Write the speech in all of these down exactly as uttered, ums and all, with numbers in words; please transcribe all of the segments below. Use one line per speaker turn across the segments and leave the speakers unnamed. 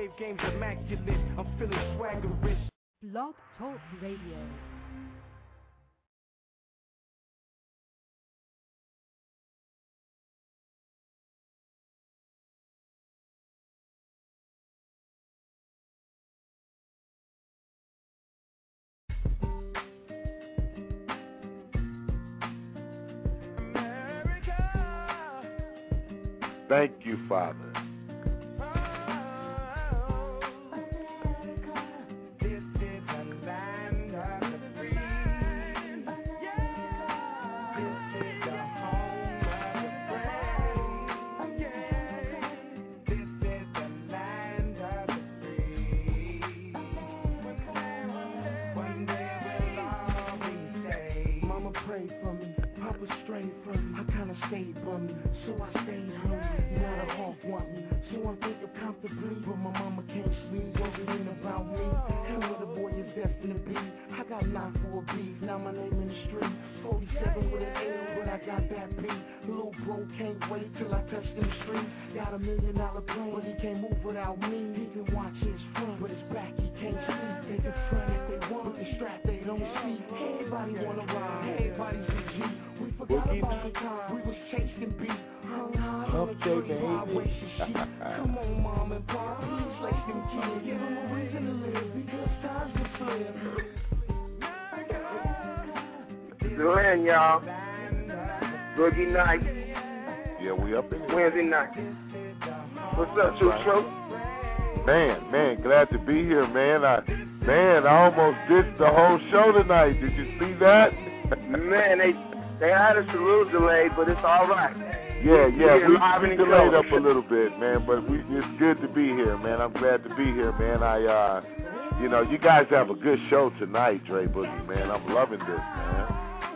Rave game's immaculate. I'm feeling swaggerish.
Blog Talk Radio.
Thank you, Father.
Glenn, y'all. Boogie night.
Yeah, we up in
Wednesday night. What's up, True True?
Man, man, glad to be here, man. I, man, I almost ditched the whole show tonight. Did you see that?
Man, they they had us a little delayed, but it's all right.
Yeah, yeah,
we,
we, we delayed up a little bit, man, but we, it's good to be here, man. I'm glad to be here, man. I, uh, you know, you guys have a good show tonight, Dre Boogie, man. I'm loving this, man.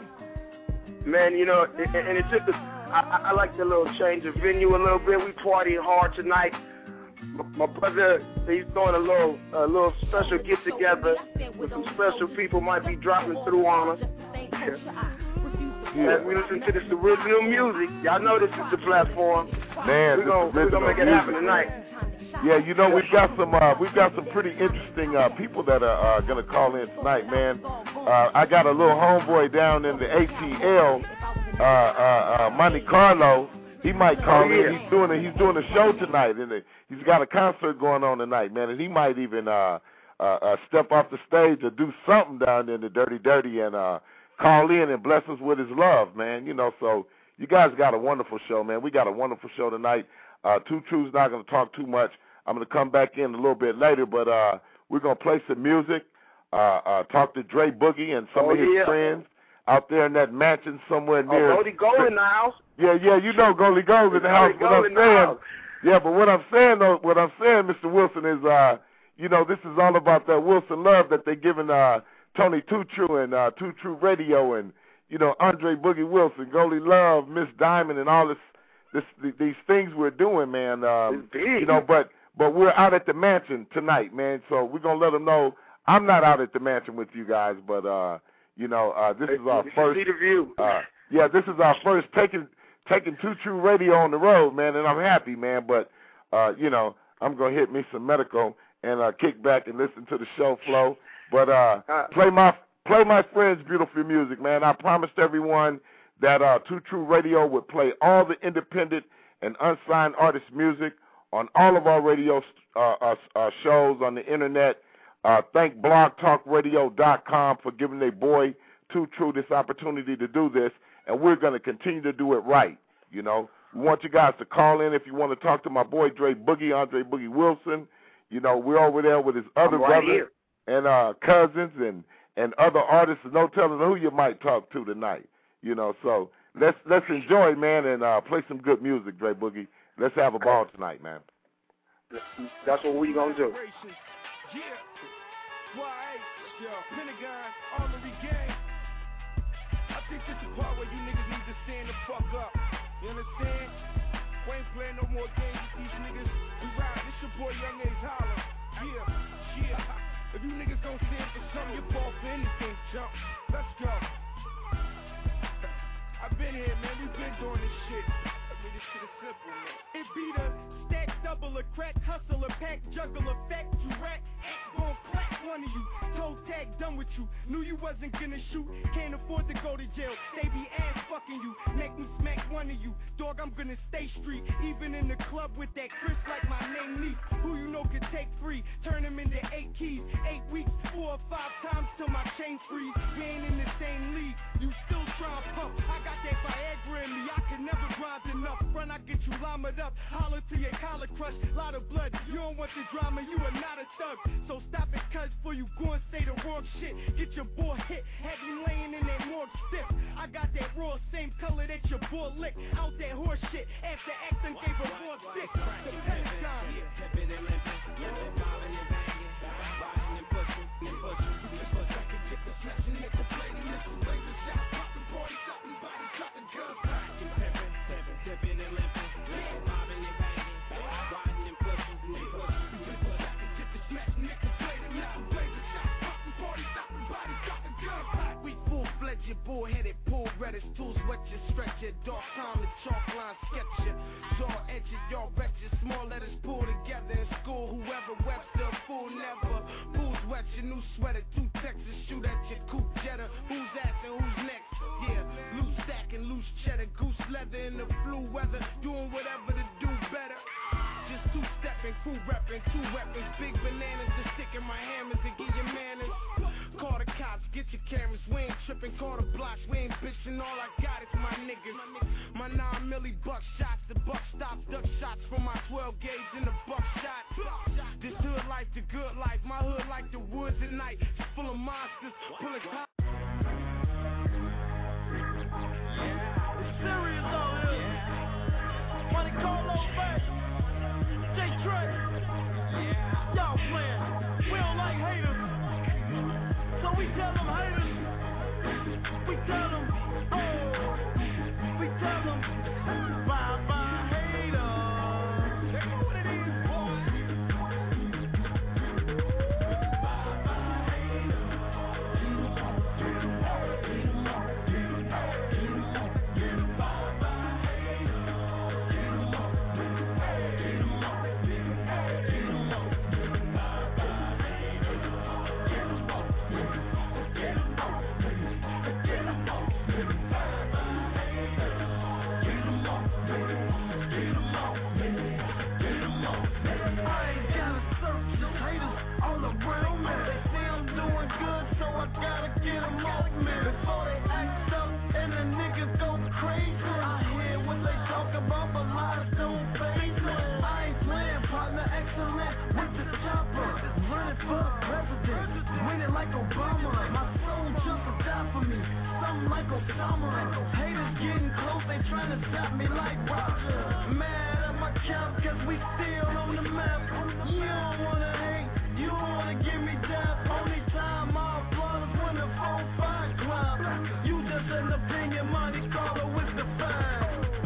Man, you know, and, and it's just, a, I, I like the little change of venue a little bit. We partying hard tonight. My, my brother, he's doing a little, a little special get together with some special people might be dropping through on us.
Yeah.
As we listen to this original music, y'all know this is the platform.
Man,
we're gonna, we're gonna make it
music,
happen tonight.
Yeah, you know we've got some uh, we've got some pretty interesting uh, people that are uh, gonna call in tonight, man. Uh, I got a little homeboy down in the A T L, uh, uh, uh, Monte Carlo. He might call
oh, yeah.
in. He's doing a, he's doing a show tonight, and he's got a concert going on tonight, man. And he might even uh, uh, uh, step off the stage or do something down there in the Dirty Dirty and uh, call in and bless us with his love, man. You know, so you guys got a wonderful show, man. We got a wonderful show tonight. Uh, Two Truth's not going to talk too much. I'm going to come back in a little bit later, but uh, we're going to play some music, uh, uh, talk to Dre Boogie and some
oh,
of his
yeah.
friends out there in that mansion somewhere near.
Oh, Goldie Gold in the house.
Yeah, yeah, you know Goldie Gold in the house. What I'm saying, yeah, but what I'm saying, though, what I'm saying, Mister Wilson, is, uh, you know, this is all about that Wilson love that they're giving uh, Tony Two True and uh, Two True Radio and, you know, Andre Boogie Wilson, Goldie Love, Miss Diamond, and all this, this, these things we're doing, man. Um, you know, but. But we're out at the mansion tonight, man, so we're going to let them know I'm not out at the mansion with you guys, but, uh, you know, uh, this is our
you
first.
See the view.
Uh, yeah, this is our first taking taking Two True Radio on the road, man, and I'm happy, man, but, uh, you know, I'm going to hit me some medical and uh, kick back and listen to the show flow. But uh,
uh,
play my play my friends' beautiful music, man. I promised everyone that uh, Two True Radio would play all the independent and unsigned artist music on all of our radio uh, uh, uh, shows on the internet. Uh, thank blog talk radio dot com for giving their boy Two True this opportunity to do this, and we're going to continue to do it right. You know, we want you guys to call in if you want to talk to my boy Dre Boogie, Andre Boogie Wilson. You know, we're over there with his other
I'm right
brothers
here.
and uh, cousins and, and other artists. No telling who you might talk to tonight. You know, so let's let's enjoy, man, and uh, play some good music, Dre Boogie. Let's have a ball tonight, man.
That's what we gonna do.
Yeah, why? Yo, Pentagon, Armory Gang. I think this is the part where you niggas need to stand the fuck up. You understand? We ain't playing no more games with these niggas. We ride. This your boy Young Ace Holler. Yeah, yeah. If you niggas don't stand for something, you fall for anything. Jump. Let's go. I've been here, man. We've been doing this shit. I mean, this shit is simple, man. It be the stacked up Bubble a crack, hustle a pack, juggle a fact, you rack, act, gon' clap one of you. Toe tag done with you, knew you wasn't gonna shoot, can't afford to go to jail. They be ass fucking you, make me smack one of you. Dog, I'm gonna stay street, even in the club with that Chris like my name Lee. Who you know could take free, turn him into eight keys, eight weeks, four or five times till my chain freeze. We ain't in the same league, you still trying to pump. I got that Viagra in me, I can never grind enough. Run, I get you llamed up, holler to your collar crush, lot of blood. You don't want the drama, you are not a thug. So stop it, cuz for you go and say the wrong shit. Get your boy hit, have you laying in that morgue stiff. I got that raw, same color that your boy lick. Out that horse shit, after acting gave a raw stick. The Pentagon. Tipping and limping, limping, bobbing and banging, riding and pushing, and pushing, and pushing. I can get the smashing, hit the blading, missile, laser shot, popping, party, stopping, body, dropping, guns, cracking, pimping, pimping, tipping and limping, limping, bobbing and banging, riding and pushing, and pushing, and pushing. I can get the smashing, hit the blading, missile, laser shot, popping, party, stopping, body, dropping, guns, cracking. We full-fledged, your bull-headed, pull reddish, tools wet you, stretch your dark time, the chalk line sketch you. Jaw edges, y'all wretches, small letters pull together in school. Whoever Webster, fool never. Pools wet, your new sweater, two Texas, shoot at your coupe Jetta. Who's asking, who's next? Yeah, loose stacking, loose cheddar, goose leather in the flu weather, doing whatever to do better. Just two-stepping, crew repping, two weapons, big bananas to stick in my hammers and get your manners. Call the cops, get your cameras, we ain't tripping, call the blocks, we ain't bitching, all I got is my niggas. My nine milli buck shots, the buck stops, duck shots from my twelve gauge in the buckshot. This hood life, the good life, my hood like the woods at night, it's full of monsters, pulling top. It's serious out here. Money Carlo back. J Trey. Y'all playing. We don't like haters. So we tell them haters. We tell them. Oh. We tell them. Bye bye haters. They know what it is, boy. Bye bye haters. Get 'em all. Get 'em all. Get 'em all. Get 'em all. Get 'em all. Bye bye haters. Get 'em all. Get 'em all. Get 'em all. Get 'em all. Bye bye haters. Get 'em all. Get 'em all. Get 'em all. Get 'em all. Bye bye haters. Get 'em all. Get 'em all. Get 'em all. I ain't gotta search, just haters all around me. They say I'm doing good, so I gotta get 'em off me. Before they act up and the niggas go crazy, I hear what they talk about, but lies don't faze me. I ain't playing, partner, excellent with the chopper. Running for president, winning like Obama. My soldiers will die for me, something like Osama. Haters getting close, they trying to stop me like Roger. Mad at my camp, cause we still on the map. You don't wanna hate, you don't wanna give me death. Only time I'll applaud is when the four five clap. You just an opinion, money caller with the fine.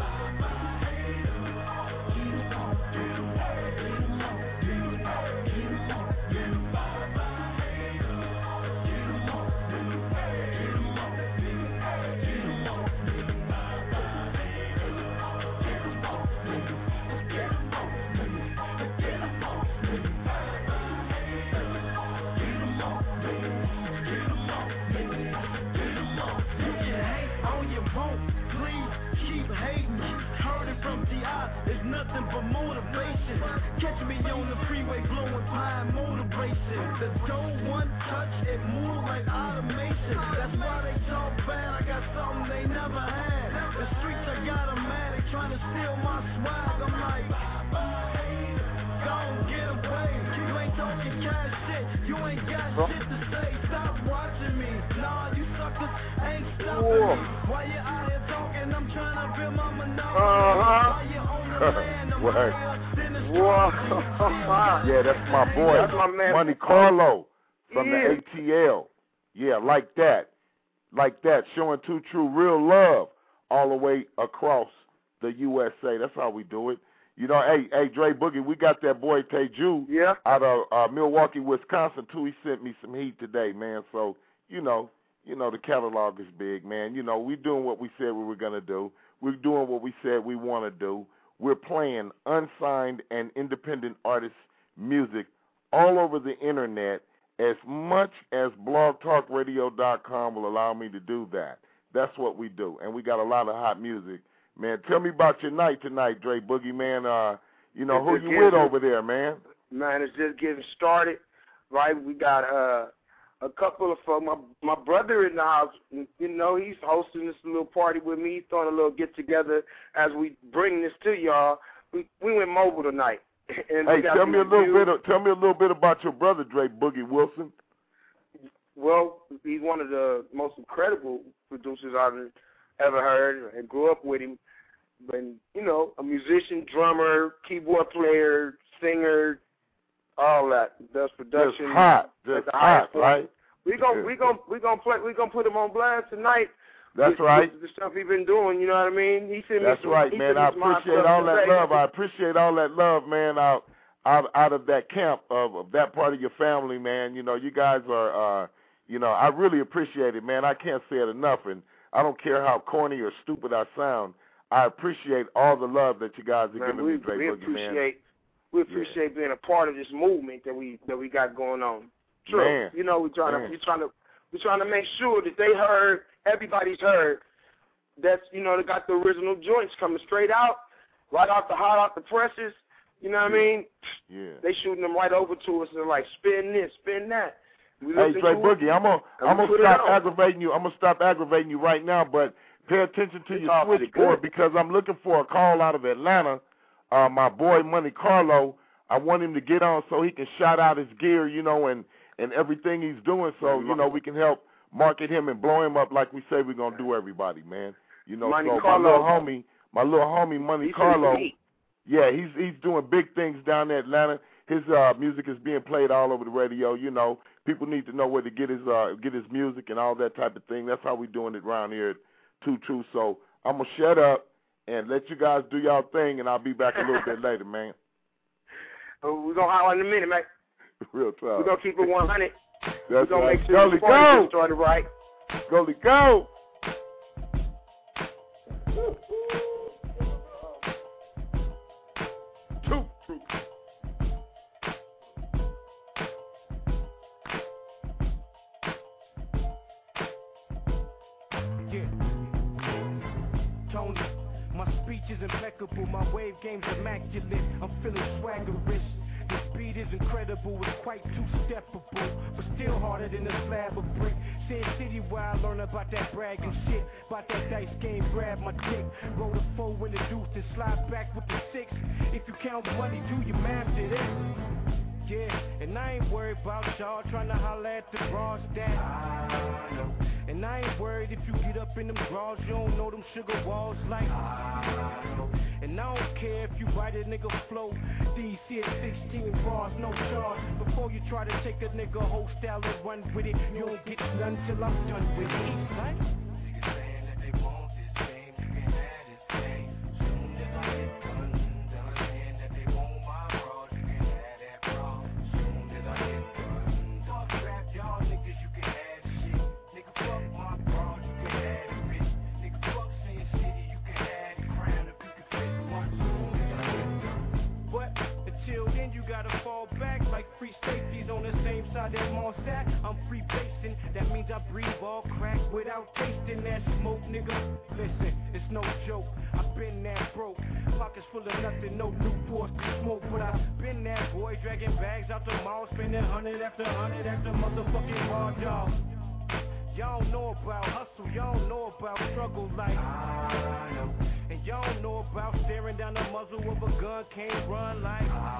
It's nothing but motivation. Catch me on the freeway blowing high motivation. The dough one touch, it move like automation. That's why they talk bad, I got something they never had. The streets, I got them mad, they trying to steal my swag. I'm like, don't get away. You ain't talking cash shit, you ain't got shit to say. Stop watching me, nah, you suckers ain't stopping me. While you out here talking, I'm trying to build my monopoly.
Uh-huh. What? Yeah, that's my boy,
that's my man.
Money Carlo from
Yeah.
the A T L. Yeah, like that. Like that, showing Two True real love all the way across the U S A. That's how we do it. You know, hey, hey, Dre Boogie, we got that boy Teju
Yeah.
out of uh, Milwaukee, Wisconsin, too. He sent me some heat today, man. So, you know, you know, the catalog is big, man. You know, we doing what we said we were going to do. We're doing what we said we want to do. we're playing unsigned and independent artist music all over the internet as much as blog talk radio dot com will allow me to do that. That's what we do, and we got a lot of hot music. Man, tell me about your night tonight, Dre Boogie, man. Uh, you know, who you with over there, man?
Man, it's just getting started, right? We got uh, a couple of folks. My, my brother in the house, you know, he's hosting this little party with me. He's throwing a little get-together as we bring this to y'all. We, we went mobile tonight. And
hey, tell me a little bit. Of, tell me a little bit about your brother, Dre Boogie Wilson.
Well, he's one of the most incredible producers I've ever heard. I grew up with him. But, you know, a musician, drummer, keyboard player, singer, all that. Does production.
Just hot. Just hot, right?
We gonna we gonna we gonna play. We gonna put him on blast tonight.
That's
with,
right.
With the stuff he's been doing, you know what I mean? He sent me
That's
some,
right, man. I appreciate all that love. I appreciate all that love, man. Out out out of that camp of, of that part of your family, man. You know, you guys are. Uh, you know, I really appreciate it, man. I can't say it enough, and I don't care how corny or stupid I sound. I appreciate all the love that you guys are
man,
giving
we,
me, Dre
we
Boogie,
appreciate,
man.
We appreciate yeah. being a part of this movement that we that we got going on. True.
Man.
You know, we're trying man. to we're trying to we're trying to make sure that they heard, everybody's heard. That's, you know, they got the original joints coming straight out, right out the hot out the presses. You know what
yeah.
I mean?
Yeah.
They shooting them right over to us and like spin this, spin that. We
hey, Dre Boogie, I'm gonna I'm gonna stop aggravating you. I'm gonna stop aggravating you right now, but pay attention to
it's
your switchboard because I'm looking for a call out of Atlanta. Uh, my boy Money Carlo, I want him to get on so he can shout out his gear, you know, and and everything he's doing, so you know we can help market him and blow him up like we say we're gonna do everybody, man. You know,
Money
so
Carlo,
my little homie, my little homie Money Carlo, yeah, he's he's doing big things down in Atlanta. His uh, music is being played all over the radio. You know, people need to know where to get his uh, get his music and all that type of thing. That's how we doing it around here at Two True. So I'm gonna shut up and let you guys do y'all thing, and I'll be back a little bit later, man.
We're gonna holler in a minute, man.
Real time.
We're gonna keep it one hundred.
That's
We're gonna
right.
make sure the party gets started right.
Gully, go! Two, two.
Yeah. Tony, my speech is impeccable, my wave game's immaculate. I'm feeling swaggerish. The speed is incredible, it's quite two-steppable, but still harder than a slab of brick. Sin City where I learn about that bragging shit, about that dice game, grab my dick, roll the four in the deuce and slide back with the six. If you count money, do your math to this. Yeah, and I ain't worried about y'all trying to holler at the bras that I know. And I ain't worried if you get up in them drawers, you don't know them sugar walls like I know. And I don't care if you write a nigga flow, D C at sixteen bars, no charge. Before you try to take a nigga whole style and run with it, you don't get none till I'm done with it. East side. Niggas saying that they want this game, you can have this game. Soon as I get done, done saying that they want my bras, you can have that bra. Soon as I get done, fuck rap, y'all niggas, you can have this shit. Nigga, fuck my bras, you can have it, bitch. Nigga, fuck Sin City, you can have it, crown if you can fit one. Soon as I get done. But until then, you gotta fall back like free safeties on the same side that Moss at. I'm free basing, that means I breathe all crack without tasting that smoke, nigga. Listen, it's no joke, I've been that broke. Pockets full of nothing, no Newports to smoke, but I've been that boy dragging bags out the mall, spending hundred after hundred after motherfucking raw dog. Y'all know about hustle, y'all know about struggle like I know. And y'all know about staring down the muzzle of a gun, can't run like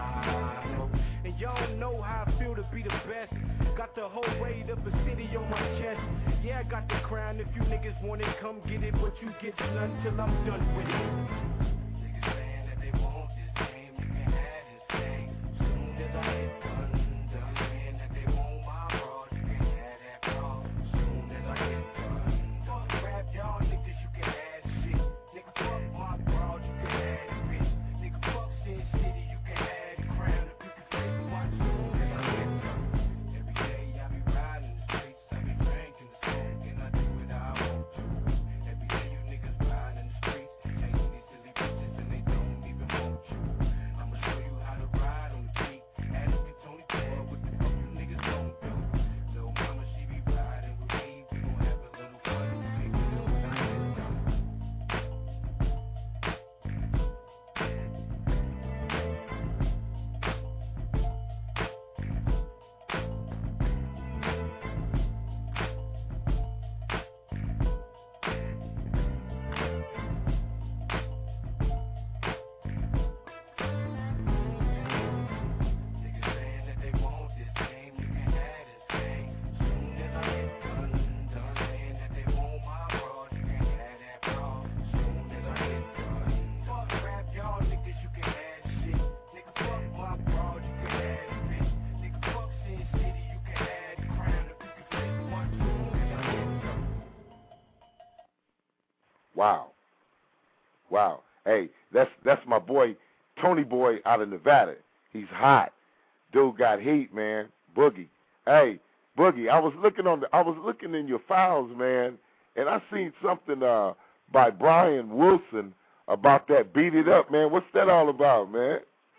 I know. And y'all know how I feel to be the best. Got the whole weight of the city on my chest. Yeah, I got the crown, if you niggas want it, come get it, but you get none till I'm done with it. Niggas saying that they want this game, you can have this game. Soon as I get done, done saying that they want my bras, you can have that bra. Soon as I get done, fuck rap, y'all niggas, you can have this shit. Nigga, fuck my bras, you can have it, bitch. Nigga, fuck Sin City, you can have it, crown if you can face one. Soon as I get done, every day I be riding the streets, I be drinking the smoke, and I do it how I want to. Every day you niggas riding in the streets, chasing these silly
Wow. Wow. Hey, that's that's my boy, Tony Boy out of Nevada. He's hot. Dude got heat, man. Boogie. Hey, Boogie, I was looking on the, I was looking in your files, man, and I seen something uh, by Brian Wilson about that Beat It Up, man. What's that all about, man?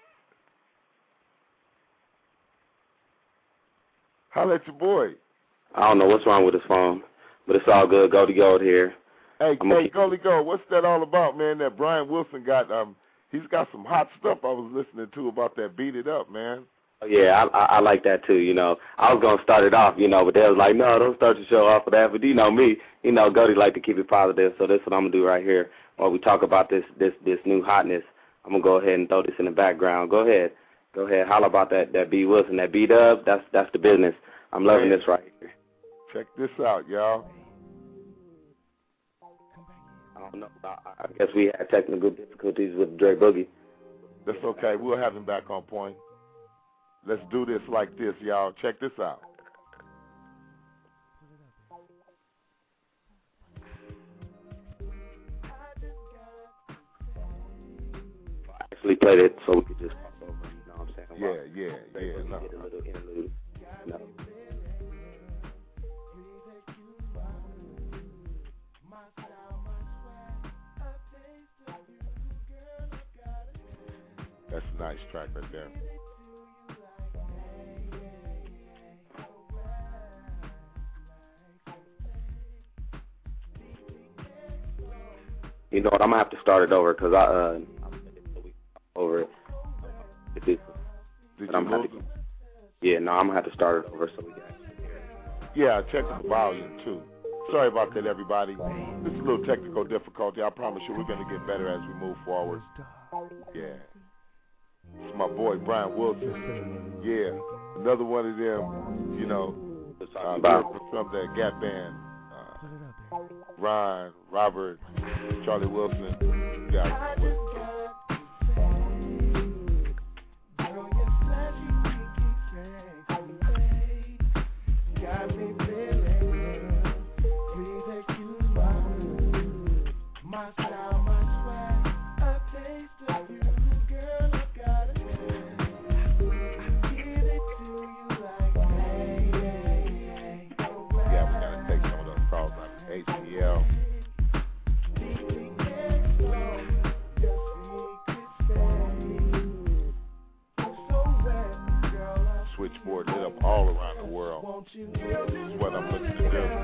Holla at your boy.
I don't know what's wrong with his phone, but it's all good. Go to Gold here.
Hey,
I'm
hey,
keep...
Goldie Gold, what's that all about, man? That Brian Wilson got, um, he's got some hot stuff I was listening to about that Beat It Up, man.
Yeah, I, I, I like that too. You know, I was gonna start it off, you know, but they was like, no, don't start your show off with that. But you know me, you know, Goldie like to keep it positive, so that's what I'm gonna do right here. While we talk about this this this new hotness, I'm gonna go ahead and throw this in the background. Go ahead, go ahead, holler about that that B Wilson, that beat up. That's that's the business. I'm loving
man,
this right here.
Check this out, y'all.
I don't know. I, I guess we had technical difficulties with Dre Boogie.
That's okay. We'll have him back on point. Let's do this like this, y'all. Check this out.
I actually played it so we could just pop over, you know what I'm saying?
Yeah, yeah, yeah. No.
Get a little interlude. No.
That's a nice track right there.
You know what? I'm gonna have to start it over because I uh over it. Did
you
I'm
lose
to, Yeah, no, I'm gonna have to start it over so we can.
Yeah, check the volume too. Sorry about that, everybody. This is a little technical difficulty. I promise you, we're gonna get better as we move forward. Yeah. It's my boy Brian Wilson. Yeah, another one of them. You know, uh, from that Gap Band. Uh, Ron, Robert, Charlie Wilson. You guys know what. Switchboard lit up all around the world. This is what I'm looking to do.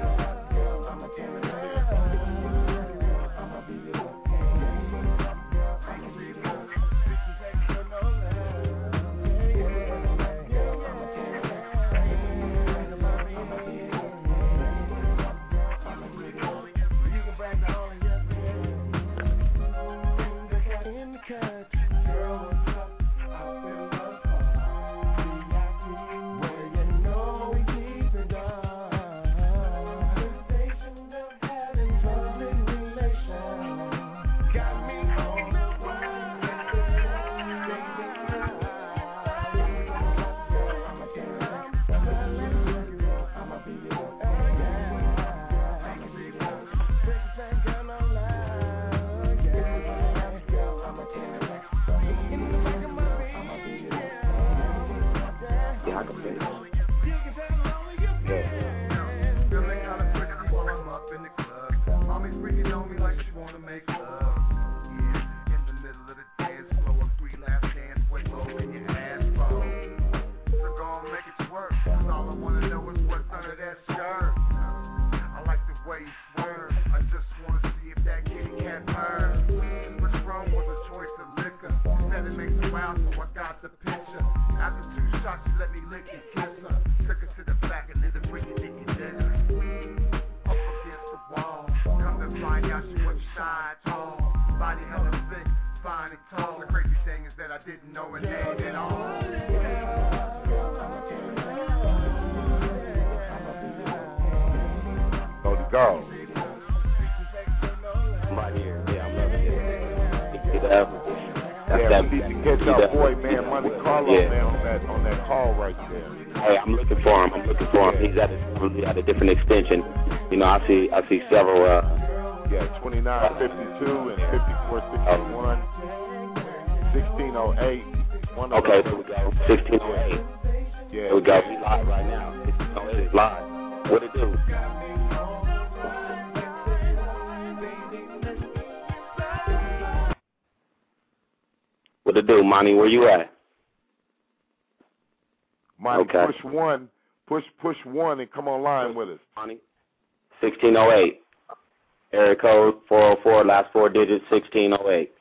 Go.
Right here. Yeah, I'm loving it. Get up.
Yeah,
that,
we need to catch our boy, man, Monte Carlo,
yeah.
man, on that on that call right there.
Hey, I'm looking for him. I'm looking for him. He's at a, at a different extension. You know, I see I see several uh,
Yeah, twenty-nine fifty-two and fifty-four sixty-one, sixteen oh eight. One of
Okay,
those.
so we go sixteen oh eight.
Yeah.
Here we go. We live right now. sixteen oh eight is live. What it do? What it do, Monty? Where you at?
Monty,
okay.
push one, push push one, and come online with us.
Monty, sixteen oh eight. Area code four oh four, last four digits sixteen oh eight.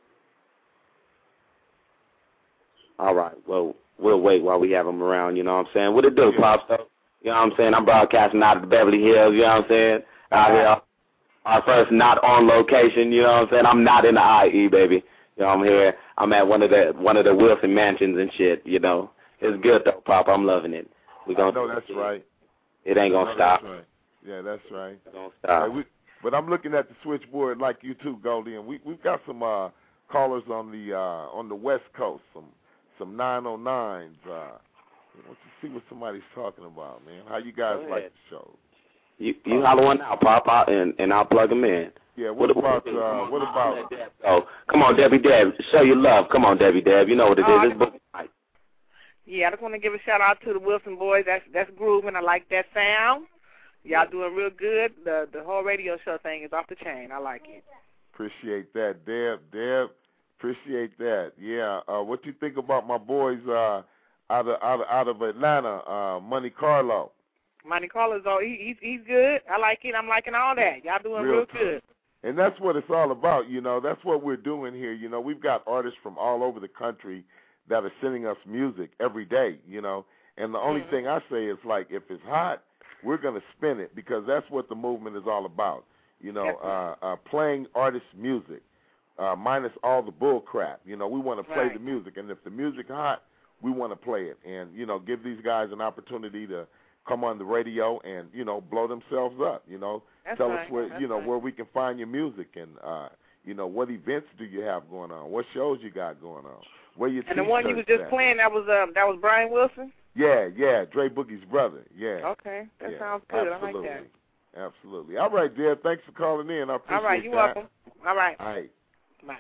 All right. Well, we'll wait while we have them around. You know what I'm saying? What it do,
yeah.
Pops? Though? You know what I'm saying? I'm broadcasting out of the Beverly Hills. You know what I'm saying? Out here. Our first not on location. You know what I'm saying? I'm not in the I E, baby. You know, I'm here. I'm at one of the one of the Wilson mansions and shit. You know, it's good though, Pop. I'm loving it. We gonna.
No, that's right.
It ain't gonna
no,
stop.
That's right. Yeah, that's right.
It don't stop.
Hey, we, but I'm looking at the switchboard like you too, Goldie, and we we've got some uh, callers on the uh, on the West Coast, some some nine oh nines. Uh, let's see what somebody's talking about, man. How you guys like the show?
You you uh, holler one out, Pop, out, and and I'll plug them in.
Yeah. What, what about uh, what about?
Oh, come on, Debbie Deb, show your love. Come on, Debbie Deb. You know what it
oh,
is. It's book night.
Yeah, I just want to give a shout out to the Wilson boys. That's that's grooving. I like that sound. Y'all doing real good. The the whole radio show thing is off the chain. I like it.
Appreciate that, Deb. Deb, appreciate that. Yeah. Uh, what you think about my boys uh, out of out of out of Atlanta, uh, Monte Carlo?
Monte Carlo's oh, he, he's he's good. I like it. I'm liking all that. Y'all doing real, real good.
And that's what it's all about. You know, that's what we're doing here. You know, we've got artists from all over the country that are sending us music every day. You know, and the only mm-hmm. thing I say is like, if it's hot, we're going to spin it, because that's what the movement is all about, you know, uh, uh, playing artists' music, uh, minus all the bull crap. You know, we want to play
right.
the music, and if the music hot, we want to play it, and, you know, give these guys an opportunity to come on the radio and, you know, blow themselves up, you know.
That's
Tell
right.
us where,
that's
you know,
right.
where we can find your music, and, uh, you know, what events do you have going on, what shows you got going on, where your
And the one you was just
at.
playing, that was um, that was Brian Wilson?
Yeah, yeah, Dre Boogie's brother, yeah.
Okay, that
yeah,
sounds good.
absolutely.
I like that.
Absolutely. All right, Deb, thanks for calling in. I appreciate
All right, you're
that.
welcome. All right.
All right.
Bye.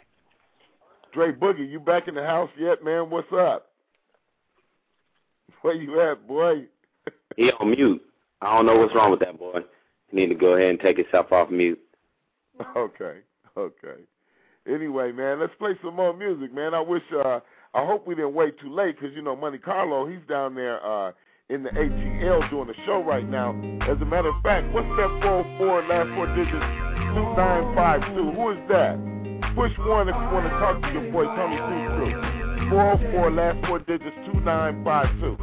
Dre Boogie, you back in the house yet, man? What's up? Where you at, boy?
He on mute. I don't know what's wrong with that boy. You need to go ahead and take yourself off mute.
Okay, okay. Anyway, man, let's play some more music, man. I wish, uh, I hope we didn't wait too late, because, you know, Monte Carlo, he's down there uh, in the A T L doing a show right now. As a matter of fact, what's that four oh four, last four digits, two nine five two? Who is that? Push one if you want to talk to your boy, Tony Two. four oh four, last four digits, two nine five two.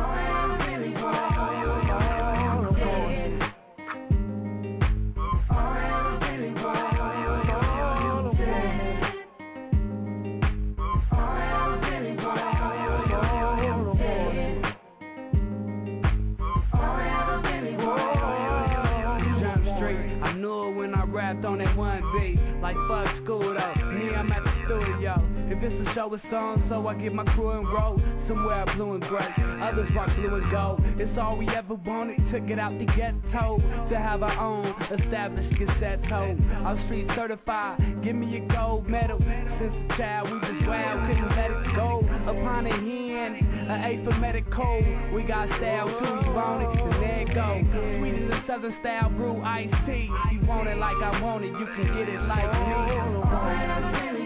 On that one beat, like fuck school though. Me, I'm at the studio. If it's a show, it's on, so I get my crew and roll. Somewhere blue and gray, others rock blue and gold. It's all we ever wanted, took it out the ghetto to have our own established cassette toe. I'm street certified, give me a gold medal. Since a child, we just wild, couldn't let it go. Upon a hen, an alphabetic code. We got style too, you want it, and there it go. Sweet as a southern style brew iced tea. You want it like I want it, you can get it like me.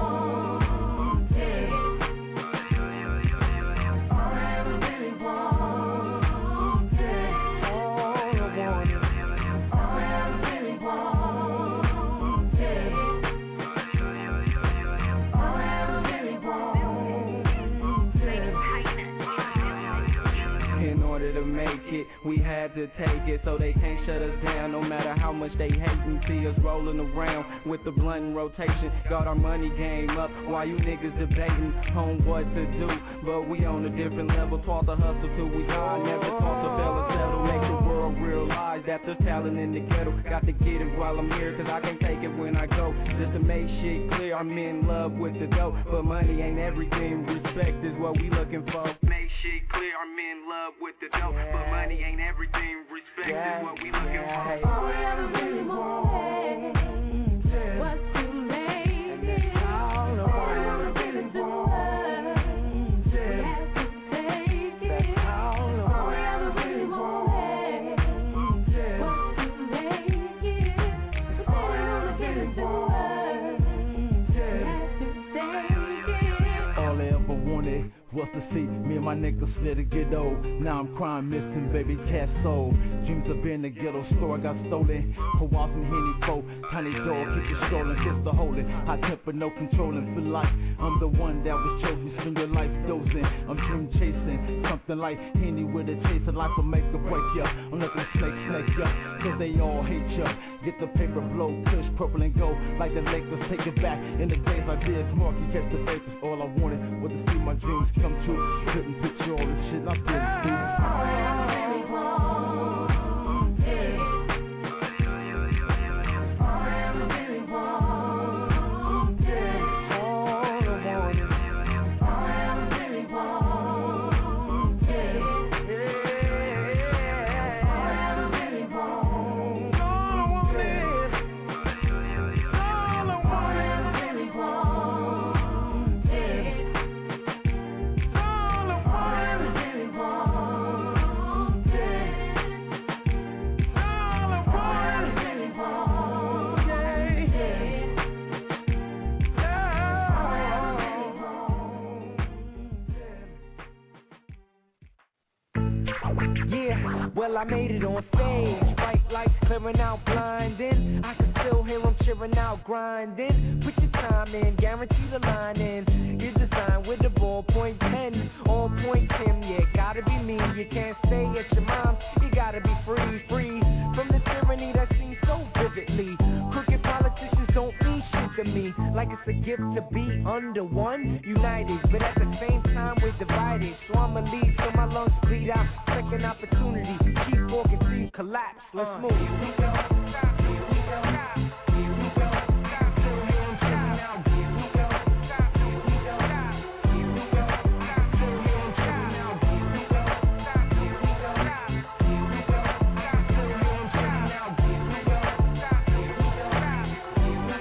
We had to take it, so they can't shut us down. No matter how much they hate and see us rolling around with the blunt and rotation. Got our money game up while you niggas debating on what to do. But we on a different level, taught to hustle till we die. Never taught to fail or settle. Make the world realize that there's talent in the ghetto. Got to get it while I'm here, cause I can't take it when I go. Just to make shit clear, I'm in love with the dough. But money ain't everything, respect is what we looking for. Make shit clear, I'm in love with the dough. But money ain't everything, respect yeah, is what we looking yeah. for. All I ever really want my niggas slid to get old. Now I'm crying, missing baby cat soul. Dreams of being a ghetto store, I got stolen. Pour out some Henny folk, tiny door, kick it stolen, kiss the holy. Hot temper, no controlling, feel like I'm the one that was chosen. Spend your life dozing, I'm dream chasing. Something like Henny with a taste of life will make or break ya. I'm letting snake snake ya, cause they all hate ya. Get the paper blow, push purple and go like the Lakers, take it back. In the days I did, Marky catch the vapors. All I wanted was to see my dreams come true. Couldn't picture all the shit I've been through.
Well, I made it on stage, bright lights clearing out blinding. I can still hear them cheering out grinding. Put your time in, guarantee the line in. You're designed with a ballpoint pen, all point Tim. Yeah, gotta be me. You can't stay at your mom's. You gotta be free, free from the tyranny that seems so vividly. Crooked politicians don't mean shit to me. Like it's a gift to be under one, united, but at the same time we're divided. So I'ma leave so my lungs bleed out. Second opportunity, keep walking till you collapse. Let's uh, move. Here we go. Here we go. Here we go. Still here, I'm chilling out. Here we go. Here we go. Here we go. Still here, I'm chilling out. Here we go. Here we go. Here we go. Still here, I'm chilling out. Here we go. Here we go. Here we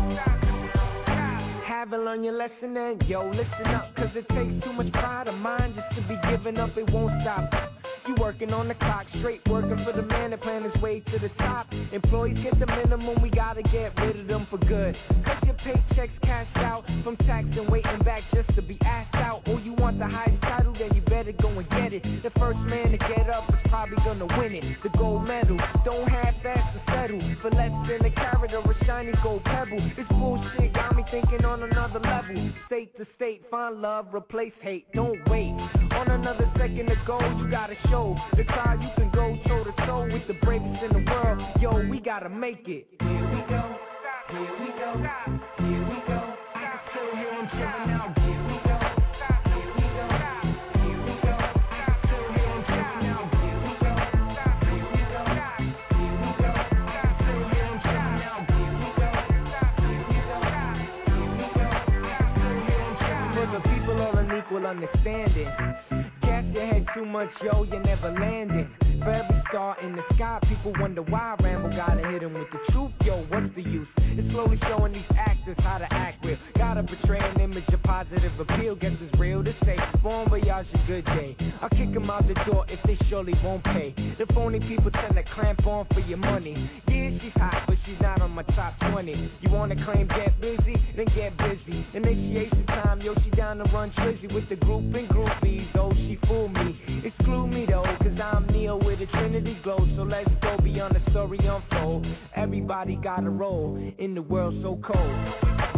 go. Haven't learned your lesson and yo, listen up, cause it takes too much pride of mine just to be giving up. It won't stop. You working on the clock, straight working for the man that plan his way to the top. Employees get the minimum, we gotta get rid of them for good. Cause your paychecks cashed out from tax and waiting back just to be asked out. Or you want the highest title, then you better go and get it. The first man to get up is probably gonna win it. The gold medal, don't half-ass to settle for less than a carat or a shiny gold pebble. This bullshit got me thinking on another level. State to state, find love, replace hate. Don't wait on another second to go, you gotta show the crowd you can go toe to toe with the bravest in the world. Yo, we gotta make it. Here we go, here we go, here we go. I can still hear them chilling out. Here we go, here we go, here we go. I can still hear them chilling out. Here we go, here we go, here we go. I can still hear them chilling out. Here we go, here we go, here we go. I can still hear them chilling out. For the people all unequal understanding. Gas your head too much, yo, you never landing. For every star in the sky, people wonder why Rambo gotta hit him with the truth. Yo, what's the use? It's slowly showing these actors how to act real. Gotta portray an image of positive appeal. Guess it's real to say, bon voyage, a good day. I'll kick them out the door if they surely won't pay. The phony people tend to clamp on for your money. Yeah, she's hot, but she's not on my top twenty. You wanna claim get busy? Then get busy. Initiation time, yo, she down to run trizzy with the group and groupies. Oh, she fool me. Exclude me though, cause I'm Neo with a Trinity glow. So let's go beyond the story unfold. Everybody got a role in the world so cold.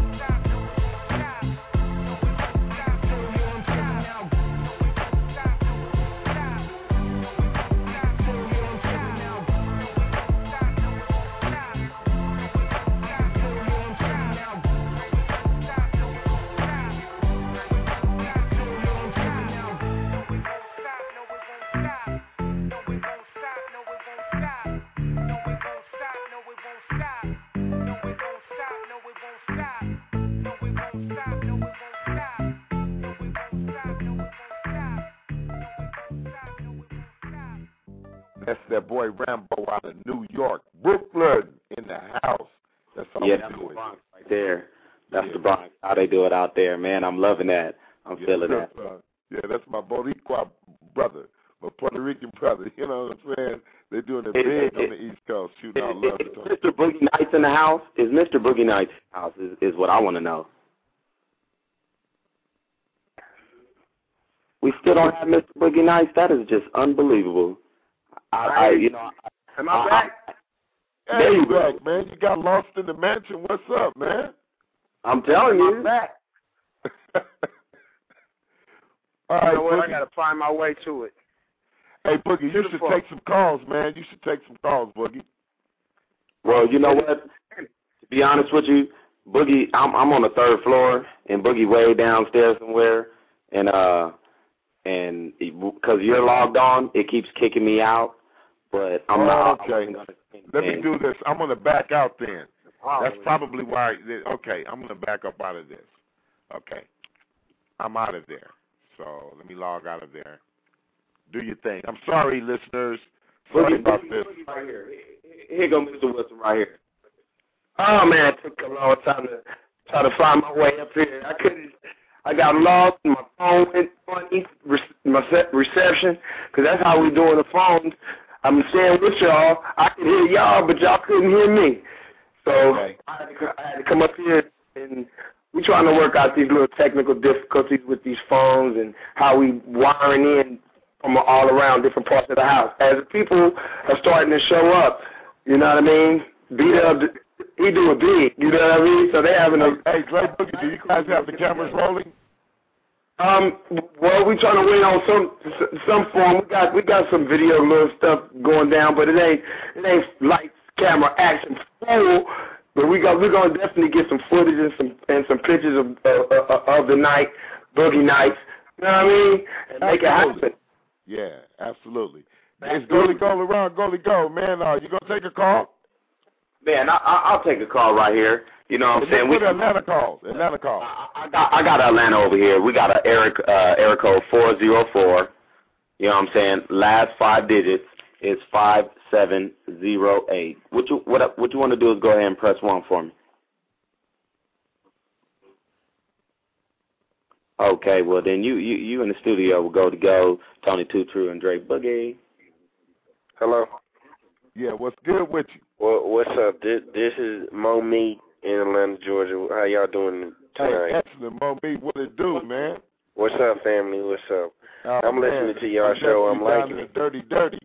That's that boy Rambo out of New York, Brooklyn in the house. That's how
yeah,
we
that's
do
the
it.
Bronx right there. That's
yeah.
the Bronx. How they do it out there, man. I'm loving that. I'm
yeah,
feeling that.
Uh, yeah, that's my Boricua brother, my Puerto Rican brother. You know what I'm saying? They're doing it big it, it, on the East Coast, shooting out love.
Is Mister Boogie Nights in the house? Is Mister Boogie Nights in the house? Is, is what I want to know. we still don't have Mister Boogie Nights. That is just unbelievable. I, I you know,
am I,
I
back?
Hey, there you back, man. You got lost in the mansion. What's up, man?
I'm telling you.
I'm back.
All right,
you know what?
Boogie.
I got to find my way to it.
Hey, Boogie, you should take some calls, man. You should take some calls, Boogie.
Well, you know what? To be honest with you, Boogie, I'm I'm on the third floor, and Boogie way downstairs somewhere, and uh, and because you're logged on, it keeps kicking me out. But I'm
oh,
not.
Okay. Let me do this. I'm gonna back out then. That's probably why. Okay, I'm gonna back up out of this. Okay, I'm out of there. So let me log out of there. Do your thing. I'm sorry, listeners. Sorry
Boogie,
about
Boogie,
this.
Boogie right here. Here goes Mister Wilson right here. Oh man, it took a long time to try to find my way up here. I couldn't. I got lost. My phone went funny. My reception, because that's how we doing the phones. I'm saying with y'all, I could hear y'all, but y'all couldn't hear me. So okay. I, had to, I had to come up here, and we're trying to work out these little technical difficulties with these phones and how we wiring in from all around different parts of the house. As people are starting to show up, you know what I mean? B-Dub, he do it big, you know what I mean? So they having a...
Hey, Dre Boogie, do you guys have the cameras rolling?
Um, well, we trying to wait on some some form. We got we got some video little stuff going down, but it ain't it ain't lights, camera, action full. But we got we're gonna definitely get some footage and some and some pictures of uh, uh, of the night, Boogie Nights. You know what I mean? And make it happen.
Yeah, absolutely. It's Goalie Go around, Goalie Go, man. Uh, you gonna take a call?
Man, I, I, I'll take a call right here. You know what I'm saying?
We Atlanta calls. Atlanta calls.
I, I got I got Atlanta over here. We got a Eric uh, Eric code four zero four. You know what I'm saying? Last five digits is five seven zero eight. What you what what you want to do is go ahead and press one for me. Okay, well then you you, you in the studio will go to go Tony Two True and Dre Boogie.
Hello.
Yeah, what's good with you?
Well, what's up? This, this is Mo Meat in Atlanta, Georgia. How y'all doing tonight?
Hey, excellent, Mo Meat. What it do, man?
What's up, family? What's up?
Oh,
I'm
man.
listening to y'all
I'm
show. I'm liking
it.
it.
Dirty, dirty.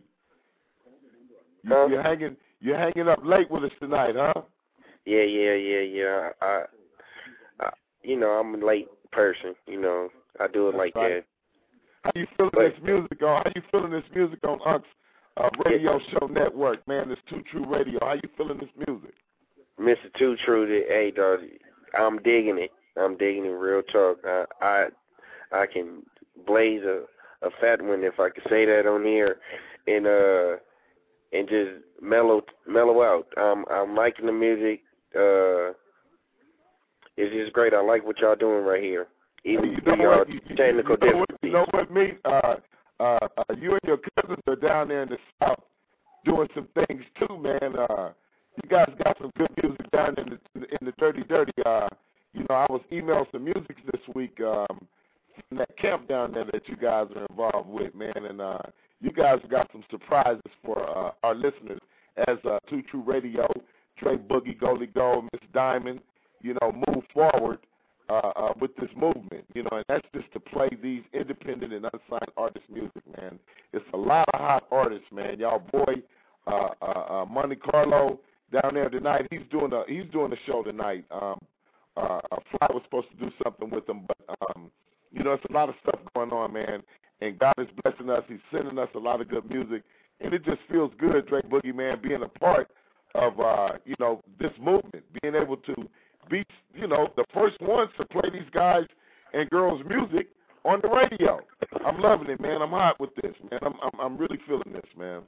You,
huh?
You're hanging, you're hanging up late with us tonight, huh?
Yeah, yeah, yeah, yeah. I, I, you know, I'm a late person. You know, I do it
That's
like
right.
that.
How you feeling
But,
this music on? How you feeling this music on Unc's uh, radio show network, man? This Two True Radio. How you feeling this music?
Mister Two True, hey, dog, I'm digging it. I'm digging it. Real talk. I, I, I can blaze a, a fat one if I could say that on here, and uh, and just mellow mellow out. Um, I'm liking the music. Uh, it's just great. I like what y'all doing right here. Even
you know
y'all
what, you,
technical
you know what,
difficulties.
you know what, me? Uh, uh, uh, you and your cousins are down there in the South doing some things too, man. Uh, you guys got some good music down in the in the Dirty Dirty. Uh, you know, I was emailing some music this week um, from that camp down there that you guys are involved with, man. And uh, you guys got some surprises for uh, our listeners as uh, Two True Radio, Dre Boogie, Goalie Go, Miss Diamond. You know, move forward. Uh, uh, with this movement, you know, and that's just to play these independent and unsigned artist music, man. It's a lot of hot artists, man. Y'all boy, uh, uh, uh, Monte Carlo down there tonight. He's doing a he's doing a show tonight. Um, uh, Fly was supposed to do something with him, but um, you know, it's a lot of stuff going on, man. And God is blessing us. He's sending us a lot of good music, and it just feels good, Dre Boogie, man, being a part of uh, you know, this movement, being able to be, you know, the first ones to play these guys and girls' music on the radio. I'm loving it, man. I'm hot with this, man. I'm I'm, I'm really feeling this, man.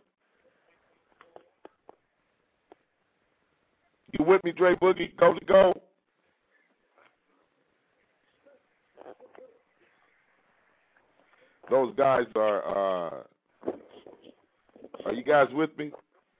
You with me, Dre Boogie? Go to go. Those guys are. Uh, are you guys with me?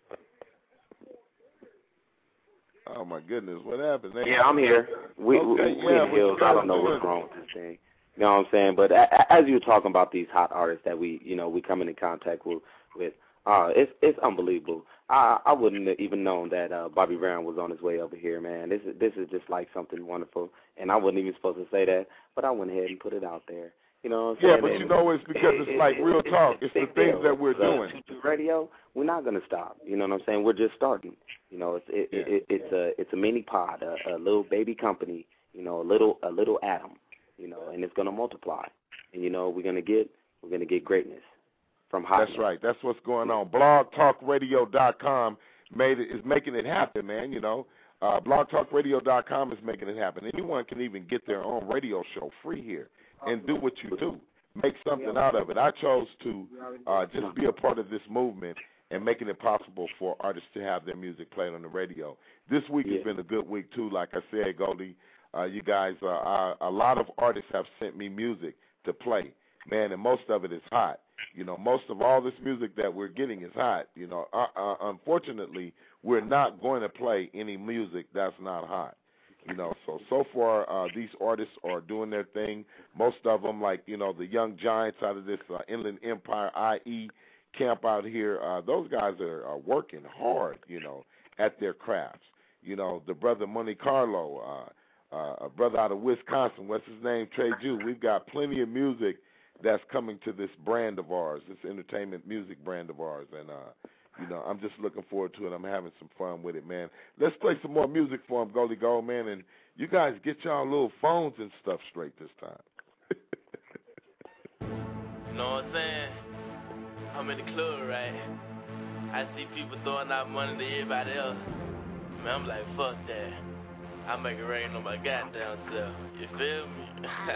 Oh my goodness, what happened? They
Yeah, I'm here. We,
okay,
we,
yeah,
we hills. I don't know
doing?
what's wrong with this thing. You know what I'm saying? But a, as you were talking about these hot artists that we, you know, we come into contact with, with uh, it's it's unbelievable. I I wouldn't have even known that uh, Bobby Brown was on his way over here, man. This is this is just like something wonderful, and I wasn't even supposed to say that, but I went ahead and put it out there. You know what I'm
yeah,
saying?
but
and
you know it's because
it,
it's like
it,
real
it,
talk.
It's,
it's the things
deal.
that we're
so,
doing.
Choo Choo Radio, we're not going to stop. You know what I'm saying? We're just starting. You know, it's it,
yeah.
it, it's a it's a mini pod, a, a little baby company. You know, a little a little atom. You know, and it's going to multiply. And you know, we're going to get we're going to get greatness from hot.
That's right. That's what's going on. blog talk radio dot com made it is making it happen, man. You know, uh, blog talk radio dot com is making it happen. Anyone can even get their own radio show free here and do what you do. Make something out of it. I chose to uh, just be a part of this movement and making it possible for artists to have their music played on the radio. This week
yeah.
has been a good week, too. Like I said, Goldie, uh, you guys, uh, I, a lot of artists have sent me music to play, man, and most of it is hot. You know, most of all this music that we're getting is hot. You know, uh, uh, unfortunately, we're not going to play any music that's not hot. You know, so so far uh, these artists are doing their thing. Most of them, like, you know, the young giants out of this uh, Inland Empire I E camp out here, uh, those guys are, are working hard, you know, at their crafts. You know, the brother Monte Carlo, uh, uh, a brother out of Wisconsin, what's his name, Trey Jew. We've got plenty of music that's coming to this brand of ours, this entertainment music brand of ours, and uh, you know, I'm just looking forward to it. I'm having some fun with it, man. Let's play some more music for him, Goldie Gold, man, and you guys get y'all little phones and stuff straight this time.
You know what I'm saying? I'm in the club, right? I see people throwing out money to everybody else. Man, I'm like, fuck that. I make it rain on my goddamn self. You feel me?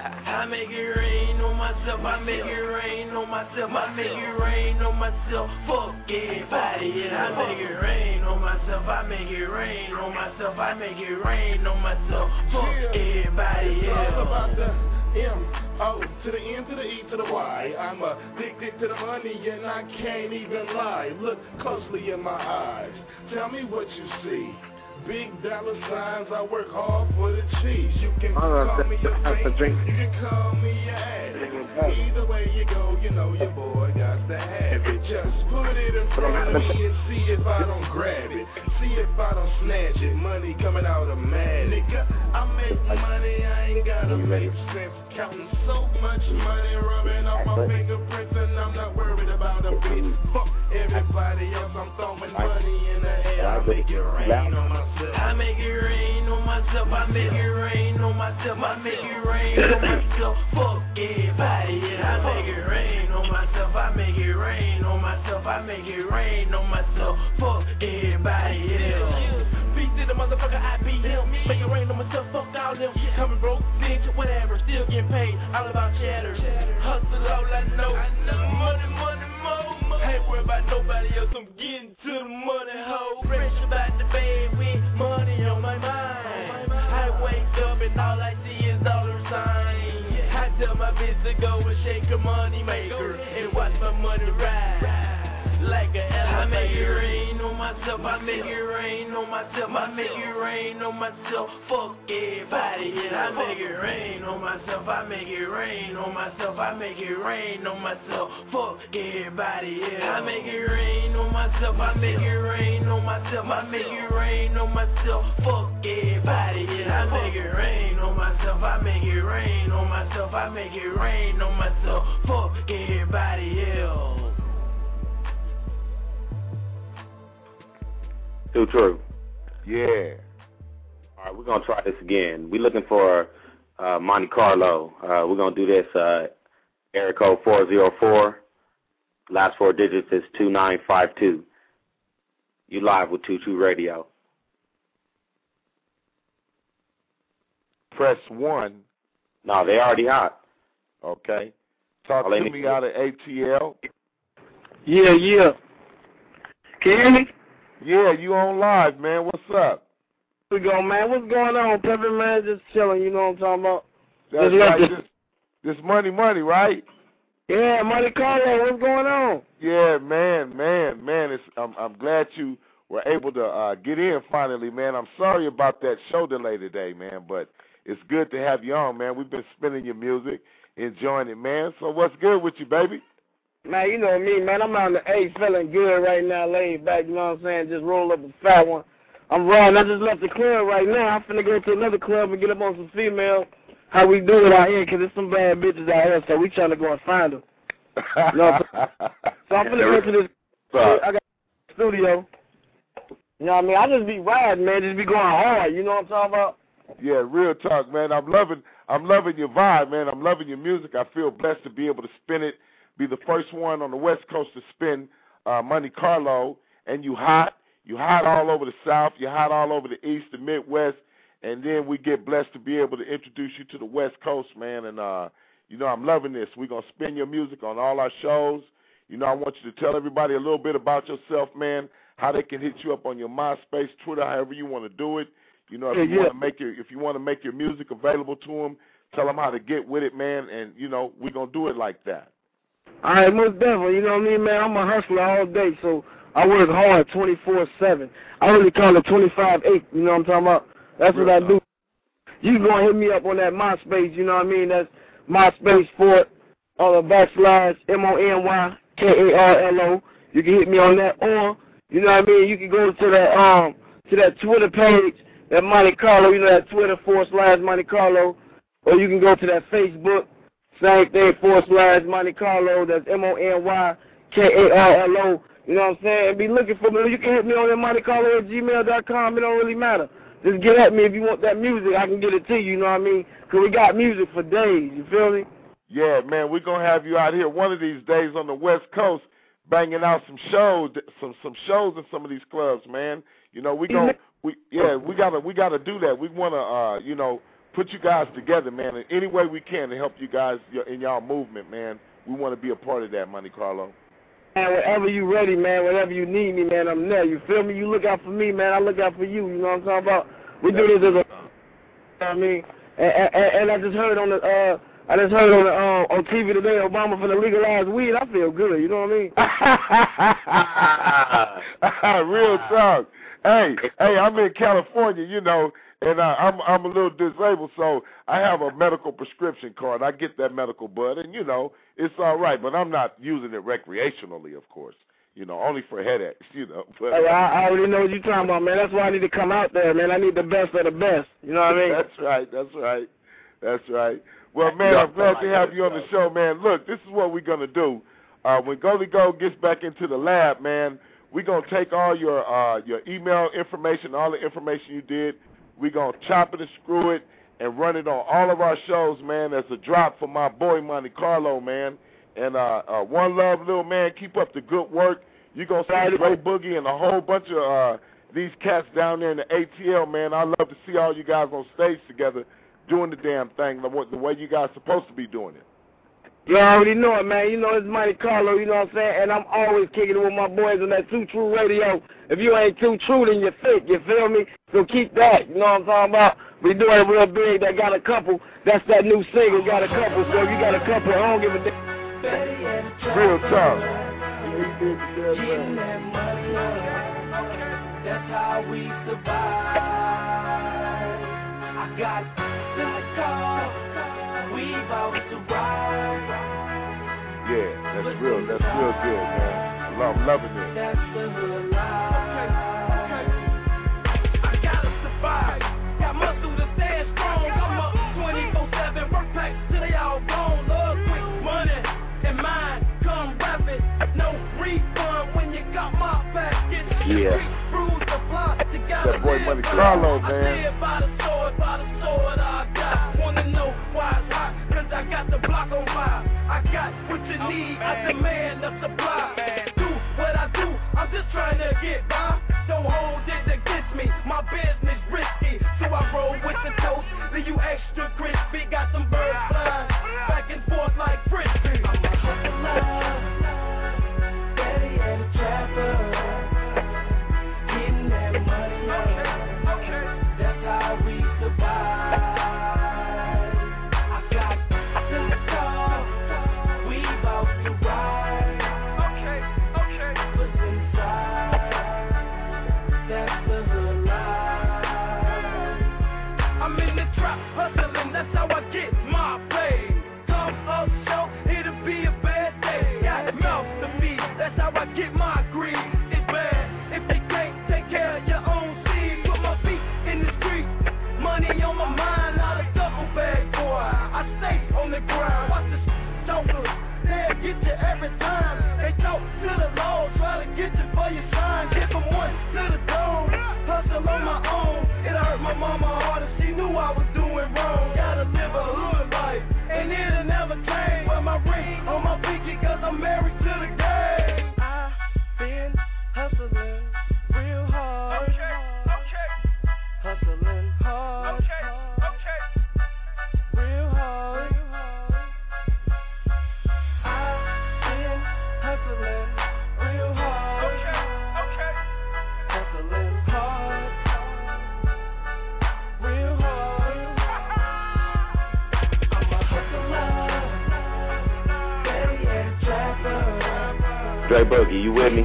I make it rain on myself. I make it rain on myself. I make it rain on myself. Fuck everybody. Yeah, I make it rain on myself. I make it rain on myself. I make it rain on myself. Fuck everybody. Yeah.
M O to the N to the E to the Y. I'm addicted to the money and I can't even lie. Look closely in my eyes. Tell me what you see. Big dollar signs, I work hard for the cheese. You can call me your drink, you can call me your ass. Either way you go, you know your boy got to have it. Just put it in front of me and see if I don't grab it. See if I don't snatch it. Money coming out of mad. Nigga, I make money, I ain't gotta make sense. Counting so much money, rubbing off my fingerprints, and I'm not worried about a bit. Fuck everybody else, I'm throwing money in the air. I make it rain on myself. I make it rain on myself. I make it rain on myself. I make it rain on myself. Fuck everybody. Yeah, I make it rain on myself. I make it rain on myself. I make it rain on myself. Fuck everybody. Yeah. Beat to the motherfucker, I beat him. Make it rain on myself, fuck all them. Coming broke, bitch, whatever. Still getting paid, all about chatter. Hustle, all I know. Money, money, more. Ain't worried about nobody else. I'm getting to the money, hoe. Fresh about the bed with money on my mind. I wake up and all I see is dollar signs. I tell my bitch to go and shake her money maker and watch my money ride. Like an elevator. I make it rain on myself. I make it rain on myself. I make it rain on myself. Fuck everybody. Yeah, I make it rain on myself. I make it rain on myself. I make it rain on myself. Fuck everybody. Yeah, I make it rain on myself. I make it rain on myself. I make it rain on myself. Fuck everybody. Yeah, I make it rain on myself. I make it rain on myself. I make it rain on myself. Fuck everybody. Yeah.
Too true.
Yeah.
All right, we're going to try this again. We're looking for uh, Monte Carlo. Uh, we're going to do this uh, area code four zero four. Last four digits is two nine five two. You live with Two True Radio.
Press one.
No, they already hot.
Okay. Talk
All
to
me
me out of A T L.
Yeah, yeah. Can you hear me?
Yeah, you on live, man. What's up?
We go, man. What's going on, Peppy, man? Just chilling, you know what I'm talking about?
That's
Just
right.
this.
This, this money, money, right?
Yeah, Monte Carlo, what's going on?
Yeah, man, man, man. It's, I'm, I'm glad you were able to uh, get in finally, man. I'm sorry about that show delay today, man, but it's good to have you on, man. We've been spinning your music, enjoying it, man. So what's good with you, baby?
Man, you know me, man. I'm on the A, feeling good right now, laid back, you know what I'm saying? Just roll up a fat one. I'm rolling. I just left the club right now. I'm finna go to another club and get up on some females. how we do it out here, because there's some bad bitches out here, so we trying to go and find them. You know, so I'm going to go to this. I got a studio. You know what I mean? I just be riding, man. Just be going hard. You know what I'm talking about?
Yeah, real talk, man. I'm loving I'm loving your vibe, man. I'm loving your music. I feel blessed to be able to spin it, be the first one on the West Coast to spin uh, Monte Carlo. And you hot. You hot all over the South. You're hot all over the East, the Midwest. And then we get blessed to be able to introduce you to the West Coast, man. And, uh, you know, I'm loving this. We're going to spin your music on all our shows. You know, I want you to tell everybody a little bit about yourself, man, how they can hit you up on your MySpace, Twitter, however you want to do it. You know, if
yeah,
you
yeah.
want to make your if you want to make your music available to them, tell them how to get with it, man. And you know, we're gonna do it like that.
All right, most definitely. You know what I mean, man? I'm a hustler all day, so I work hard twenty-four seven. I really call it twenty-five eight. You know what I'm talking about? That's Real what I do. You can go and hit me up on that MySpace. You know what I mean? That's MySpace for on the backslash M O N Y K A R L O. You can hit me on that, or you know what I mean? You can go to that um to that Twitter page. That Monte Carlo, you know, that Twitter forward slash Monte Carlo, or you can go to that Facebook, same thing, forward slash Monte Carlo, that's M O N Y K A R L O, you know what I'm saying, and be looking for me. You can hit me on that Monte Carlo at gmail dot com, it don't really matter. Just get at me if you want that music, I can get it to you, you know what I mean, because we got music for days, you feel me?
Yeah, man, we're going to have you out here one of these days on the West Coast banging out some shows, some some shows in some of these clubs, man. You know, we going We yeah, we gotta we gotta do that. We wanna uh, you know, put you guys together, man, in any way we can to help you guys in y'all movement, man. We want to be a part of that, Monte Carlo.
And whenever you ready, man, whenever you need me, man, I'm there. You feel me? You look out for me, man. I look out for you. You know what I'm talking about? We do this as a, you know what I mean, and, and, and I just heard on the uh, I just heard on the uh, on T V today, Obama for the legalized weed. I feel good. You know what
I mean? Real talk. Hey, hey, I'm in California, you know, and uh, I'm I'm a little disabled, so I have a medical prescription card. I get that medical bud, and, you know, it's all right, but I'm not using it recreationally, of course, you know, only for headaches, you know. But,
hey, I, I already know what you're talking about, man. That's why I need to come out there, man. I need the best of the best, you know what I mean?
That's right, that's right, that's right. Well, man, I'm glad to have you on the show, man. Look, this is what we're going to do. Uh, when Goldie Gold gets back into the lab, man, we're going to take all your uh, your email information, all the information you did. We're going to chop it and screw it and run it on all of our shows, man, as a drop for my boy Monte Carlo, man. And uh, uh, one love, little man. Keep up the good work. You're going to see Ray Boogie and a whole bunch of uh, these cats down there in the A T L, man. I love to see all you guys on stage together doing the damn thing the way you guys supposed to be doing it.
You already know it, man. You know it's Monte Carlo, you know what I'm saying? And I'm always kicking it with my boys on that Too True Radio. If you ain't too true, then you're fake, you feel me? So keep that, you know what I'm talking about? We doing it real big. That got a couple. That's that new single, got a couple. So if you got a couple, I don't give a damn.
Real tough.
Getting that money up, that's how we survive. I got this car, we about to ride.
Yeah, that's real, that's real good, man. I love, I'm loving it.
That's the hood life. I gotta survive. Got muscle to stand strong. I'm up twenty-four seven, work pack till they all gone. Love quick money and mine come rapid. No refund when you got my package.
Yeah. That boy Monte Carlo, man.
I live by the sword, by the sword I got. Wanna know why it's hot? Cause I got the block on fire. I got what you need, I demand the supply. Do what I do, I'm just trying to get by. Don't hold it against me, my business risky. So I roll with the toast, leave you extra crispy. Got some birds flying, back and forth like frisbee. I'm a hustler, daddy and a trapper. Getting that money up, that's how we survive. I got this car, we about to ride.
Dre Boogie. You with me?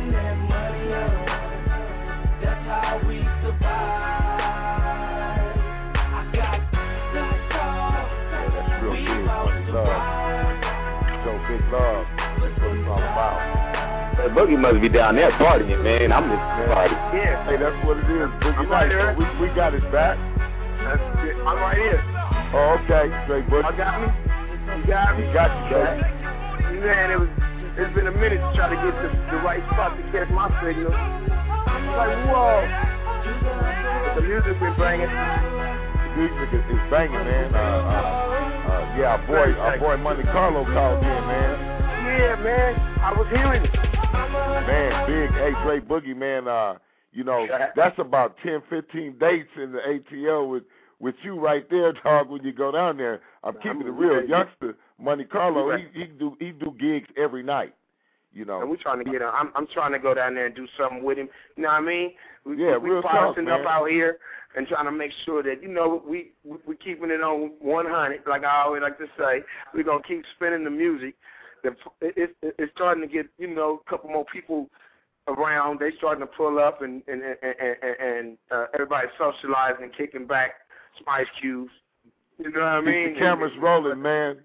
That's how we survive. I got that car.
Yeah, that's real big. Money love. Joe Big Love. That's what it's all about.
Dre Boogie must be down there partying, man. I'm just partying.
Yeah.
Hey, that's what it is. Boogie Night. Right we, we got his back.
That's it. I'm right here.
Oh, okay. Dre Boogie.
I got me. You got me.
Got you, back.
Man, it was. It's been a minute to try to get the, the right spot to catch my signal. It's like, whoa. But the music been banging.
The music is, is banging, man. Uh, uh, uh, yeah, our boy, our boy Monte Carlo called in, man.
Yeah, man. I was hearing it.
Man, big. Hey, Dre Boogie, man. Uh, you know, that's about ten, fifteen dates in the A T L with, with you right there, dog, when you go down there. I'm keeping it real. Youngster, Monte Carlo, he, he do he do gigs every night, you know.
And we're trying to get him. I'm, I'm trying to go down there and do something with him. You know what I mean? We,
yeah,
we
real
polishing
talk,
up
man.
out here and trying to make sure that, you know, we, we, we keeping it on one hundred, like I always like to say. We're going to keep spinning the music. The, it, it, it's starting to get, you know, a couple more people around. They starting to pull up and, and, and, and, and uh, everybody socializing and kicking back some ice cubes. You know what I mean?
Keep the cameras rolling, man.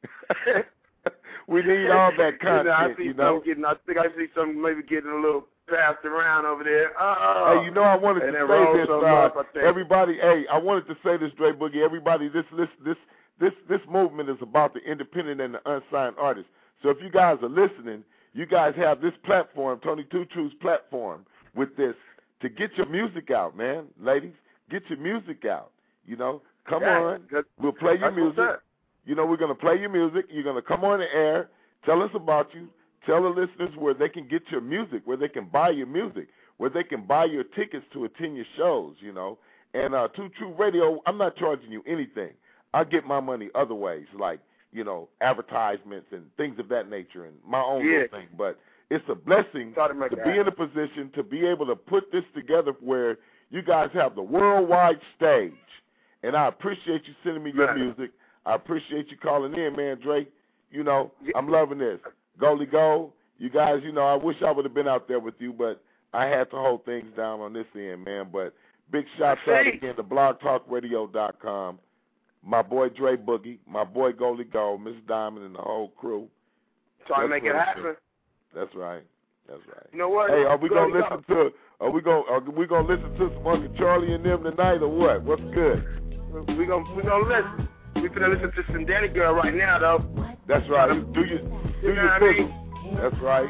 We need all that content,
you know, I see
you know.
Getting, I think I see some maybe getting a little passed around over there. Uh,
hey, you know, I wanted to say this. Uh,
up,
everybody, hey, I wanted to say this, Dre Boogie. Everybody, this, this, this, this, this movement is about the independent and the unsigned artists. So if you guys are listening, you guys have this platform, Tony Two Truth's platform, with this to get your music out, man. Ladies, get your music out. You know, come
yeah,
on. We'll play your music. You know, we're going to play your music. You're going to come on the air. Tell us about you. Tell the listeners where they can get your music, where they can buy your music, where they can buy your tickets to attend your shows, you know. And uh, Two True Radio, I'm not charging you anything. I get my money other ways, like, you know, advertisements and things of that nature and my own
yeah.
little thing. But it's a blessing to, to be in a position to be able to put this together where you guys have the worldwide stage. And I appreciate you sending me your
Man.
music. I appreciate you calling in, man, Drake. You know, I'm loving this. Goalie Go, you guys, you know, I wish I would have been out there with you, but I had to hold things down on this end, man. But big shots out again to blog talk radio dot com. My boy Dre Boogie, my boy Goalie Go, Miss Diamond, and the whole crew.
Try to make it happen.
That's right. That's right.
You know what?
Hey, are we
Go,
gonna
go.
listen to? Are we gonna? Are we gonna listen to some Uncle Charlie and them tonight, or what? What's good?
We gonna we gonna listen. We finna listen to some Danny Girl right now, though.
That's right. Do you do
you know
your
what
thing?
I mean?
That's right.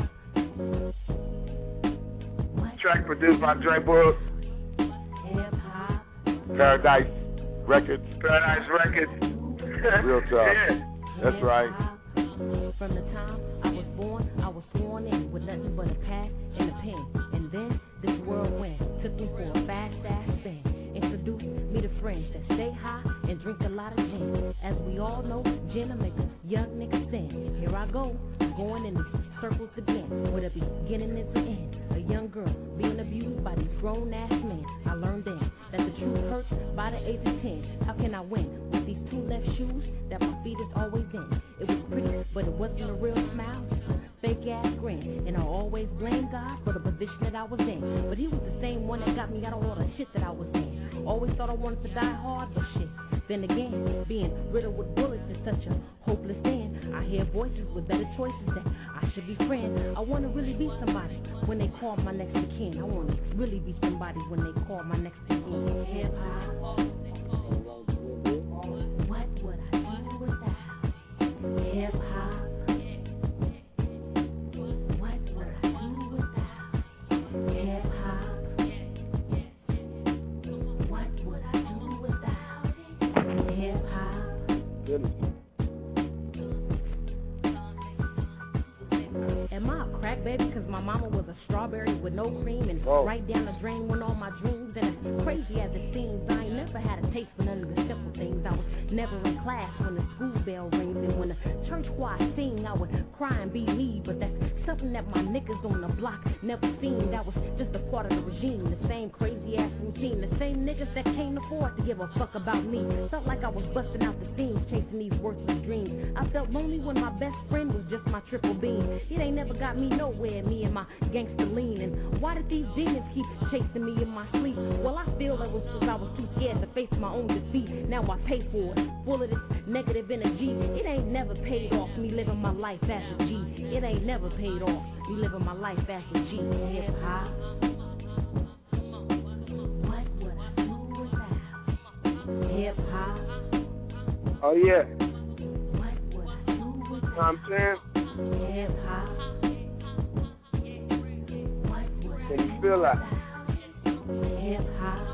Track produced by Dre Book.
Paradise Records.
Paradise Records.
Real tough.
Yeah.
That's right.
From the time I was born, I was sworn in with nothing but a pad and a pen. And then this whirlwind took me for a fast ass spin. Introduced me to friends that stay high and drink a lot of gin. As we all know, gin'll make a young nigga sin. Here I go, going in these circles again, where the beginning is the end. A young girl being abused by these grown ass men. I learned then that the truth hurts by the age of ten. How can I win with these two left shoes that my feet is always in? It was pretty, but it wasn't a real smile, just a fake ass grin. And I always blame God for the position that I was in. But he was the same one that got me out of all the shit that I was in. Always thought I wanted to die hard, but shit. Then again, being riddled with bullets is such a hopeless end. I hear voices with better choices that I should be friends. I want to really be somebody when they call my next of kin. I want to really be somebody when they call my next of kin. Hip hop. What would I do without hip hop? What would I do without hip hop? What would I do without hip hop? Am I a crack baby? Cause my mama was a strawberry with no cream and
Whoa.
right down the drain went all my dreams. And as crazy as it seems, I ain't never had a taste for none of the simple things. I was never in class when the school bell rings, and when the church choir sing, I would cry and be me. But that's something that my niggas on the block never seen. That was just a part of the regime, the same crazy ass routine, the same niggas that can't afford to give a fuck about me. Felt like I was busting out the seams, chasing these worthless dreams. I felt lonely when my best friend was just my triple beam. It ain't never got me nowhere, me and my gangster lean. And why did these demons keep chasing me in my sleep? Well, I feel it was because I was too scared to face my own defeat. Now I pay for it, full of this negative energy. It ain't never paid off me living my life as a G. It ain't never paid off me living my life as a G. Hip hop. What would I do without hip hop?
Oh yeah.
What would I do without?
You know what I'm saying?
Hip hop. What would I
Can you feel that?
Hip hop.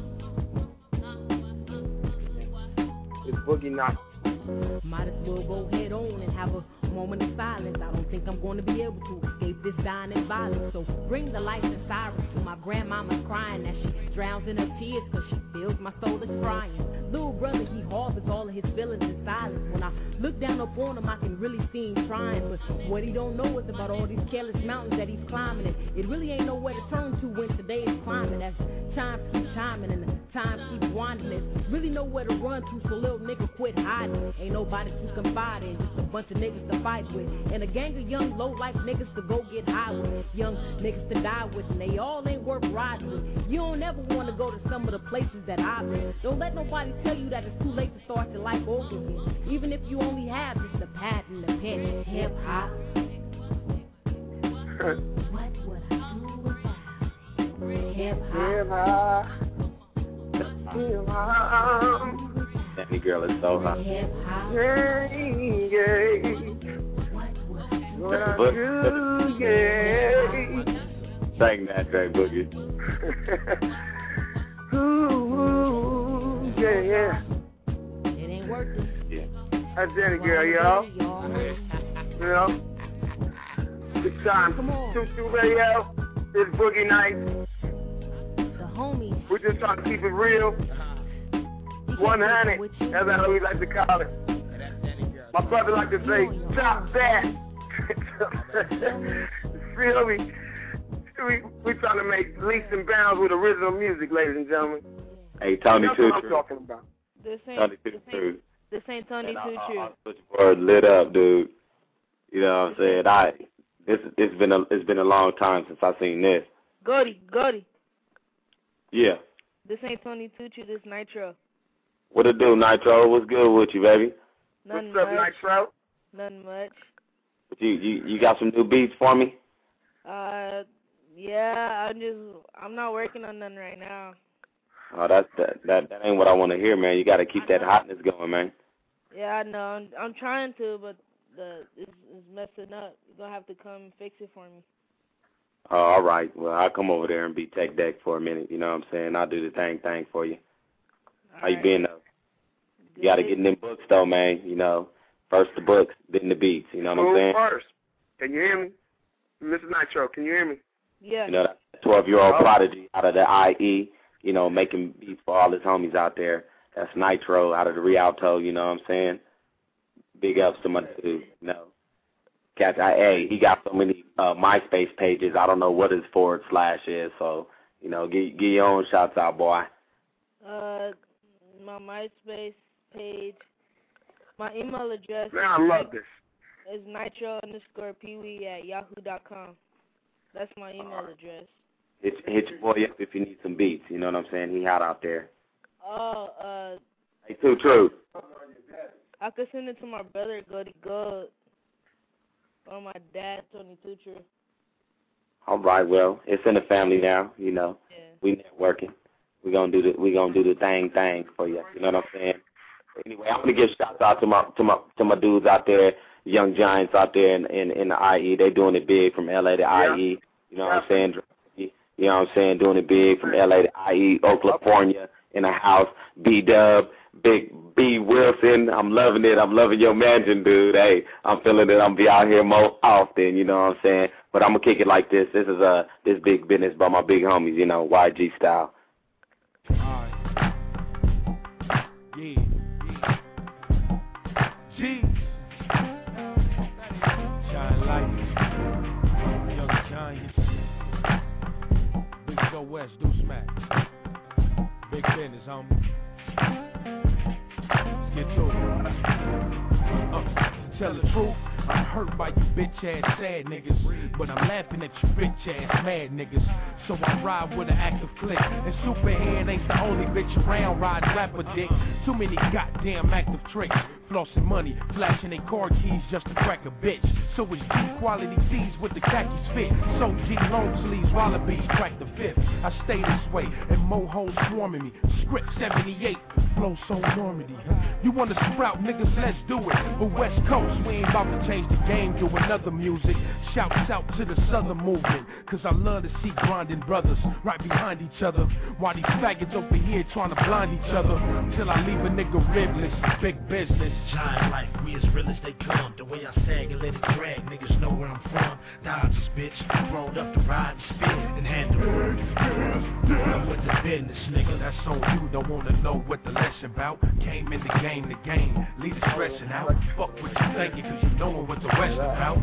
It's Boogie Nights.
Might as well go head on and have a moment of silence. I don't think I'm going to be able to escape this dying and violence. So bring the lights and sirens to my grandmama's crying as she drowns in her tears because she feels my soul is crying. Little brother, he harbors all of his feelings in silence. When I look down upon him, I can really see him trying. But what he don't know is about all these careless mountains that he's climbing. And it really ain't nowhere to turn to when today is climbing. As time keeps chiming and the time keeps winding, there's really nowhere to run to, so little nigga quit hiding. Ain't nobody to confide in, just a bunch of niggas to fight with. And a gang of young low-life niggas to go get high with. Young niggas to die with, and they all ain't worth riding with. You don't ever want to go to some of the places that I've been. Don't let nobody tell you that it's too late to start your life over again. Even if you only have just the pad and the pen. Hip-hop. What would I do without hip-hop?
Hip-hop. Hip-hop.
That girl is so hot.
Hip-hop.
Yeah, yeah. What I do, yeah.
Thank that, Dre Boogie.
Ooh, yeah, yeah.
It ain't working.
Yeah.
That's Jenny girl, y'all. You know? Good time.
Come on.
Two two Radio. It's Boogie Nights.
The homies.
We're just trying to keep it real. one hundred, as I always like to call it. My brother like to say, chop that. Feel me? We we trying to make leaps and bounds with original music, ladies and gentlemen.
Hey, Tony
That's
Too
what I'm
True.
talking about.
This ain't,
Tony
this
Too
ain't,
True.
this ain't Tony Too True.
Word lit up, dude. You know what I'm saying? I this it's been a it's been a long time since I seen this.
Goody, Goody.
Yeah.
This ain't Tony Too True. This Nitro.
What it do, Nitro? What's good with you, baby?
Nothing
What's up,
much.
Nitro?
Nothing much.
You you you got some new beats for me?
Uh, yeah. I'm just. I'm not working on nothing right now.
Oh, that's that that, that ain't what I want to hear, man. You got to keep that hotness going, man.
Yeah, I know. I'm, I'm trying to, but the it's, it's messing up. You're gonna have to come fix it for me.
Oh, all right. Well, I'll come over there and be tech deck for a minute. You know what I'm saying? I'll do the thing thing for you.
All
How you
right.
been, though? You got to get in them books, though, man. You know, first the books, then the beats. You know what I'm saying?
First. Can you hear me? Mister Nitro, can you hear me?
Yeah.
You know, that twelve-year-old
Oh.
prodigy out of the I E, you know, making beats for all his homies out there. That's Nitro out of the Rialto, you know what I'm saying? Big ups to my dude, you know. Catch, I, hey, he got so many uh, MySpace pages. I don't know what his forward slash is, so, you know, get, get your own shots out, boy.
Uh, my MySpace page, my email address
Man, I love this.
is nitro underscore peewee at yahoo dot com. That's my email address.
Hit, hit your boy up if you need some beats, you know what I'm saying? He hot out there.
Oh, uh,
Hey, Too True.
I could send it to my brother, Goody Gold, or my dad, Tony Too True.
All right, well, it's in the family now, you know.
Yeah.
We networking. We gonna do the we gonna do the thing thing for you. You know what I'm saying? Anyway, I'm gonna give shouts out to my to my to my dudes out there, young giants out there in in, in the I E. They doing it big from L A to I E. You know what I'm saying? You know what I'm saying? Doing it big from L A to I E, Oklahoma in the house. B Dub, Big B Wilson. I'm loving it. I'm loving your mansion, dude. Hey, I'm feeling it. I'm be out here more often. You know what I'm saying? But I'm gonna kick it like this. This is uh this big business by my big homies. You know, Y G style.
Alright. Yeah. Yeah. G. Shine light. Young Giants. Big Go West, do smack. Big business, homie. Let's get to it. Uh,
tell the truth, I'm hurt by you bitch-ass sad niggas, but I'm laughing at you bitch-ass mad niggas. So I ride with an active click, and Superhead ain't the only bitch around riding rapper dick. Too many goddamn active tricks, flossing money, flashing their car keys just to crack a bitch. So it's G-quality C's with the khakis fit. So G long sleeves, wallabies crack the fifth. I stay this way, and mohos swarming me. Script seventy-eight, flow so Normandy. You wanna sprout, niggas, let's do it. But West Coast, we ain't about to change the game to another music. Shouts out to the Southern movement, cause I love to see grinding brothers right behind each other, while these faggots over here trying to blind each other, till I leave a nigga ribless. Big business.
Giant life, we as real as they come. The way I sag and let it drag, niggas know where I'm from. Dodgers, bitch, rolled up to ride and spit and handle it. I'm with the business, nigga, that's on you. Don't wanna know what the lesson about. Came in the game, the game, leave it stressing out. Fuck what you thinking, cause you knowin' what the West about.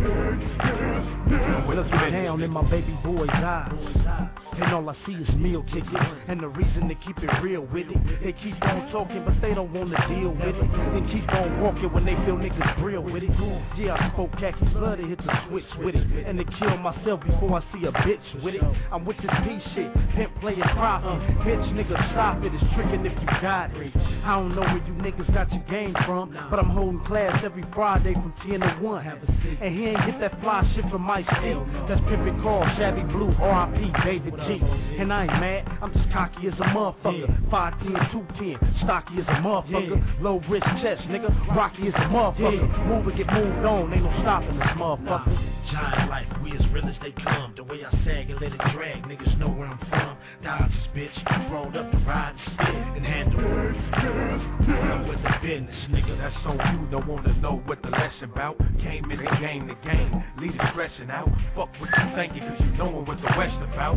Looking down in my baby boy's eyes, and all I see is meal tickets. And the reason they keep it real with it, they keep on talking, but they don't wanna deal with it. Then keep on walking when they feel niggas real with it. Yeah, I spoke khaki blood, it hit the switch with it. And to kill myself before I see a bitch with it. I'm with this P shit, pimp playing profit. Bitch, nigga, stop it, it's tricking if you got it. I don't know where you niggas got your game from, but I'm holding class every Friday from ten to one. And he ain't get that fly shit from my state. That's Pimpin' Carl, Shabby Blue, R I P, David G. And I ain't mad, I'm just cocky as a motherfucker. five ten, two ten, stocky as a motherfucker. Low wrist chest, nigga, rocky as a motherfucker. Move and get moved on, ain't no stopping this motherfucker.
Giant life, we as real as they come. The way I sag and let it drag, niggas know where I'm from. Dodgers, bitch, rolled up to ride and spit and handle it. I'm with the business, nigga, that's on you. Don't wanna know what the lesson about. Came in the game, the game, leave it stressing out. Fuck what you thinking, cause you knowin' what the West about.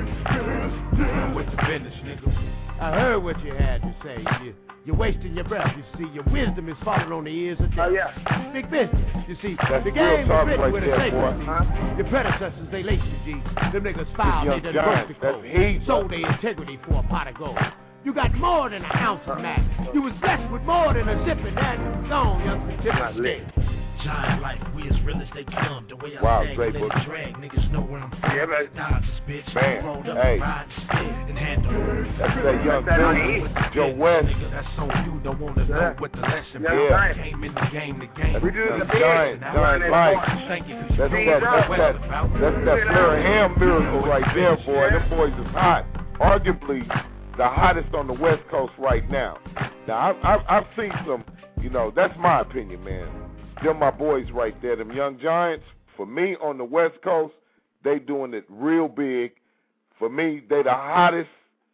I'm with the business, nigga.
I heard what you had to say. You, you're wasting your breath. You see, your wisdom is falling on the ears of death. Oh, yeah. Big business. You see,
That's
the game was written
right
with
there,
a sacred
boy.
huh? Your predecessors, they laced you, G. Them niggas filed, they done broke the code. Sold their integrity for a pot of gold. You got more than an ounce of max. You was blessed with more than a zip and that. Gone, youngster, tip and stick.
Giant life, we as real as they come. The way I
wow,
sag
great
and let it drag, niggas know where I'm from.
Yeah, man.
Dodgers, bitch,
man.
rolled up
Hey.
and ride and spit and handle it.
That's that young dude, Joe West.
Nigga, that's on you. Don't wanna know
Yeah.
what the lesson
Yeah.
about.
Yeah.
Came in the game, the game.
We do the giant, giant life. That's that, that's that, that's that Blair Ham miracle right there, boy. Them boys is hot. Arguably the hottest on the West Coast right now. Now, I've, I've, I've seen some, you know, that's my opinion, man. Them my boys right there, them young giants. For me, on the West Coast, they doing it real big. For me, they the hottest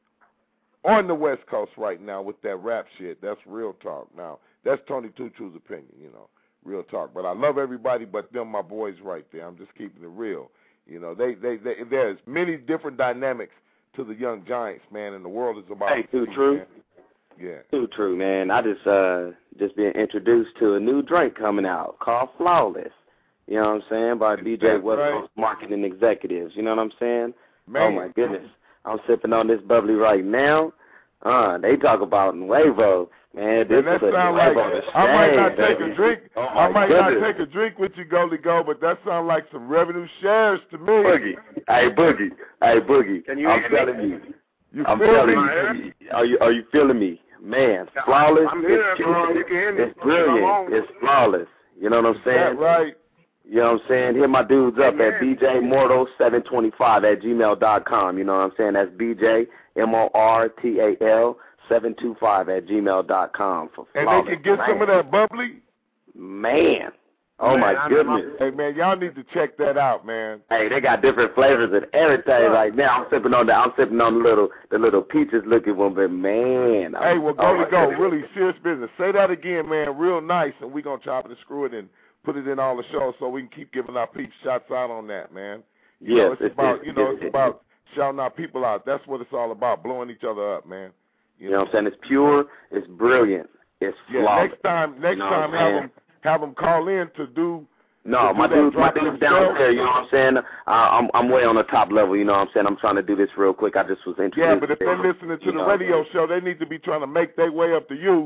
on the West Coast right now with that rap shit. That's real talk. Now, that's Tony Two True's opinion, you know, real talk. But I love everybody but them my boys right there. I'm just keeping it real. You know, they, they, they there's many different dynamics to the young giants, man, and the world is about.
Hey, Too True.
Man. Yeah.
Too true, man. I just uh just been introduced to a new drink coming out called Flawless. You know what I'm saying? By B J West
right?
Coast Marketing Executives. You know what I'm saying?
Man.
Oh my goodness. I'm sipping on this bubbly right now. Uh, they talk about Nuevo. Man, this
and that
is a
sound
Nuevo
like
to
I might
shame,
not take
baby.
a drink.
Oh
I
my
might
goodness.
not take a drink with you, Goldie Go, but that sounds like some revenue shares to me.
Boogie. Hey, Boogie. Hey, Boogie.
Can you
I'm
hear
telling
me?
you.
You
I'm
feel
telling
me?
you. Are you are you feeling me? Man, flawless.
I'm here,
it's
bro.
cute,
You can hear me.
It's brilliant. It's flawless. You know what I'm saying?
That right.
You know what I'm saying? Hit my dudes up
Amen.
at B J Mortal seven twenty-five at gmail dot com. You know what I'm saying? That's B J M O R T A L seven two five at gmail dot com for
And
flawless.
they can get
man.
some of that bubbly.
Man. Oh,
Man,
my
I-
goodness.
Hey, man, y'all need to check that out, man.
Hey, they got different flavors and everything right now. I'm sipping on the I'm sipping on the little the little peaches looking one, but man.
Hey, well,
oh
go
my
to go.
goodness.
Really serious business. Say that again, man, real nice, and we're going to chop it and screw it and put it in all the shows so we can keep giving our peeps shots out on that, man. You
Yes,
know, it's,
it's-
about,
it's-
you know,
it's-
it's about shouting our people out. That's what it's all about, blowing each other up, man.
You know what I'm saying? It's pure. It's brilliant. It's
Yeah,
flawless.
next time, next
You know
time,
what I'm
have
saying?
them, have them call in to do.
No,
to
my
do that
dude, my
drop
dude's
themselves.
down there. You know what I'm saying? Uh, I'm I'm way on the top level. You know what I'm saying? I'm trying to do this real quick. I just was introduced.
Yeah, but if
to
they're
him,
listening to
you
the
know.
radio show, they need to be trying to make their way up to you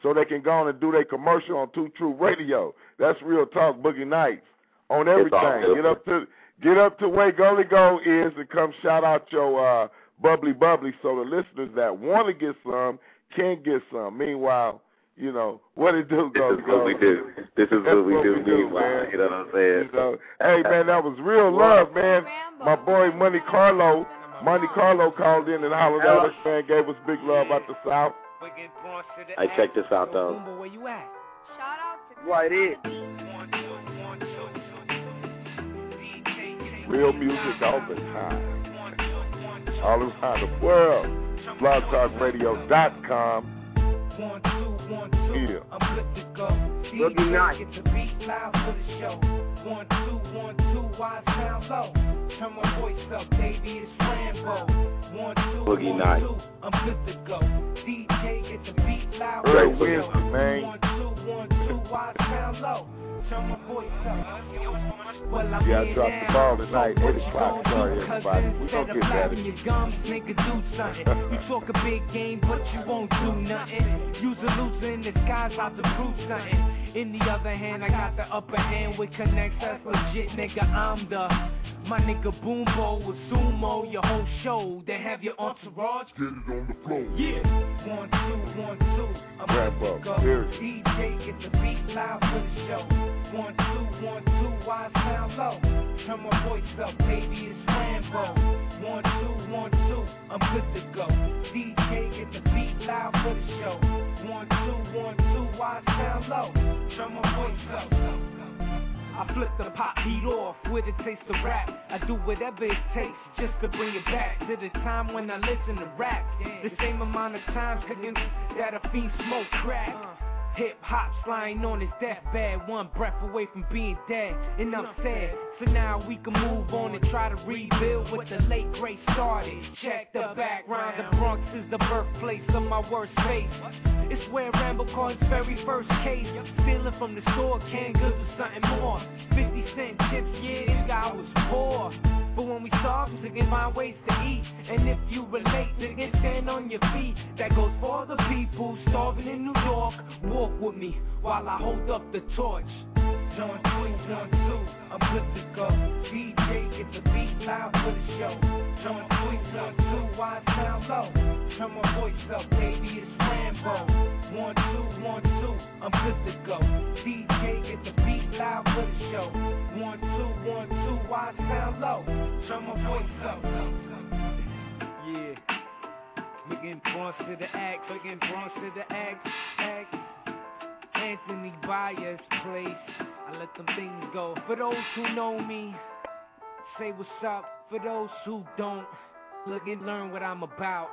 so they can go on and do their commercial on Two True Radio. That's Real Talk Boogie Nights on everything. Get up to get up to where Gully Go is and come shout out your uh, bubbly bubbly so the listeners that want to get some can get some. Meanwhile, you know, what it do, Gully Go?
This is what we do. This is what we
what
do,
we do
meanwhile.
man.
You know what I'm saying?
You know, hey, man, that was real love, man. My boy Monte Carlo, Monte Carlo called in and hollered at us, man, gave us big love out the South.
Hey, check this out, though.
Where you at?
Shout out to
Right in.
Real music all the time. All around the world. blog talk radio dot com. Yeah.
Boogie Nights.
One, two, one, two, why sound low? Turn my voice up, baby, it's Rambo. One, two,
Boogie
one,
Nights.
two, I'm good to go. D J, get the beat loud.
Real music, man.
One, two, one, two, why sound low? Turn my voice up. Well, I'm
Yeah, I
here
dropped
now.
the ball tonight,
So
eight
what
o'clock.
you gonna
Sorry,
do?
everybody. We
Instead
gonna
of
get better.
flapping your gums, nigga, do something. You talk a big game, but you won't do nothing. Use a loser in disguise out to prove something. In the other hand, I got the upper hand with connects that's legit, nigga. I'm the my nigga Boombo with Sumo, your whole show. Then have your entourage
Get it on the floor.
yeah. One, two, one, two. I'm
Rambo,
good to go.
serious.
D J, get the beat loud for the show. One, two, one, two, why sound low? Turn my voice up, baby, it's Rambo. One, two, one, two, I'm good to go. D J, get the beat loud for the show. One, two, one, two, why sound low? Turn my voice up. I flip the pop beat off with a taste of rap. I do whatever it takes just to bring it back to the time when I listen to rap. The same amount of time cooking that a fiend smoke crack. Hip hop flying on his deathbed, one breath away from being dead. And I'm sad, so now we can move on and try to rebuild what the late great started. Check the background, the Bronx is the birthplace of my worst fate. It's where Rambo caught his very first case. Stealing from the store, canned goods or something more. fifty cent chips, yeah, this guy was poor. But when we starve, we can find ways to eat. And if you relate, then get stand on your feet. That goes for the people starving in New York. Walk with me while I hold up the torch. One, two, one, two, I'm good to go. D J, get the beat loud for the show. One, two, one, two, why sound low? Turn my voice up, baby, it's Rambo. One, two, one, two, I'm good to go. D J, get the beat loud for the show. One, two, one, two, why sound low? Turn my voice up. Yeah. Looking Bronx to the act, looking Bronx to the act, act. Anthony Byers' place. I let them things go. For those who know me, say what's up. For those who don't, look and learn what I'm about.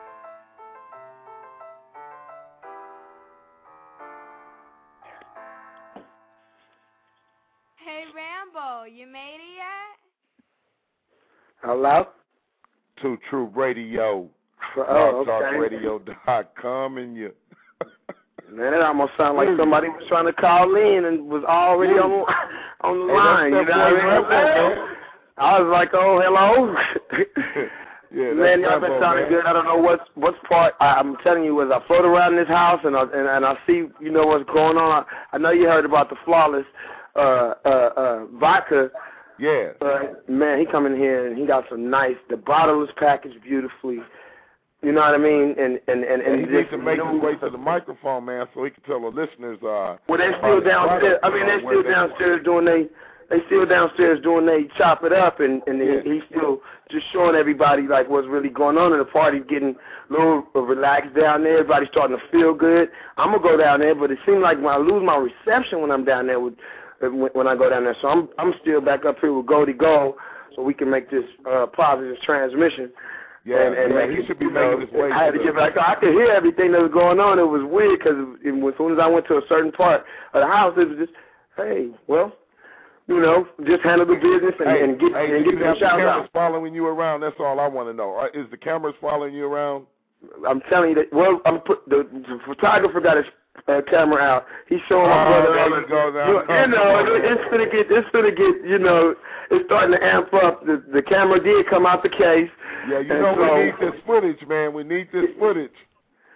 Hey Rambo, you made it yet?
Hello?
Two True Radio.
Oh,
blog talk
okay.
radio dot com and you.
Man, it almost sounded like somebody was trying to call in and was already on on the
Hey,
line. You
that's
know what I mean?
man.
I was like, oh, hello.
Yeah,
Man, y'all
Rambo,
been sounding
man.
good. I don't know what's what's part. I, I'm telling you, as I float around this house and I and, and I see, you know, what's going on. I, I know you heard about the Flawless uh, uh, uh, vodka.
Yeah.
Uh, man, he come in here and he got some nice. The bottle is packaged beautifully. You know what I mean? And and and, and
he needs to make his way to the microphone, man, so he can tell the listeners. Uh,
well, they're still downstairs. I mean, they're still downstairs doing they. They still downstairs doing they chop it up, and and
Yeah.
he, he's still just showing everybody like what's really going on, and the party's getting a little relaxed down there. Everybody's starting to feel good. I'm gonna go down there, but it seems like when I lose my reception when I'm down there with when I go down there. So I'm I'm still back up here with Goldie Gold, so we can make this uh, positive transmission.
Yeah,
and, and
yeah,
make
he
it,
should be
you
making
know,
his way.
I had to get back. I could hear everything that was going on. It was weird because as soon as I went to a certain part of the house, it was just, hey, well, you know, just handle the business and,
Hey,
and get
hey,
and
do
get
you
the
have the
shout
cameras
out.
following you around? That's all I want to know. Uh, Is the cameras following you around?
I'm telling you that. Well, I'm put the, the photographer got his uh, camera out. He's showing my
Oh,
brother.
there
all
you
the-
go now.
You, you know, it, it's gonna get. It's gonna get. You know, it's starting to amp up. The, the camera did come out the case.
Yeah, you
and
know
so,
we need this footage, man. We need this footage.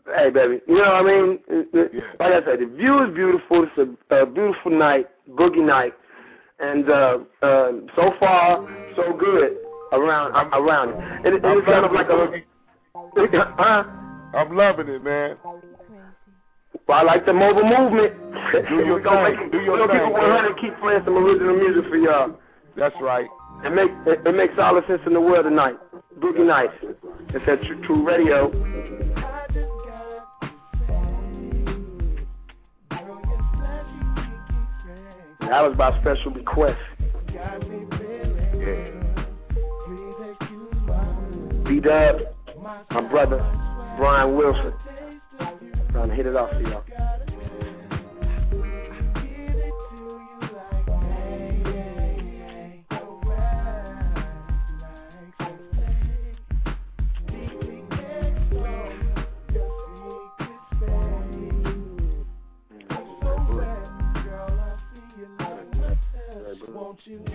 hey, baby, you know what I mean? Yeah. Like I said, the view is beautiful. It's a, a beautiful night, boogie night. And uh, uh, so far, so good around uh, around it. And, and it's kind of like a... Huh?
I'm loving it, man.
Well, I like the mobile movement.
Do your
We're gonna
thing.
make it,
Do your
we're gonna
thing,
keep it one hundred, keep playing some original music for y'all.
That's right.
It, make, it, it makes all the sense in the world tonight. Boogie Nights. It's at True, True Radio. That was by special request.
Yeah.
B-Dub, my brother, Brian Wilson. Trying to hit it off for y'all.
Won't you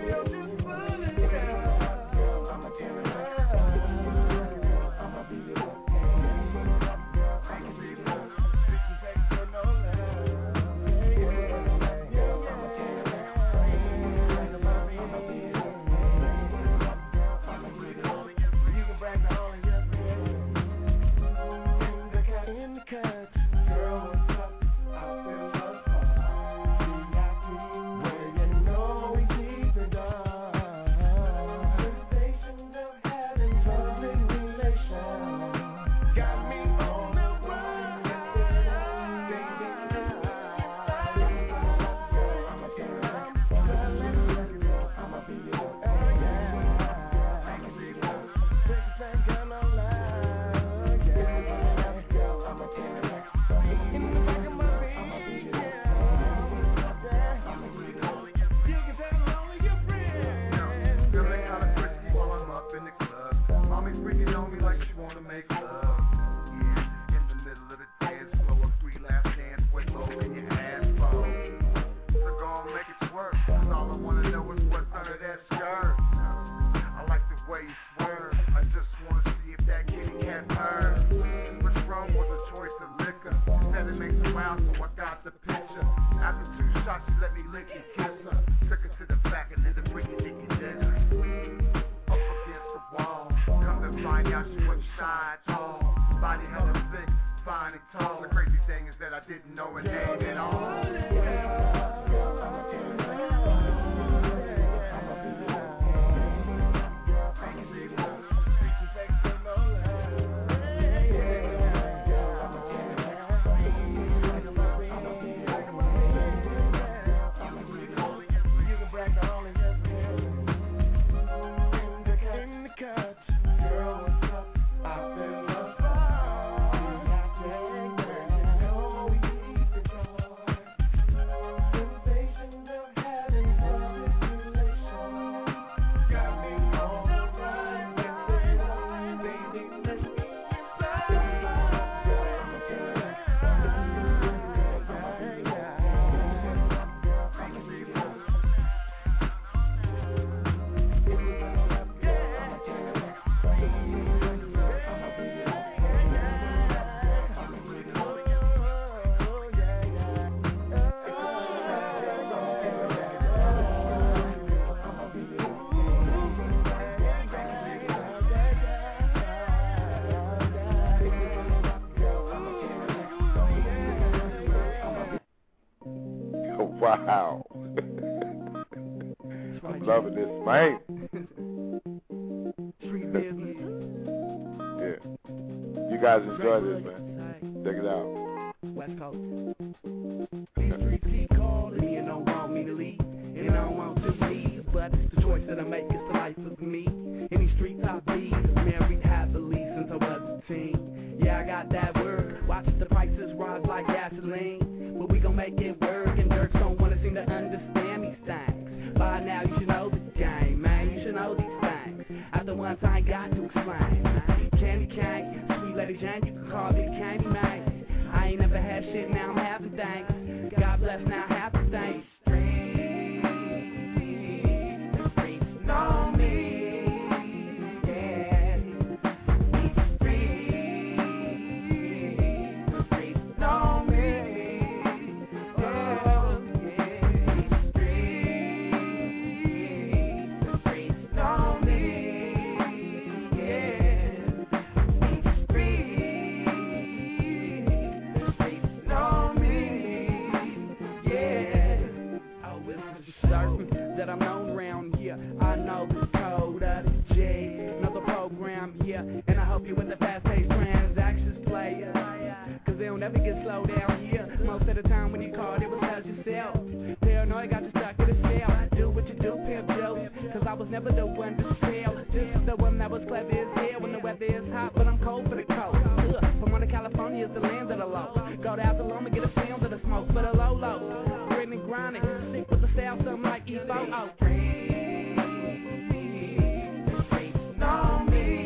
Wow. I'm loving this, man. Yeah. You guys enjoy this, man. Check it out.
West Coast. These streets keep calling me and don't want me to leave. And I don't want to leave, but the choice that I make is the life of me. In these streets I bleed, married happily since I was a teen. Yeah, I got that word. Watch the prices rise like gasoline. But we gon' make it work, and Dirks don't wanna seem to understand these things. By now you should know the game, man. You should know these things. After once I ain't got to explain, man. Candy cane, sweet lady Jane, you can call me the candy man. I ain't never had shit, now I'm having things. God bless, now I have to thank. The streets know me, yeah. These streets never the one to tell. Just the one that was clever as hell when the weather is hot, but I'm cold for the cold. Ugh, from one to California is the land of the low. Go to Altaloma, get a pound of the smoke for the low low. Gritting and grinding, sick with the style, something like E four. Oh. Know me.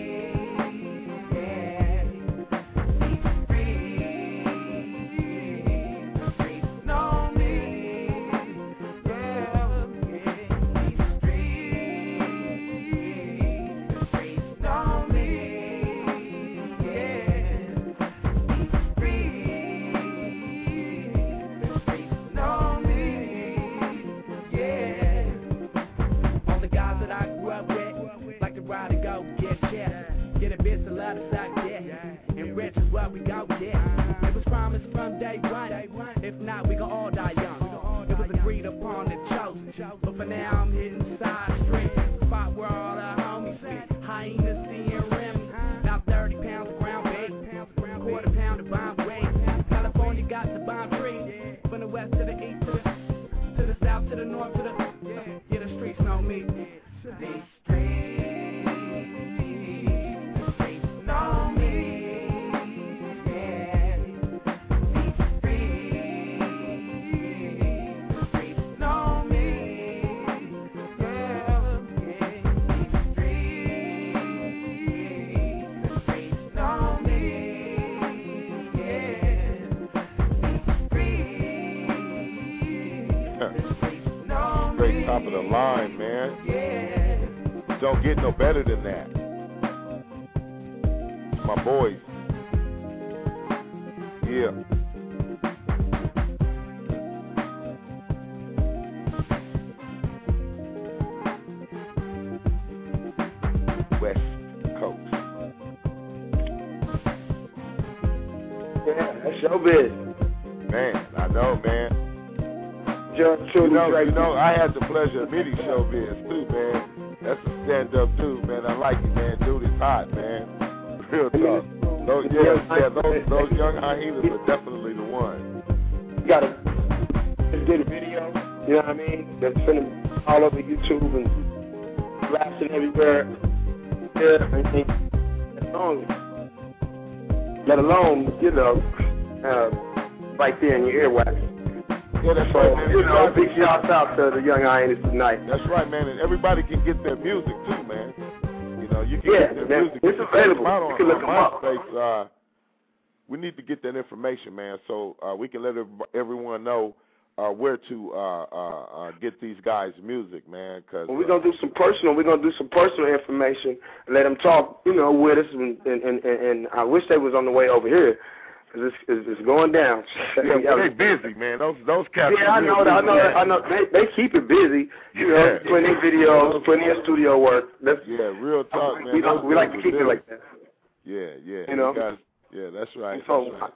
We go, yeah. It was promised from day one. If not, we gon' all die young. It was agreed upon and chosen. But for now, I'm hitting side streets. Spot where all the homies sit. Hyenas seeing Remy. Now thirty pounds of ground bait. Quarter pound of bomb weight. California got the bomb tree. From the west to the east to the, to the south to the north to the, yeah, the streets know me. These streets, the streets know me.
Top of the line, man. Yeah. Don't get no better than that. My boys. Yeah. West Coast.
Yeah, that's showbiz.
Man, I know, man.
Just
you know, you know, I had the pleasure of meeting Showbiz too, man. That's a stand-up too, man. I like it, man. Dude is hot, man. Real talk. Those, yeah, yeah, those, those young hyenas are definitely the one.
You gotta just did a video, you know what I mean? That's been all over YouTube and blasting everywhere. Yeah, I mean, as long, let alone, you know, uh, right there in your earwax.
Yeah, that's
so,
right, man.
You know, big shout out to the young hyenas tonight.
That's right, man. And everybody can get their music too, man. You know, you can
yeah,
get their
man,
music.
It's available.
On,
you can look
on
them up.
MySpace, uh, we need to get that information, man, so uh, we can let everyone know uh, where to uh, uh, uh, get these guys' music, man. Cause
well, we're gonna do some personal. We're gonna do some personal information. And let them talk, you know, with us. And, and, and, and I wish they was on the way over here. It's, it's, it's going down.
Yeah, well, they busy, man. Those those cats.
Yeah, I know. I know. I know. They they keep it busy. You yeah. know, plenty of videos, plenty of studio work. That's,
yeah, real talk, man.
We, don't, we like to keep it like that.
Yeah, yeah.
You know.
Guys, yeah, that's right.
So,
that's right.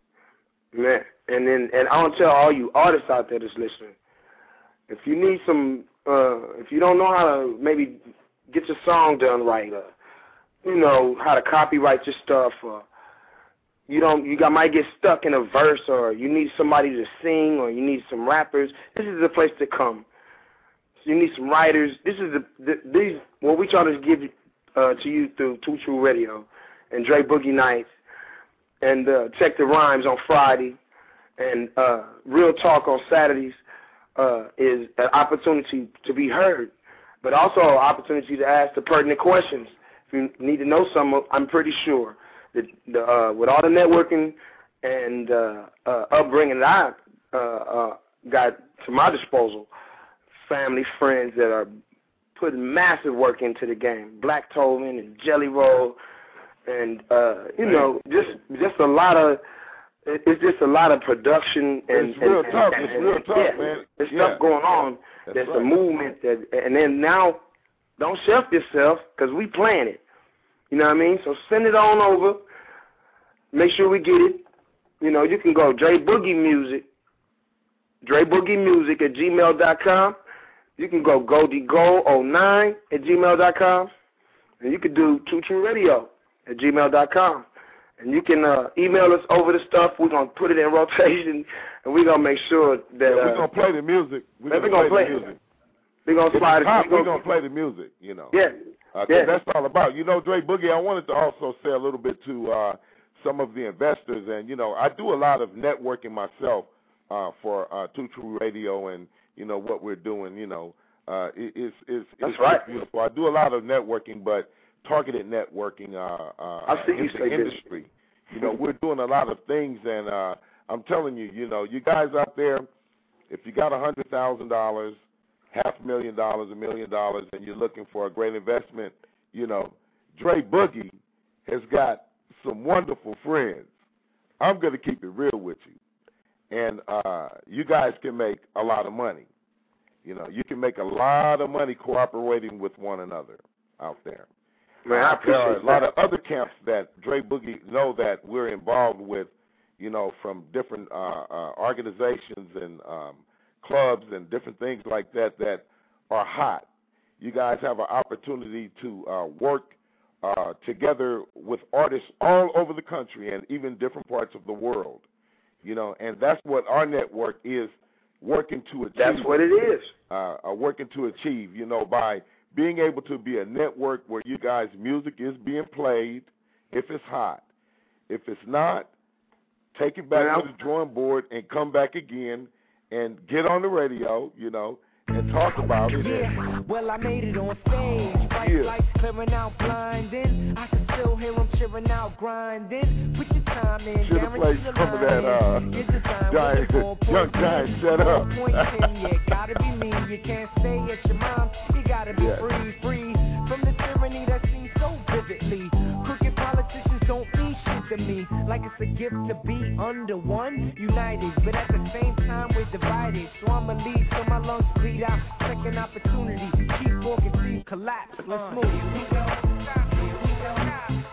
Man, and then and I want to tell all you artists out there that's listening, if you need some, uh, if you don't know how to maybe get your song done right, uh, you know how to copyright your stuff, or you don't, you got, might get stuck in a verse, or you need somebody to sing, or you need some rappers. This is the place to come. So you need some writers. This is the, the these what we try to give uh, to you through Two True Radio and Dre Boogie Nights and uh, Check the Rhymes on Friday and uh, Real Talk on Saturdays uh, is an opportunity to be heard, but also an opportunity to ask the pertinent questions. If you need to know something, I'm pretty sure that the, uh, with all the networking and uh, uh, upbringing that I uh, uh, got to my disposal, family, friends that are putting massive work into the game, Black Tolman and Jelly Roll, and uh, you know, just just a lot of it's just a lot of production and
it's real
and,
tough.
And,
it's
and,
real
and,
tough,
yeah,
man.
There's
yeah.
stuff going on.
That's
There's
right.
a movement that, and then now, don't shelf yourself because we plan it. You know what I mean? So send it on over. Make sure we get it. You know, you can go Dre Boogie Music, Dre Boogie Music at gmail dot com. You can go Goldie Go oh nine at gmail dot com. And you can do Two True Radio at gmail dot com. And you can uh, email us over the stuff. We're going to put it in rotation, and we're going to make sure that...
Yeah, we're
uh,
going to play the music. We're
we're
going to
play,
play the
music.
music.
We're going to slide it.
Hot, we're going to play the music, you know.
Yeah.
Uh,
yeah.
That's all about. You know, Dre Boogie, I wanted to also say a little bit to uh, some of the investors. And, you know, I do a lot of networking myself uh, for uh, Two True Radio and, you know, what we're doing, you know. Uh, it, it's it's,
That's
it's
right.
beautiful. I do a lot of networking, but targeted networking uh, uh,
I see
in
you
the
say
industry. This. You know, we're doing a lot of things, and uh, I'm telling you, you know, you guys out there, if you got one hundred thousand dollars, half a million dollars, a million dollars, and you're looking for a great investment, you know, Dre Boogie has got some wonderful friends. I'm going to keep it real with you. And uh, you guys can make a lot of money. You know, you can make a lot of money cooperating with one another out there.
Man, I
uh, there are a
appreciate
lot
that.
of other camps that Dre Boogie know that we're involved with, you know, from different uh, uh, organizations and um, clubs and different things like that that are hot. You guys have an opportunity to uh, work uh, together with artists all over the country and even different parts of the world, you know, and that's what our network is working to achieve.
That's what it is.
Uh, uh, working to achieve, you know, by being able to be a network where you guys' music is being played if it's hot. If it's not, take it back
well,
to the drawing board and come back again and get on the radio, you know, and talk about it.
Yeah, well, I made it on stage. Bright
yeah.
lights clearing out, blinding. I can still hear them cheering out, grinding. Put your time in,
should have played some of that uh, giant, young giant, shut up.
Yeah, gotta be me. You can't stay at your mom's. You gotta be
yeah.
free, free from the tyranny that seems so vividly. Crooked politicians don't mean shit to me. Like it's a gift to be under one, united. But at the same time, we're divided. So I'ma leave till my lungs bleed out. Second opportunity, keep walking till you collapse. Let's move. Here we go. Here we go.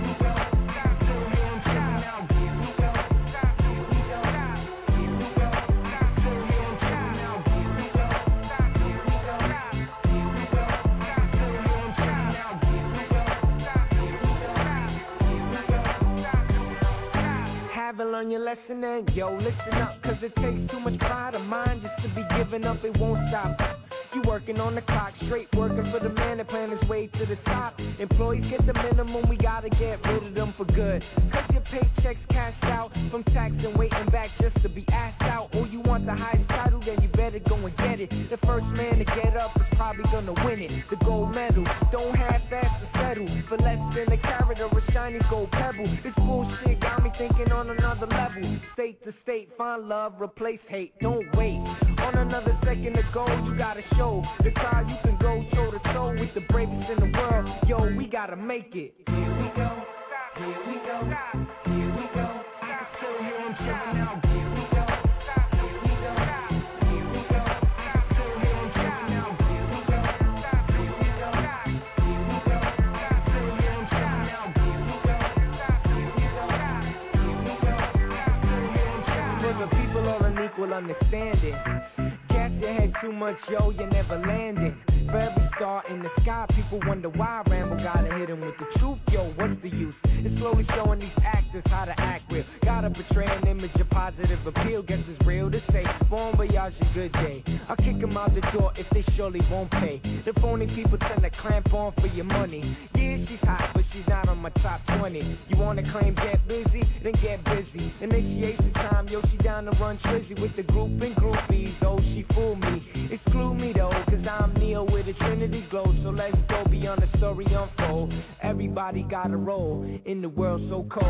Haven't learned your lesson and yo, listen up, cause it takes too much pride of mine just to be giving up, it won't stop. You working on the clock, straight working for the man that plan his way to the top. Employees get the minimum, we gotta get rid of them for good. Cause your paychecks cashed out from tax and waiting back just to be asked out. Or you want the highest title, then you better go and get it. The first man to get up is probably gonna win it. The gold medal, don't have fast to settle for less than a carat or a shiny gold pebble. This bullshit got me thinking on another level. State to state, find love, replace hate, don't wait. On another second to go, you gotta show the crowd you can go toe to toe with the bravest in the world. Yo, we gotta make it. Here we go, here we go, here we go. I can still hear them cheering out. Here we go, here we go, here we go. I can still hear them cheering out. Here we go, here we go, here we go. I can still hear them cheering out. Here we go, here we go, here we go. I can still hear them cheering out. For the people all unequal understanding. Gas your head too much, yo, you never landing. For every star in the sky, people wonder why Rambo gotta hit him with the truth, yo, what's the use? It's slowly showing these actors how to act real. Gotta portray an image of positive appeal, guess it's real to say, bon voyage, a good day. I'll kick them out the door if they surely won't pay. The phony people tend to clamp on for your money. Yeah, she's hot, but she's not on my top twenty. You wanna claim get busy? Then get busy. Initiation time, yo, she down to run trizzy with the group and groupies, oh, she fool me. Exclude me though, cause I'm Neo with a Trinity glow. So let's go beyond the story unfold. Everybody got a role in the world so cold.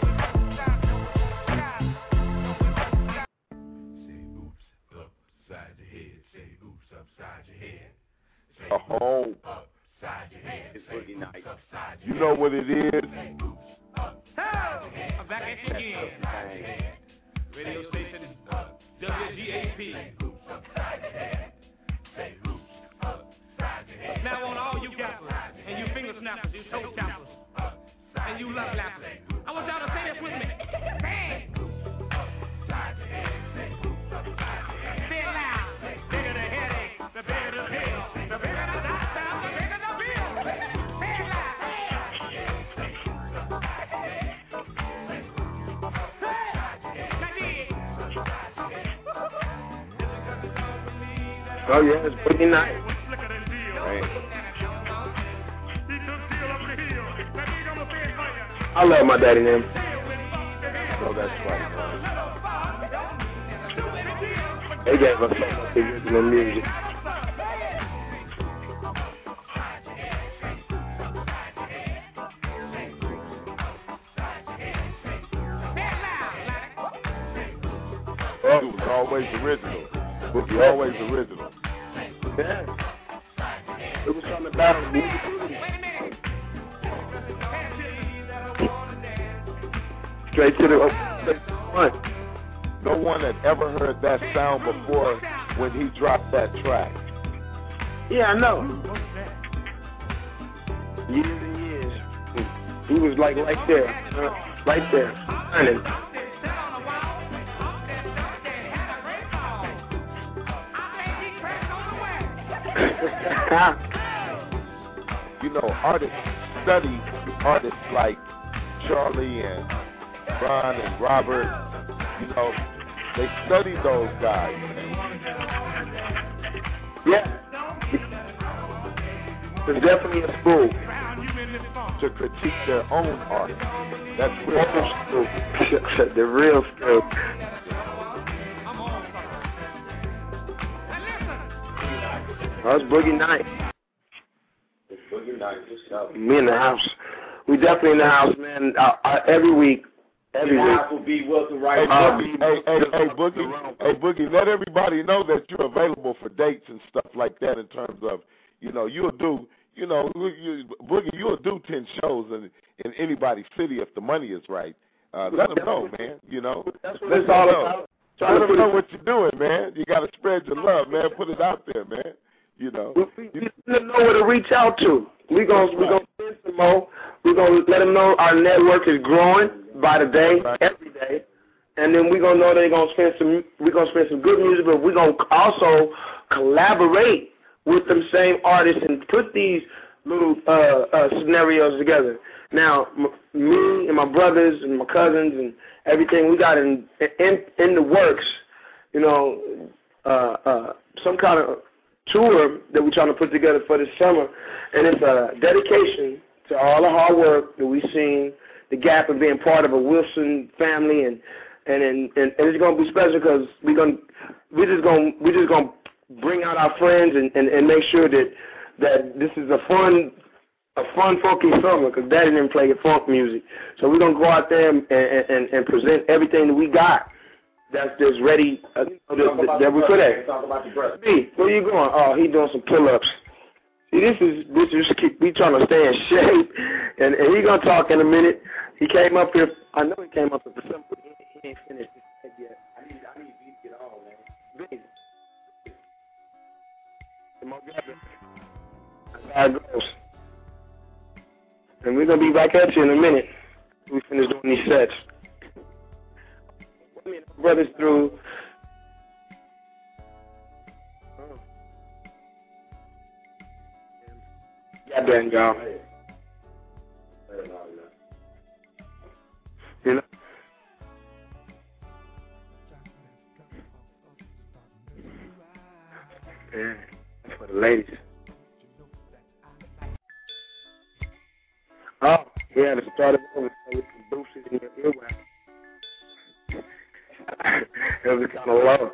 Say oops upside your head. Say oops upside your head. Say
oh.
oops upside your head.
It's boogie night.
You know what it is?
Say oops upside your head. I'm back at you again. Radio station W G A P. Now on all you gappers, and you finger snappers, you toe tappers, and you love lappers, I want y'all to say this with me. Bang! Say it loud. The bigger the headache, the bigger the pill, the bigger the doctor, the bigger the bill. Say it loud.
Oh yeah, it's boogie night. I love my daddy name.
So that's right, man.
They gave us so much original music.
Oh, it was always original. It was always original.
Yeah. It was something about it. Straight to the one.
No one had ever heard that sound before when he dropped that track.
Yeah, I know. Years and years. He was like right there. Uh, right there. Running.
You know, artists study artists like Charlie and Ron and Robert. You know, they study those guys.
Yeah. It's definitely a school.
To critique their own art. That's real school.
The real school. That's Boogie Night.
It's Boogie Night.
Me in the house. We definitely in the house, man. Uh, uh, every week. Every week.
Will be Wilson right uh, hey, hey, hey, hey, Boogie, hey, Boogie, let everybody know that you're available for dates and stuff like that in terms of, you know, you'll do, you know, you, Boogie, you'll do ten shows in, in anybody's city if the money is right. Uh, let them know, man, you know.
That's what
let
it's all
know.
about.
Let them know what you're doing, man. You got to spread your love, man. Put it out there, man. You know.
We, we, we know where to reach out to. We're going right. we gonna send some more. We're going to let them know our network is growing by the day, right. every day. And then we're going to know they're going to spend some, we're going to spend some good music, but we're going to also collaborate with them same artists and put these little uh, uh, scenarios together. Now, m- me and my brothers and my cousins and everything, we got in in, in the works, you know, uh, uh, some kind of tour that we're trying to put together for this summer, and it's a dedication to all the hard work that we've seen, the gap of being part of a Wilson family, and and and, and it's gonna be special because we're gonna we're just gonna we're just gonna bring out our friends and, and, and make sure that that this is a fun a fun funky summer because Daddy didn't play funk music, so we're gonna go out there and and, and present everything that we got. That's just ready. Uh, that, that we put at.
Talk about your brother.
B, where you going? Oh, he doing some pull-ups. See, this is this is keep we trying to stay in shape, and, and he gonna talk in a minute. He came up here. I know he came up here for something. He, he ain't finished his head yet. I need I need B to get on, man. B, come on, grab it. That's how it goes. And we're gonna be back at you in a minute. We finish doing these sets. I mean, brothers through. Oh. Goddamn, y'all. You know? Yeah, that's for the ladies. Oh, yeah, to start it over with some boosters in your earwax. It was kind of low.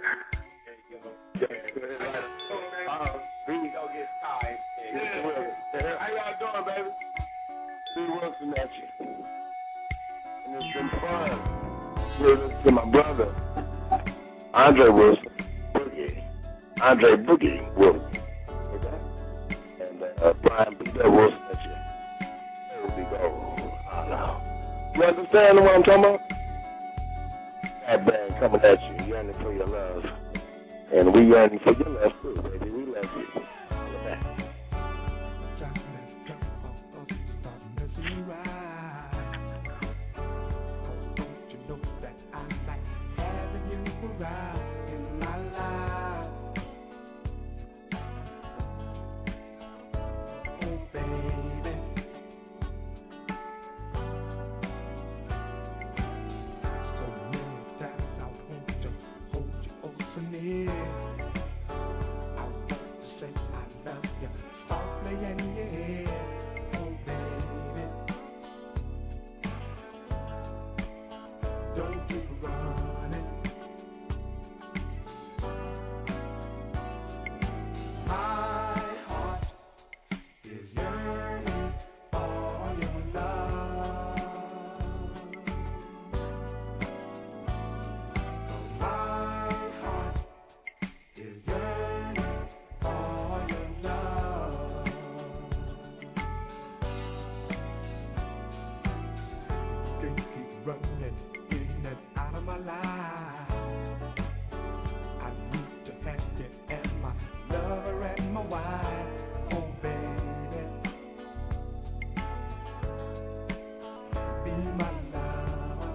How y'all doing, baby? Steve Wilson at you. And it's been fun. Wilson to my brother, Andre Wilson, Boogie. Andre Boogie Wilson. Okay? And uh, Brian B. Wilson at you. There we go. I know. You understand what I'm talking about? That band coming at you, yearning for your love. And we yearning for your love too, baby. We love you.
I want to say
life. I need to have you as my lover and my wife. Oh, baby, be my lover.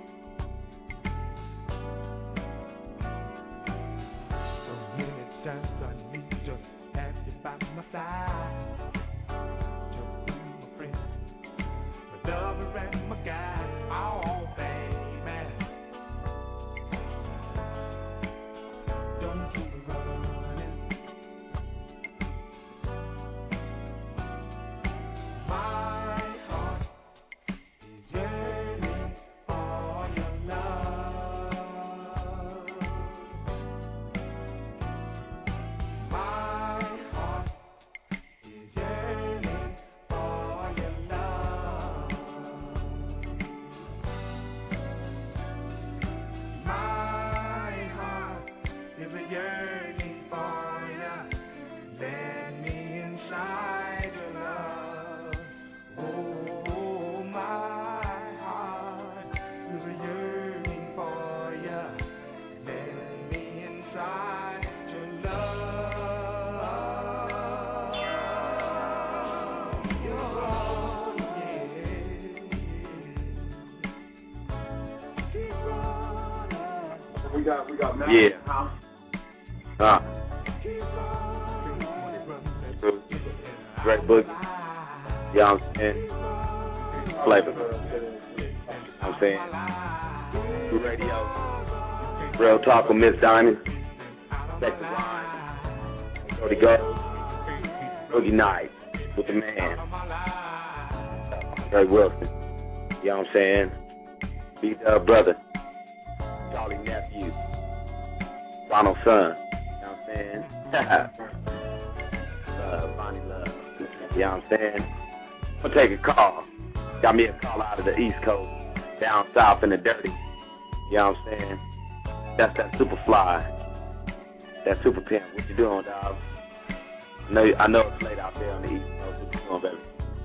So many times I need to have you by my side. Just be my friend, my lover and my guide. Oh, baby, don't keep running. My heart is yearning for your love. My heart is yearning for your love. My heart is a yearning for you. Let me inside your love. Oh, my heart is a yearning for you. Let me inside your love. Your love, yeah. Keep running.
We got, we got Matt
Yeah.
in the house.
Ah. Great book. You know what I'm saying? Flavor. You know what I'm saying? True Radio. Real Talk with Miss Diamond. Second Line. Cody Go. Boogie Night with the man. Ray Wilson. You know what I'm saying? Big Dub Brother. Charlie Nephew. Ronald Son. You know what I'm saying? uh, Bonnie Love. You know what I'm saying? I'm gonna take a call. Got me a call out of the East Coast, down south in the dirty. You know what I'm saying? That's that super fly. That super pimp. What you doing, dog? I know, I know it's late out there on the East Coast. What you doing, baby?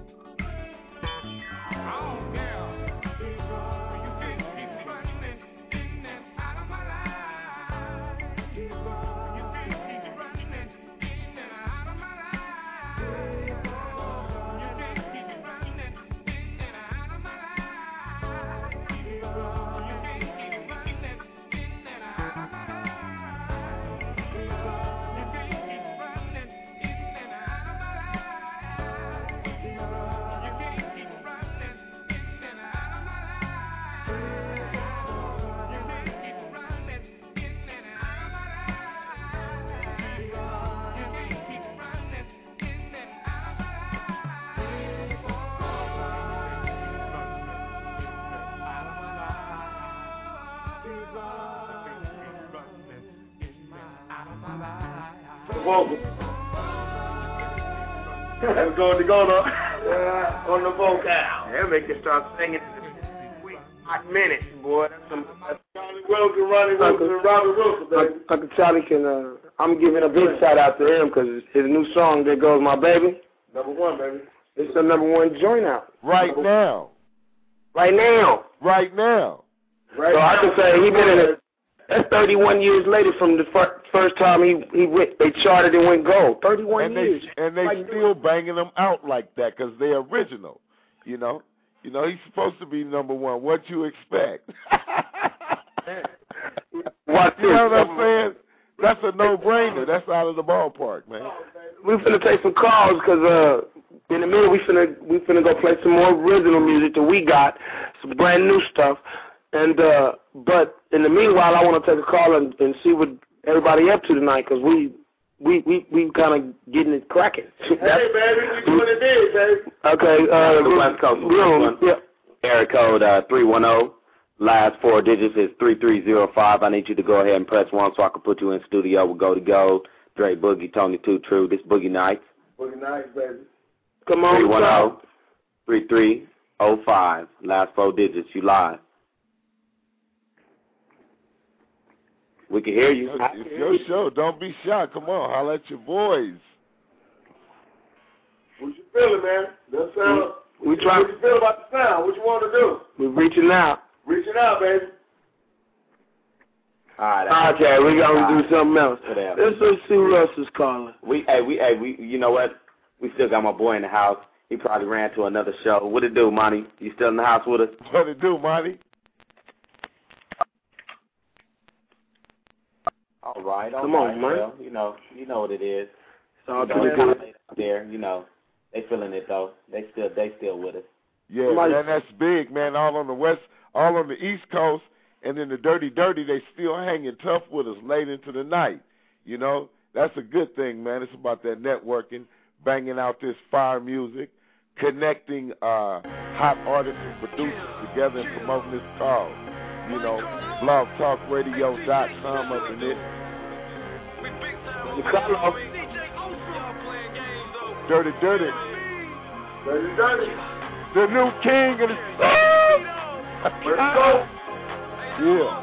Let's go to go to uh, on the vocal.
That make you start singing in the sweet hot minutes, boy. That's some that's
Charlie Wilson, Ronnie Wilson, and Robert Wilson, baby.
Uncle Charlie can, uh, I'm giving a big shout out to him because his new song, There Goes My Baby.
Number one, baby.
It's the number one joint out.
Right now.
Right now.
Right now.
Right so now. I can say he been in it. That's thirty-one years later from the fir- first time he he went. They charted and went gold. thirty-one
and
years.
They, and they like, still banging them out like that because they're original. You know, you know he's supposed to be number one. What you expect?
Watch
you know what I'm saying? That's a no-brainer. That's out of the ballpark, man.
We finna take some calls because uh, in a minute we finna we finna go play some more original music that we got, some brand new stuff. And uh, but in the meanwhile, I want to take a call and, and see what everybody up to tonight because we we we we kind of getting it cracking.
Hey baby, we doing it big, baby.
Okay, uh,
the West Coast.
Room, yeah.
Area code uh, three one zero. Last four digits is three three zero five. I need you to go ahead and press one so I can put you in studio with Go to Go, Dre Boogie, Tony Too True. This Boogie Nights.
Boogie Nights, baby.
Come on,
three one zero, three three zero five. Last four digits. You live. We can hear you.
It's your show. Don't be shy. Come on, holla at your boys. What you feeling, man? That sound.
We try.
What you feel about the sound? What you want to do?
We're reaching out.
Reaching out, baby.
All right.
Okay, we gonna do something else.
Whatever.
Let's just see who else is calling.
We, hey, we, hey, we. You know what? We still got my boy in the house. He probably ran to another show. What it do, Monty? You still in the house with us?
What it do, Monty?
All right, all
Come
right.
on, man.
Well, you know, you know what it is.
It's all
you know,
pretty good.
There, you know, they feeling it though. They still, they still with us.
Yeah,
Somebody-
man, that's big, man. All on the west, all on the East Coast, and in the Dirty Dirty, they still hanging tough with us late into the night. You know, that's a good thing, man. It's about that networking, banging out this fire music, connecting uh, hot artists and producers together and promoting this cause. You know, blog talk radio dot com up in it. Dirty Dirty.
Dirty Dirty.
The new king of the soul.
Let's go.
Yeah.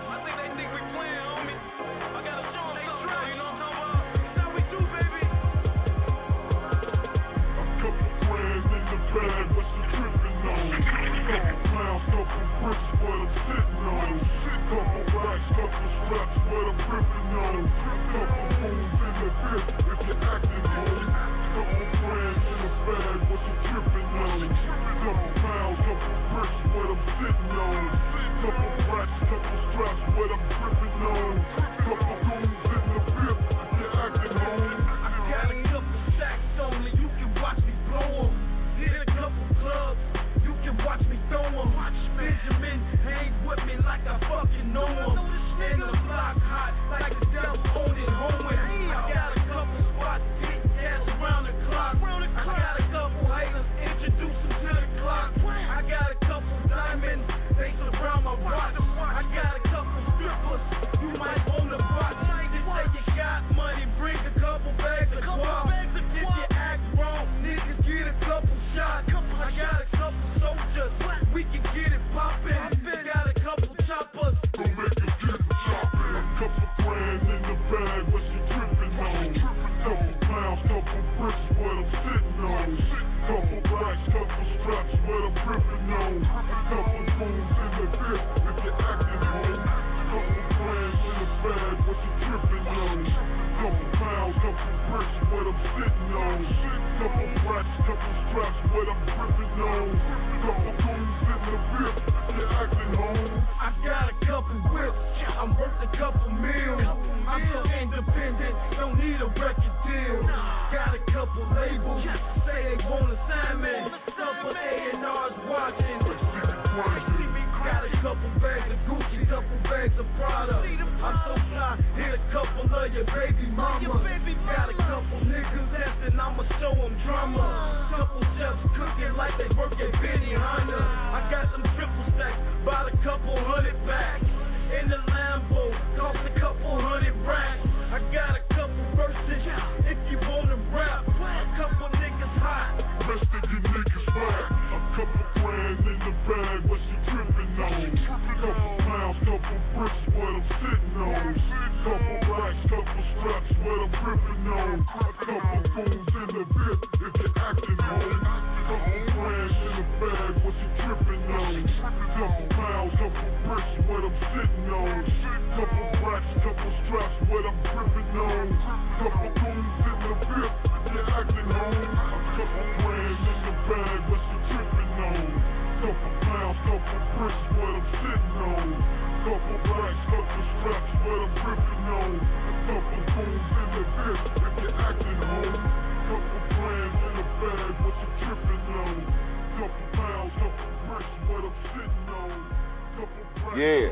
Yeah.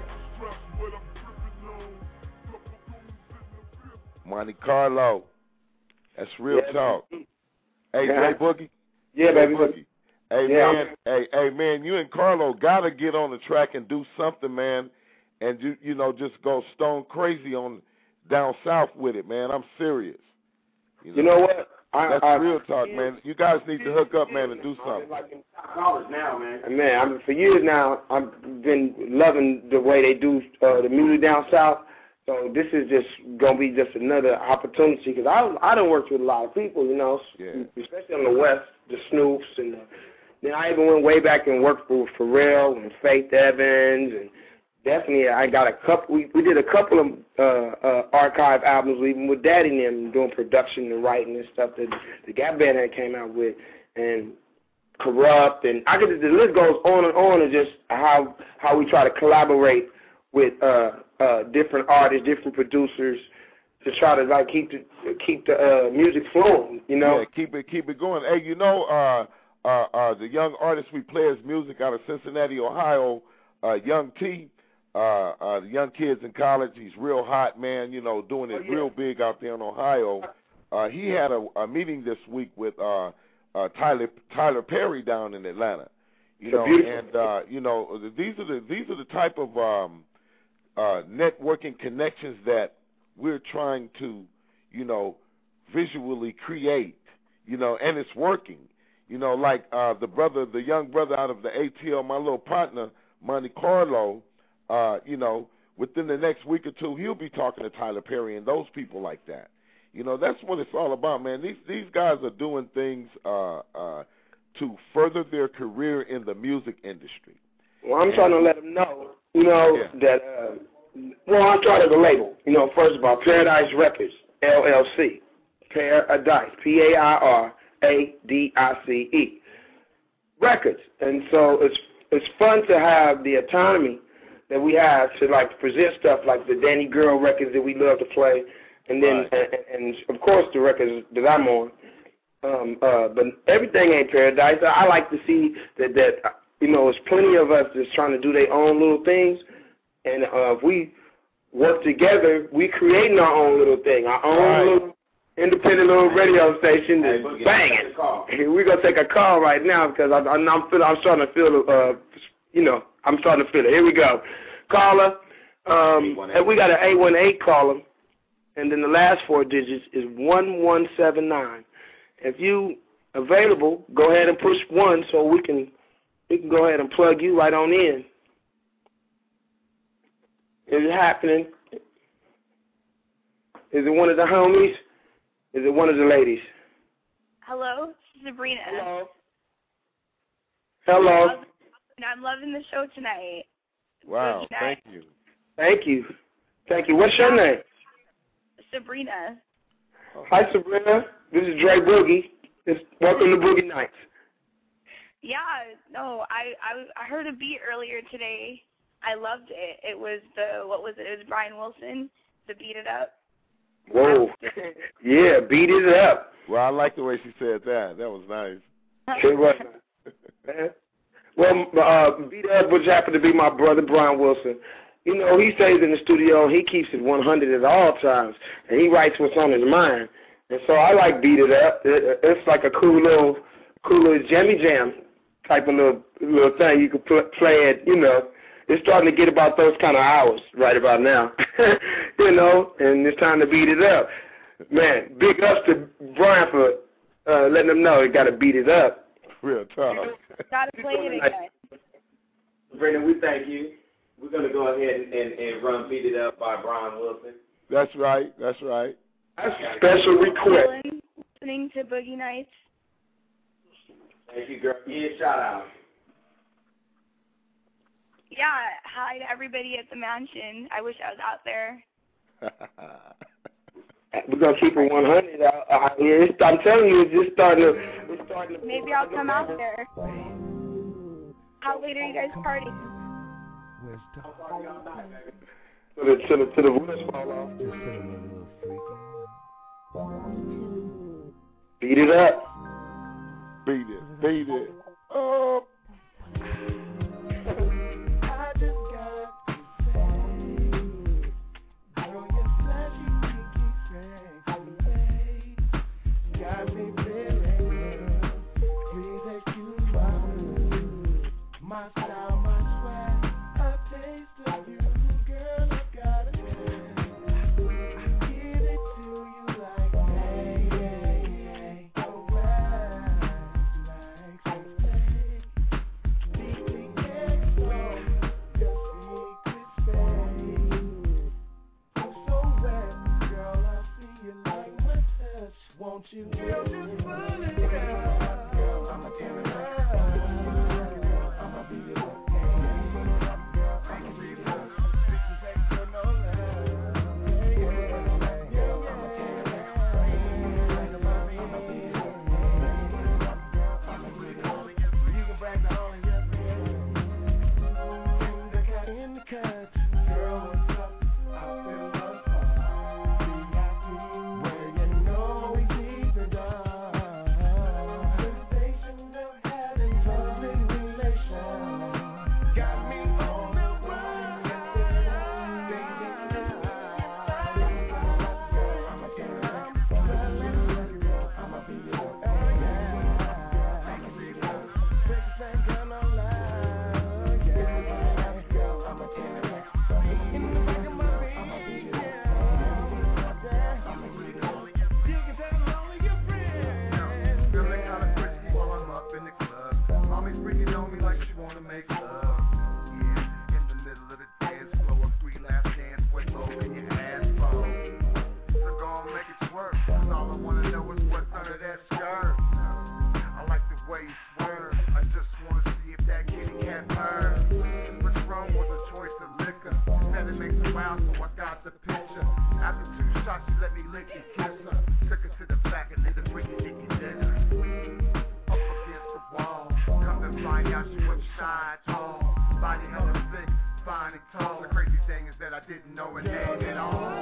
Monte Carlo. That's real
yeah,
talk.
Baby.
Hey,
yeah.
Jay Boogie.
Yeah,
Jay
baby.
Boogie. Hey,
yeah.
man. Hey, hey, man, you and Carlo got to get on the track and do something, man, and, you, you know, just go stone crazy on down south with it, man. I'm serious. You know,
you know what? I,
That's
I,
real talk, man. You guys need to hook up, man, and do something.
College now, man.
Man, I mean, for years now, I've been loving the way they do uh, the music down south. So this is just gonna be just another opportunity because I I done worked with a lot of people, you know,
yeah.
especially on the west, the Snoops, and uh, then I even went way back and worked for Pharrell and Faith Evans and
Definitely, I got a couple. We we did a couple of uh, uh, archive albums, even with Daddy and them, doing production and writing and stuff that the Gap Band had came out with, and Corrupt, and I could the list goes on and on, and just how how we try to collaborate with uh, uh, different artists, different producers, to try to like keep the keep the uh, music flowing. You know,
yeah, keep it keep it going. Hey, you know, uh, uh, uh, the young artist we play his music out of Cincinnati, Ohio, uh, Young T. Uh, uh, the young kids in college, he's real hot, man, you know, doing it oh, yeah. real big out there in Ohio. Uh, he had a, a meeting this week with uh, uh, Tyler Tyler Perry down in Atlanta. You so know, beautiful. and uh, you know, these are the these are the type of um, uh, networking connections that we're trying to, you know, visually create. You know, and it's working. You know, like uh, the brother, the young brother out of the A T L, my little partner, Monte Carlo. Uh, you know, within the next week or two, he'll be talking to Tyler Perry and those people like that. You know, that's what it's all about, man. These these guys are doing things uh, uh, to further their career in the music industry.
Well, I'm and, trying to let them know, you know, yeah. that, uh, well, I'm trying to the label. You know, first of all, Paradise Records, L L C. Paradise, P A I R A D I C E. Records. And so it's it's fun to have the autonomy that we have to like present stuff like the Danny Girl records that we love to play, and then right. and, and of course the records that I'm on. Um, uh, but everything ain't Paradise. I like to see that that you know there's plenty of us that's trying to do their own little things, and uh, if we work together, we creating our own little thing, our own right. little independent little radio station. Hey, banging. We're gonna take a call right now because I, I'm I'm, feel, I'm starting to feel uh you know. I'm starting to feel it. Here we go. Caller, um, and we got an eight one eight caller, and then the last four digits is one one seven nine. If you available, go ahead and push one so we can we can go ahead and plug you right on in. Is it happening? Is it one of the homies? Is it one of the ladies?
Hello, Sabrina.
Hello. Hello.
I'm loving the show tonight.
Wow, thank you.
Thank you. Thank you. What's your name?
Sabrina.
Hi, Sabrina. This is Dre Boogie. It's, welcome to Boogie Nights.
Yeah, no, I, I, I heard a beat earlier today. I loved it. It was the, what was it? It was Brian Wilson, the Beat It Up.
Whoa. Yeah, Beat It Up.
Well, I like the way she said that. That was nice.
It was. Well, uh, Beat Up, which happened to be my brother, Brian Wilson. You know, he stays in the studio. He keeps it one hundred at all times, and he writes what's on his mind. And so I like Beat It Up. It, it's like a cool little, cool little jammy jam type of little little thing. You can pl- play it, you know. It's starting to get about those kind of hours right about now, you know, and it's time to beat it up. Man, big ups to Brian for uh, letting them know he got to beat it up.
Real tough.
Got to play it again.
Brandon, we thank you. We're going to go ahead and, and, and run Beat It Up by Brian Wilson.
That's right. That's right.
That's a special request.
Listening to Boogie Nights.
Thank you, girl. Give a shout out.
Yeah, hi to everybody at the mansion. I wish I was out there.
We're going to keep it one hundred out, out here. I'm telling you, it's just starting to... It's starting to
Maybe I'll come out there. How late are you guys partying?
To the, to the, to the woods fall off. Beat it up.
Beat it. Beat it. Oh.
My style, my swag, a taste of you, girl, I got it. I give it to you like, hey, hey, hey, don't relax, like so fake. Deeply next door, your secret space. I'm so wet, girl, I see you like my touch. Won't you, girl, just pull it down. Girl, I'ma tear it up. I'ma beat it up.
thought she let me lick and kiss her. Took her to the back and did the freaky dicky dinner. Up against the wall, come and find out she was shy tall. Body hella thick, fine and tall. The crazy thing is that I didn't know her name at all.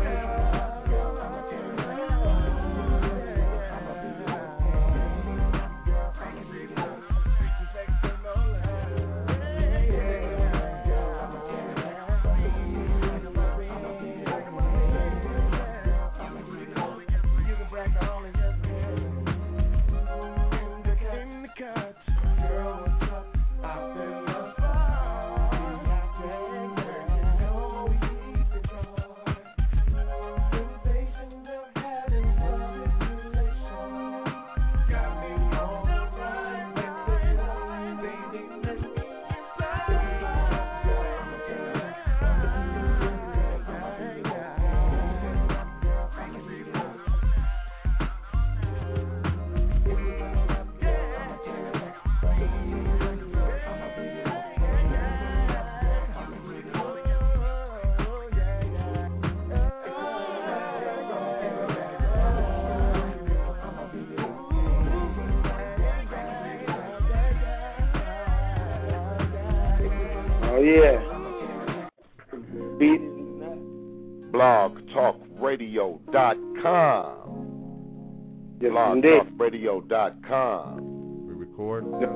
Yeah. Beat.
blog talk radio dot com.
Yes,
blog
indeed.
talk radio dot com.
We record?
Yes.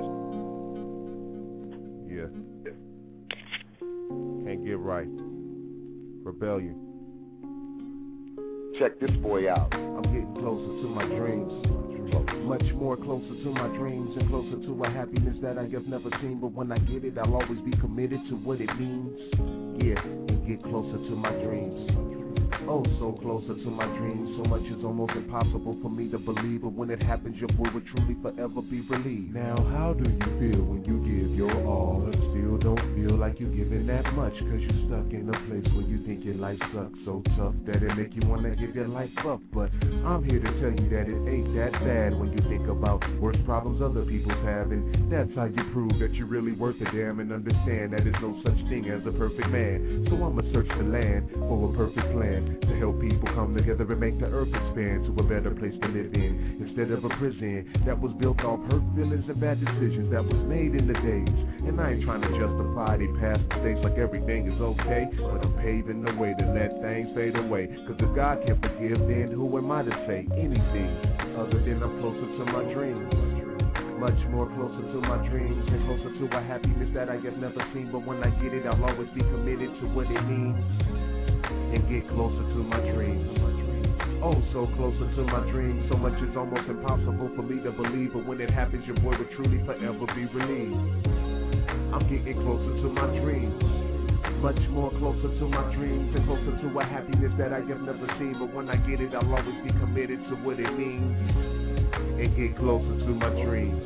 Yeah. Can't get right. Rebellion.
Check this boy out.
I'm getting closer to my dreams. Much more closer to my dreams and closer to a happiness that I have never seen. But when I get it, I'll always be committed to what it means. Yeah, and get closer to my dreams. Oh, so closer to my dreams. So much is almost impossible for me to believe. But when it happens, your boy will truly forever be relieved. Now, how do you feel when you give your all and still don't feel like you're giving that much? Cause you're stuck in a place where you think your life sucks so tough that it make you wanna give your life up. But I'm here to tell you that it ain't that bad when you think about worse problems other people's have. And that's how you prove that you're really worth a damn and understand that there's no such thing as a perfect man. So I'ma search the land for a perfect plan to help people come together and make the earth expand to a better place to live in, instead of a prison that was built off hurt feelings and bad decisions that was made in the days. And I ain't trying to justify they past mistakes like everything is okay, but I'm paving the way to let things fade away. Cause if God can forgive, then who am I to say anything other than I'm closer to my dreams? Much more closer to my dreams and closer to a happiness that I have never seen. But when I get it, I'll always be committed to what it means and get closer to my dreams. Oh, so closer to my dreams. So much is almost impossible for me to believe. But when it happens, your boy will truly forever be relieved. I'm getting closer to my dreams. Much more closer to my dreams and closer to a happiness that I have never seen. But when I get it, I'll always be committed to what it means and get closer to my dreams.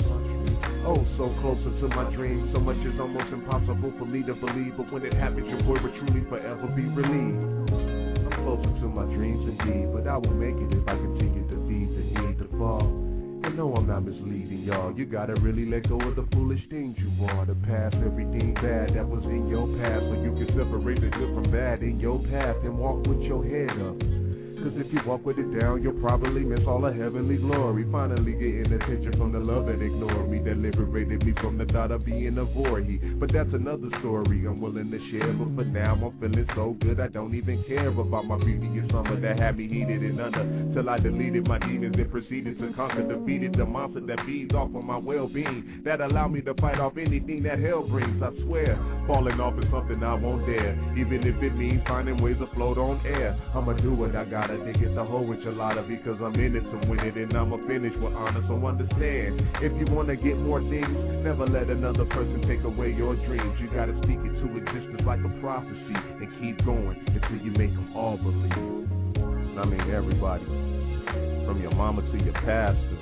Oh, so closer to my dreams. So much is almost impossible for me to believe. But when it happens, your boy will truly forever be relieved. I'm closer to my dreams indeed, but I will make it if I continue to feed the need to fall. And no, I'm not misleading y'all. You gotta really let go of the foolish things you are. To pass everything bad that was in your past, so you can separate the good from bad in your path and walk with your head up. Cause if you walk with it down, you'll probably miss all the heavenly glory. Finally getting attention from the love that ignored me, that liberated me from the thought of being a void. But that's another story I'm willing to share. But for now, I'm feeling so good, I don't even care about my previous summer that had me heated and under. Till I deleted my demons and proceeded to conquer, defeated the monster that feeds off of my well-being, that allowed me to fight off anything that hell brings. I swear, falling off is something I won't dare, even if it means finding ways to float on air. I'ma do what I gotta to get the whole enchilada, because I'm in it to win it, and I'ma finish with honor. So understand, if you wanna get more things, never let another person take away your dreams. You gotta speak it to existence like a prophecy, and keep going until you make them all believe. And I mean everybody, from your mama to your pastor.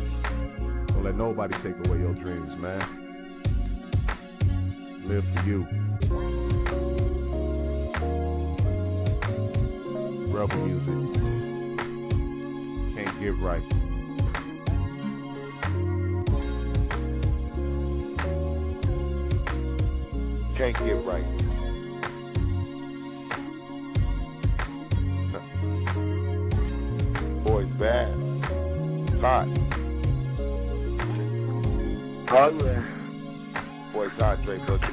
Don't let nobody take away your dreams, man. Live for you. Rebel music. Can't get right.
Can't get right. hot.
Oh, yeah.
Boy's hot, Dre Booker.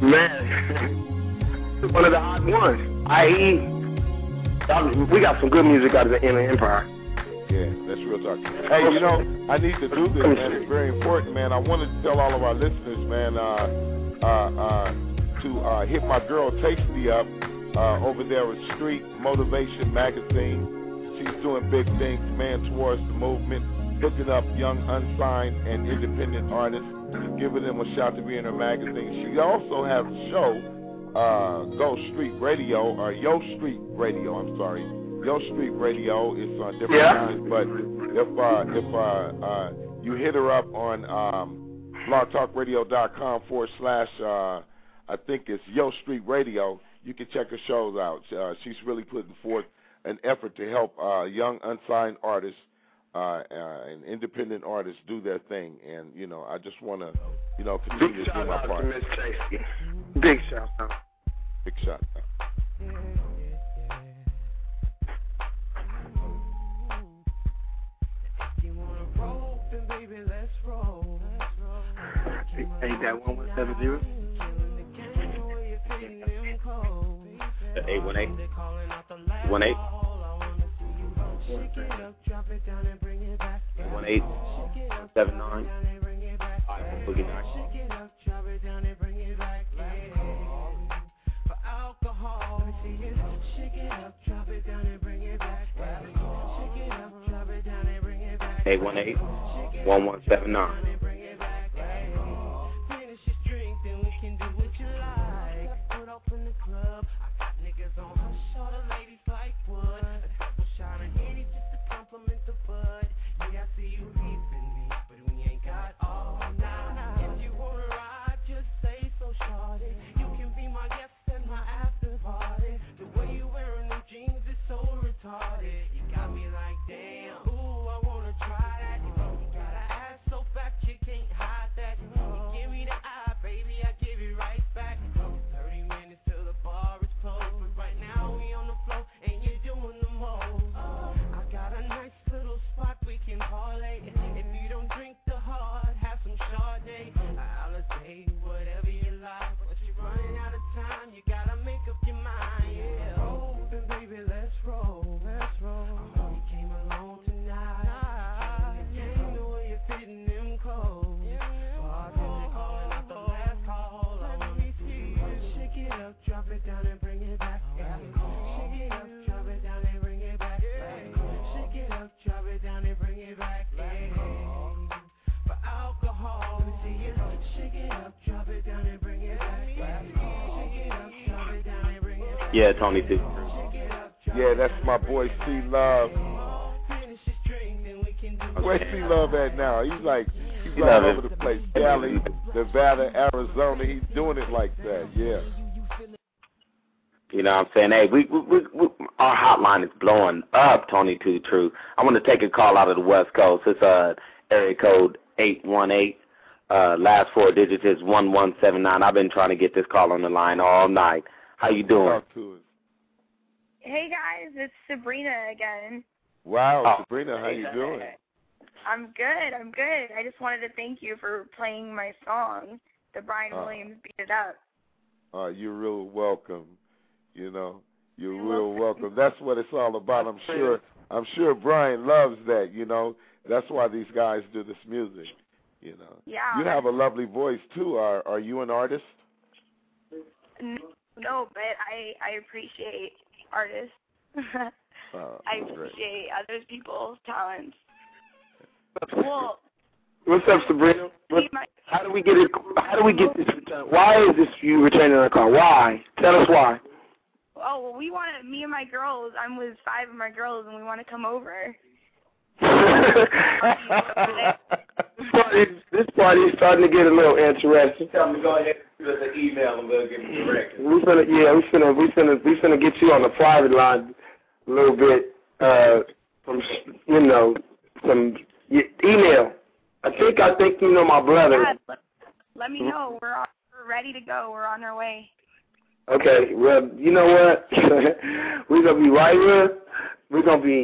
Man, one of the hot ones. I E. We got some good music out of the Inner Empire.
Yeah, that's real talk. Hey, you know, I need to do this, man. It's very important, man. I wanted to tell all of our listeners, man, uh, uh, uh, to uh, hit my girl Tasty up uh, over there with Street Motivation Magazine. She's doing big things, man, towards the movement, hooking up young, unsigned, and independent artists, giving them a shot to be in her magazine. She also has a show, uh, Go Street Radio, or Yo Street Radio, I'm sorry. Yo Street Radio is on different
yeah.
times, but if uh, if uh, uh, you hit her up on um, blogtalkradio.com forward slash, uh, I think it's Yo Street Radio, you can check her shows out. Uh, she's really putting forth an effort to help uh, young unsigned artists uh, uh, and independent artists do their thing, and you know, I just want to, you know, continue to do my part.
Miss Tasty. Big shout out.
Big shout out.
Ain't that one one seven zero?
eight one eight. one eight. one eight seven nine. Boogie nine. eight one eight one one seven nine. Yeah, Tony too.
Yeah, that's my boy C Love. Where's C Love at now? He's like he's
C
all
Love
over
is-
the place. Cali, Nevada, Arizona. He's doing it like that. Yeah.
You know what I'm saying? Hey, we, we, we, we our hotline is blowing up, Tony Too True. I want to take a call out of the West Coast. It's uh area code eight one eight. Uh, last four digits is one one seven nine. I've been trying to get this call on the line all night. How you doing?
Talk to us.
Hey guys, it's Sabrina again.
Wow,
Oh.
Sabrina, how you doing?
I'm good, I'm good. I just wanted to thank you for playing my song, the Brian
Oh.
Williams Beat It Up.
Uh, you're real welcome. You know, you're real welcome. That's what it's all about. I'm sure. I'm sure Brian loves that. You know, that's why these guys do this music. You know.
Yeah.
You have a lovely voice too. Are Are you an artist?
No, but I I appreciate artists.
Oh,
I
that's great.
appreciate other people's talents. Well,
What's up, Sabrina? What,
see my,
how do we get it? How do we get this return? Why is this you returning our call? Why? Tell us why.
oh, well, we want to, me and my girls, I'm with five of my girls, and we want to come over.
This party, this party is starting to get a little interesting.
Tell them to go ahead and give us an email and we'll give them directions.
We finna, yeah, we finna, we finna, we finna get you on the private line a little bit. Uh, from you know, some y- email. I think, I think you know my brother.
Yeah, let, let me know. We're on, we're ready to go. We're on our way.
Okay, well, you know what? We're gonna be right here. We're gonna be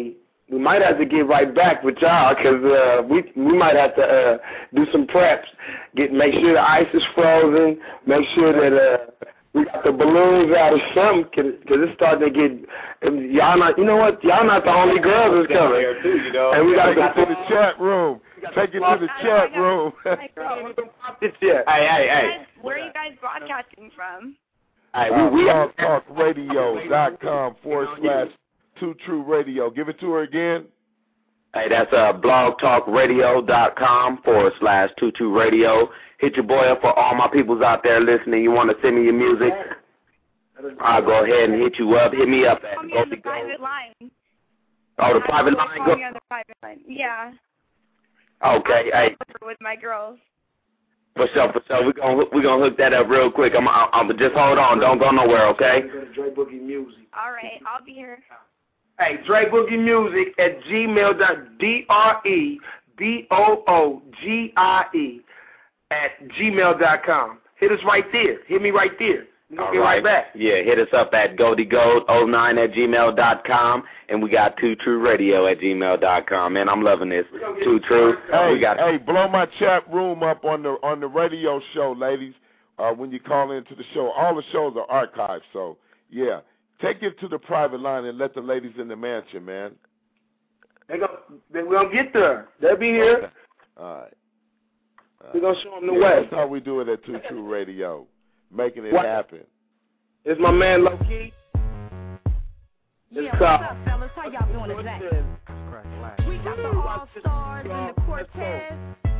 we might have to get right back with y'all because uh, we we might have to uh, do some preps. Get make sure the ice is frozen. Make sure that uh, we got the balloons out or something because it's starting to get. Y'all not, you know what? Y'all not the only girls that's coming.
There too, you know.
And we got to
go to the chat room. Take it to the chat room.
Hey,
hey,
hey,
where are you guys broadcasting from?
Hey, we, we uh, blogtalkradio.com forward slash two true radio. Give it to her again.
Hey, that's uh, blogtalkradio.com forward slash two true radio. Hit your boy up for all my peoples out there listening. You want to send me your music? I'll go ahead and hit you up. Hit me up at
Call me on the private line.
Oh, the private line?
Call me on the private line. Yeah.
Okay, hey.
With my girls.
For sure, for sure. We're going we gonna hook that up real quick. I'm, I'm, I'm Just hold on. Don't go nowhere, okay?
Dre Boogie Music.
All right, I'll be here.
Hey, Dre Boogie Music at gmail dot D R E B O O G I E at gmail dot com. Hit us right there. Hit me right there. We're going to get right. right back.
Yeah, hit us up at goldie gold oh nine at gmail dot com, and we got two true radio at gmail dot com. Man, I'm loving this. two true.
Hey,
we got
hey, blow my chat room up on the on the radio show, ladies, uh, when you call into the show. All the shows are archived, so, yeah. Take it to the private line and let the ladies in the mansion, man.
They go, they, we're going to get there. They'll be here.
All right. Uh,
we're going to show them the
yeah,
way.
That's how we do it at two true radio. Making it
what?
happen.
It's my man Low Key.
Yeah, what's up, fellas? How y'all doing today? We got the All-Stars and the Cortez.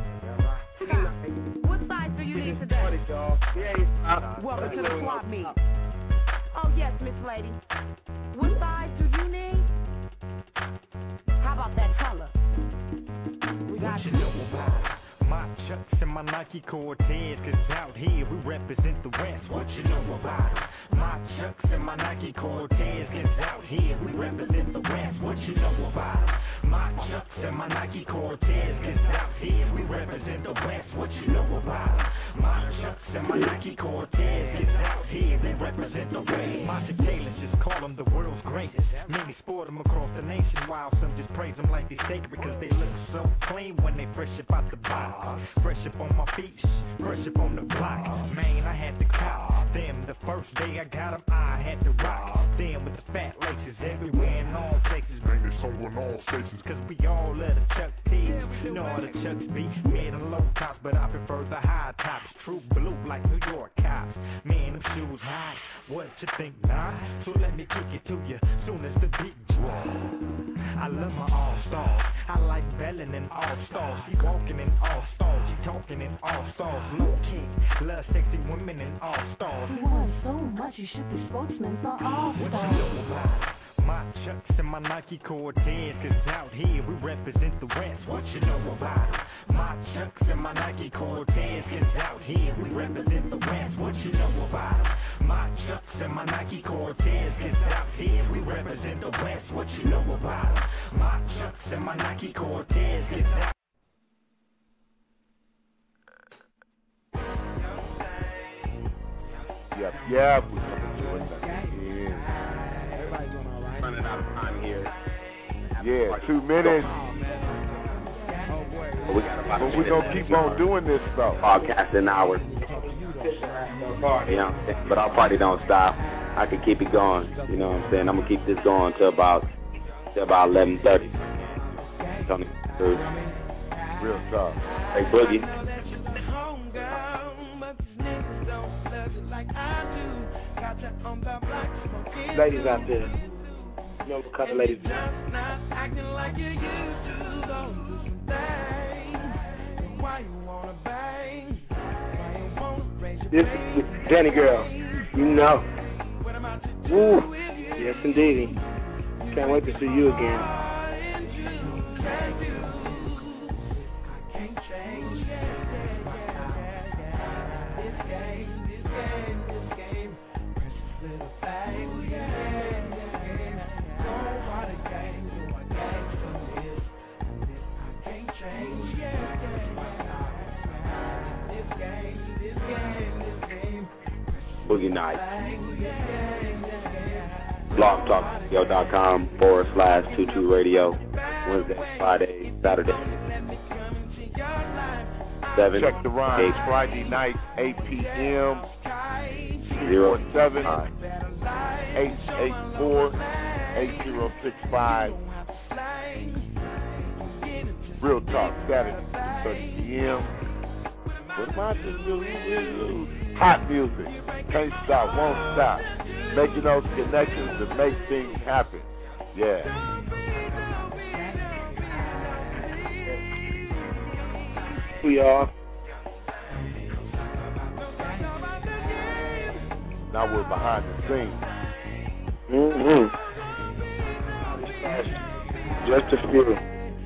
What size do you need today? Welcome to the swap meet. Oh, yes, Miss Lady. What size do you need? How about that color? We got
what you know about my Chucks and my Nike Cortez, cause out here we represent the West. What you know about my Chucks and my Nike Cortez, cause out here we represent the West. What you know about my Chucks and my Nike Cortez, cause out here we represent the West. What you know about my Chucks and my Nike Cortez, cause out here they represent the West. Marshall Taylor just call them the world's greatest. Many sport them across the nation, while some just praise them like they sacred because they look so clean when they fresh up out the box. Fresh up on my feet, fresh up on the block. Man, I had to cop them the first day I got them. I had to rock them with the fat laces everywhere in all places. Man, they so in all stations, cause we all love the Chuck T's. You know how the Chucks be, mid and low tops, but I prefer the high tops. True blue like New York cops. Man, them shoes high, what you think now? So let me kick it to you soon as the beat drop. I love my all-stars, I like Bellin and all-stars. She walking in all-stars, she talking in all-stars. Low kick, love sexy women in all-stars.
You want so much, you should be spokesman for all-stars.
What you know about my Chucks and my Nike Cortez, cause out here we represent the West. What you know about my Chucks and my Nike Cortez, cause out here we represent the West. What you know about my Chucks and my Nike Cortez, cause out here we represent the West. What you know about my Chucks and my Nike Cortez, cause out
Yep, yep, we're coming to it. Yeah.
Everybody's doing all right. Running out of time here.
Yeah, two minutes.
We got about
but we're going to keep on doing this stuff.
Podcast an hour. You know, but our party don't stop. I can keep it going. You know what I'm saying? I'm going to keep this going till about, till about eleven thirty. Tony Cruz.
Real talk.
Hey, Boogie.
Ladies out there, you know what kind of ladies? This is Danny Girl, you know. Woo, yes indeed. Can't wait to see you again.
Boogie Night. blog talk radio dot com forward slash two two radio. Wednesday, Friday, Saturday. Seven.
Check the rhymes.
Eight.
Friday night, eight p.m.
Zero.
seven eight eight four eight zero six five. Real Talk, Saturday, two thirty p.m. What am I doing? Hot music. Can't stop, won't stop. Making those connections to make things happen. Yeah.
We are.
Now we're behind the scenes.
Mm-hmm. Just a few.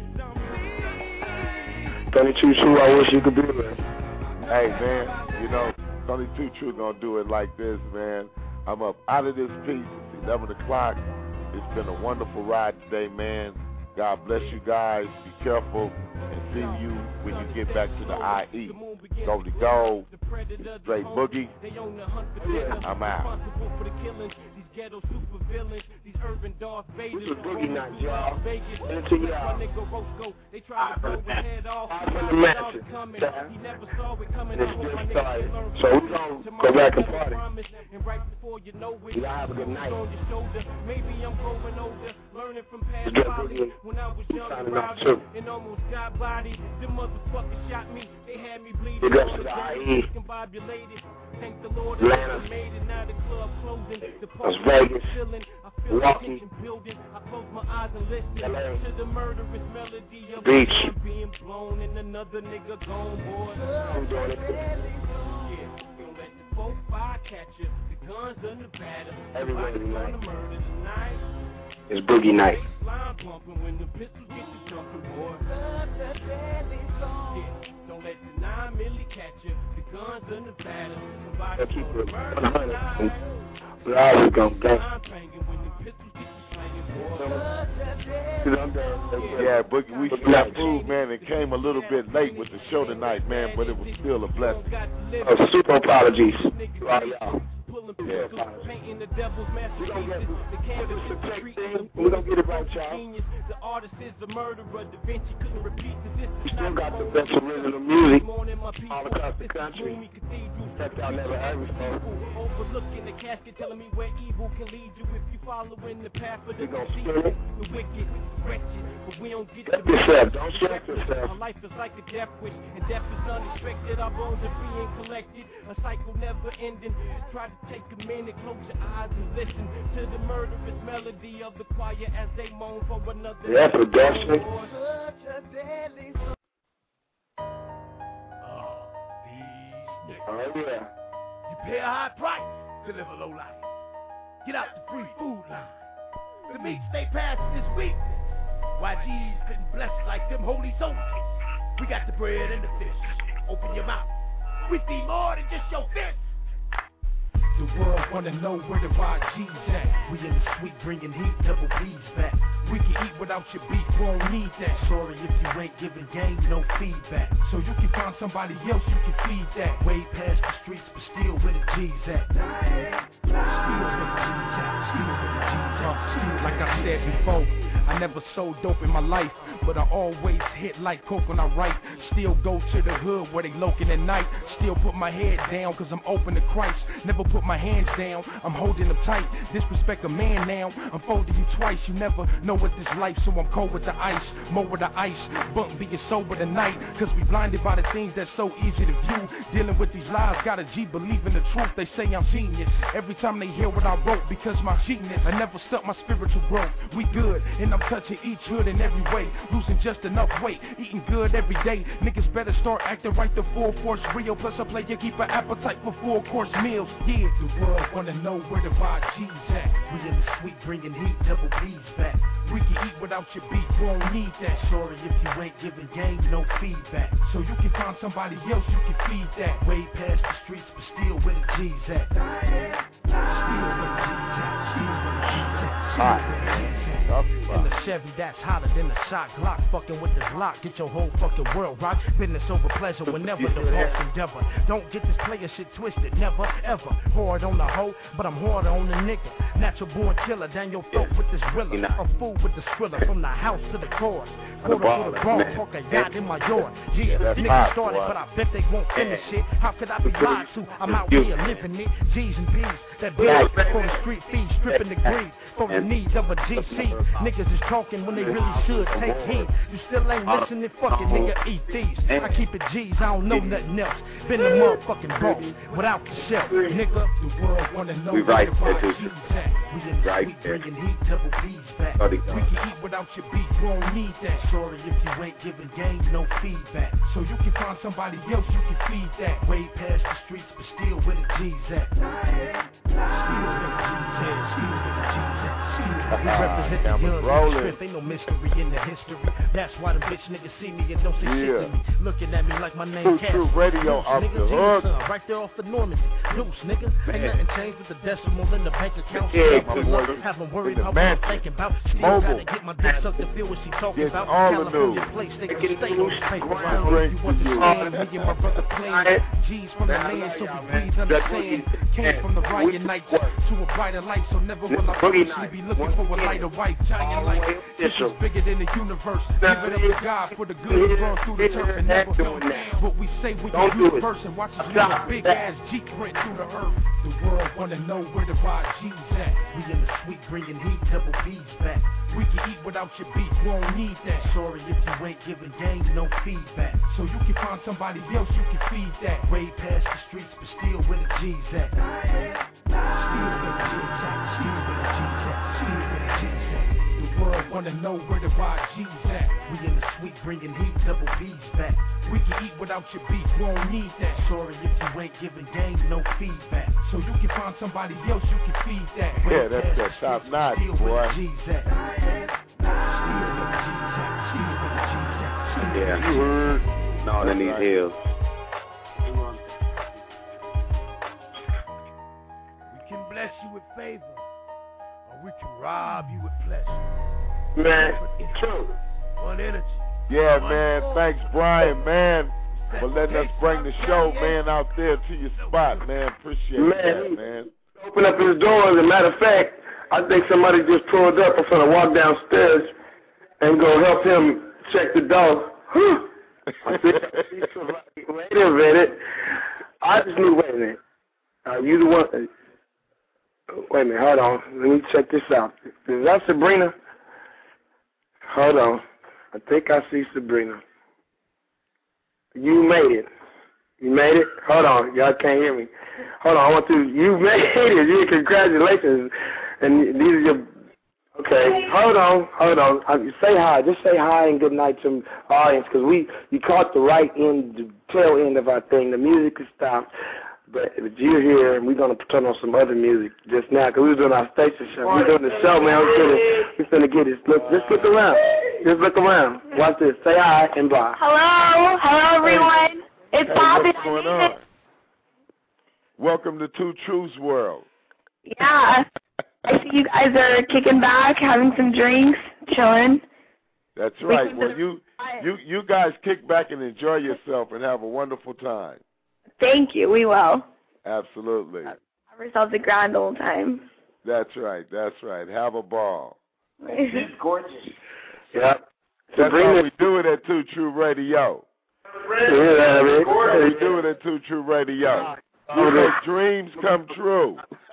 Tony Two True, I wish you could be there.
Hey, man, you know, Tony Two True gonna do it like this, man. I'm up out of this piece. It's eleven o'clock. It's been a wonderful ride today, man. God bless you guys. Be careful, and see you when you get back to the I E. Go to go. Straight Boogie. I'm out.
Ghetto super villains, these urban Darth Vaders.
This is Boogie Night, y'all. Into y'all.
They try to blow his head off.
I'm in the mansion.
He never saw it coming.
It's just started. So we're going to go back and party.
And right before you know it,
y'all have a good night.
On your shoulder. Maybe I'm growing older, learning from past
folly.
When I was young and rowdy and almost got bodied, the motherfuckers shot me. They had me bleeding.
Big up to the I E.
Thank the Lord
Atlanta.
made it. Now the club closing. The
Las Vegas,
Milwaukee,
L A,
to the murderous melody of
Beach.
Being blown and another nigga gone, boy.
I'm doing it.
Yeah, don't let the four five catch you. The guns and the batter.
Everywhere tonight.
Murder tonight.
It's Boogie Night.
Line pumping when the pistols get to jumping, boy. Yeah, don't let the nine milli catch you. The guns and the batter.
I'll keep it one hundred. We're always going to go.
Yeah, Boogie, we got food, man. It came a little bit late with the show tonight, man, but it was still a blessing.
Oh, super apologies to all y'all.
Yeah.
We're going to get it right, y'all.
The artist is the murderer. Da Vinci couldn't repeat this.
We still got the best original music all across the country. That y'all never heard before.
Overlooking the casket, telling me where evil can lead you if you following the path of the
wicked,
the wicked, wretched. But we don't get
Help yourself. Don't stress yourself.
Our life is like a death wish, and death is unexpected. Our bones are being collected, a cycle never ending. Try to take a minute, close your eyes and listen to the murderous melody of the choir as they moan for another.
Yeah, production. Oh, yeah.
You pay a high price to live a low life. Get out the free food line. The meat stay passing this week. Y Gs couldn't bless like them holy soldiers. We got the bread and the fish. Open your mouth. We see more than just your fist.
The world wanna know where the Y G's at. We in the suite bringing heat, double B's back. We can eat without your beef, we don't need that. Sorry if you ain't giving game, no feedback. So you can find somebody else you can feed that. Way past the streets, but still where the G's at. Still where the G's at. Still where the G's are. Still like I said before, I never sold dope in my life, but I always hit like coke when I write. Still go to the hood where they loking at night. Still put my head down cause I'm open to Christ. Never put my hands down, I'm holding them tight. Disrespect a man now, I'm folding you twice. You never know what this life, so I'm cold with the ice. More with the ice, bunk being sober tonight. Cause we blinded by the things that's so easy to view. Dealing with these lies, got a G believing the truth. They say I'm genius, every time they hear what I wrote. Because my genius, I never stuck my spiritual growth. We good, and I'm touching each hood in every way. Losing just enough weight, eating good every day. Niggas better start acting right, the full force real. Plus I play you keep an appetite for full course meals. Yeah, the world wanna know where the Y G's at. We in the suite bringing heat, double B's back. We can eat without your beef, we don't need that. Sorry if you ain't giving game, no feedback. So you can find somebody else you can feed that. Way past the streets, but still where the G's at. Still where the G's at. Still where the G's at. Still where the G's at. In the Chevy that's hotter than a shot Glock. Fucking with this lock, get your whole fucking world rock. Business over pleasure whenever the boss endeavor. Don't get this player shit twisted, never ever. Hard on the hoe, but I'm harder on the nigga. Natural born killer, down your throat with this thriller. A fool with the skriller, from the house to the course. Quarter to the ball, fuck a yacht in my yard. Yeah, niggas started, but I bet they won't finish it. How could I be lied to? I'm out here living it. G's and B's, that bill for the street fees, stripping the greed for the needs of a G C. Niggas is talking when they really should take heed. You still ain't listening, fucking nigga, eat these. I keep it G's, I don't know nothing else. Been the motherfucking boss without the shell, nigga. The world wanna know
we right there, too.
We in the
right
sweet
there.
bringing heat, double B's back. We can eat without your beat, you don't need that. Sorry if you ain't giving game, no feedback. So you can find somebody else you can feed that. Way past the streets, but still where the G's at. Still where the G's at. Still where the G's at. We represent the young and the strength, ain't no mystery in the history. That's why the bitch niggas see me and don't say shit to me. Looking at me like my name
True, True Radio off the hook.
Right there off the Normandy. Loose, nigga. Ain't nothing changed with the decimal in the bank account.
Yeah, my boy.
Have them worried about what I'm thinking about. Still gotta get my dick sucked to feel what she talking about. California place, they can stay on the paper. You want to stand, me and my brother playing. G's from the land, so we please understand. Came from the riot night to a brighter light, so never will I foolishly be looking for a lighter white giant light. This is bigger than the universe. Give it up to God for the good run through the turf and never know what we say with the universe and watch us leave a big ass G print through the earth. The world wanna know where the Y G's at. We in the sweet bringing heat, double B's back. We can eat without your beat, you don't need that. Sorry if you ain't giving game, no feedback. So you can find somebody else you can feed that. Way past the streets, but still where the G's at. Still where the G's at. Still where the G's at. Still where the G's at. The world wanna know where the Y G's at. We in the sweet bringing heat, double B's back. We can eat without your beat, you don't need that. Sorry if you ain't giving game, no feedback. So you can find somebody else you can feed that.
Yeah, that's that top notch, boy.
Yeah, you heard. No, in these hills.
We can bless you with favor, or we can rob you with pleasure.
Man, true.
One energy.
Yeah, man. Thanks, Brian, man, for letting us bring the show, man, out there to your spot, man. Appreciate
man,
that, man.
Open up his door. As a matter of fact, I think somebody just pulled up. I'm going to walk downstairs and go help him check the door. I said, wait a minute. I just need, wait a minute. Are you the one? Wait a minute, hold on. Let me check this out. Is that Sabrina? Hold on. I think I see Sabrina. You made it. You made it? Hold on. Y'all can't hear me. Hold on. I want to. You made it. You congratulations. And these are your. Okay. Hold on. Hold on. I, say hi. Just say hi and good night to the audience because we you caught the right end, the tail end of our thing. The music has stopped. But, but you're here, and we're going to turn on some other music just now because we were doing our station show. We're doing the show, man. We're going to get it. Look, just look around. Just look around. Watch this. Say hi and bye.
Hello. Hello, everyone. Hey. It's
hey,
Bobby.
What's going on? Welcome to Two Truths World.
Yeah. I see you guys are kicking back, having some drinks, chilling.
That's right. Well, you, you, you guys kick back and enjoy yourself and have a wonderful time.
Thank you. We will.
Absolutely.
Have ourselves a grand old time.
That's right. That's right. Have a ball.
She's gorgeous. Yeah.
That's how we do it at Two True Radio.
Yeah,
we do it at Two True Radio. We make dreams come true.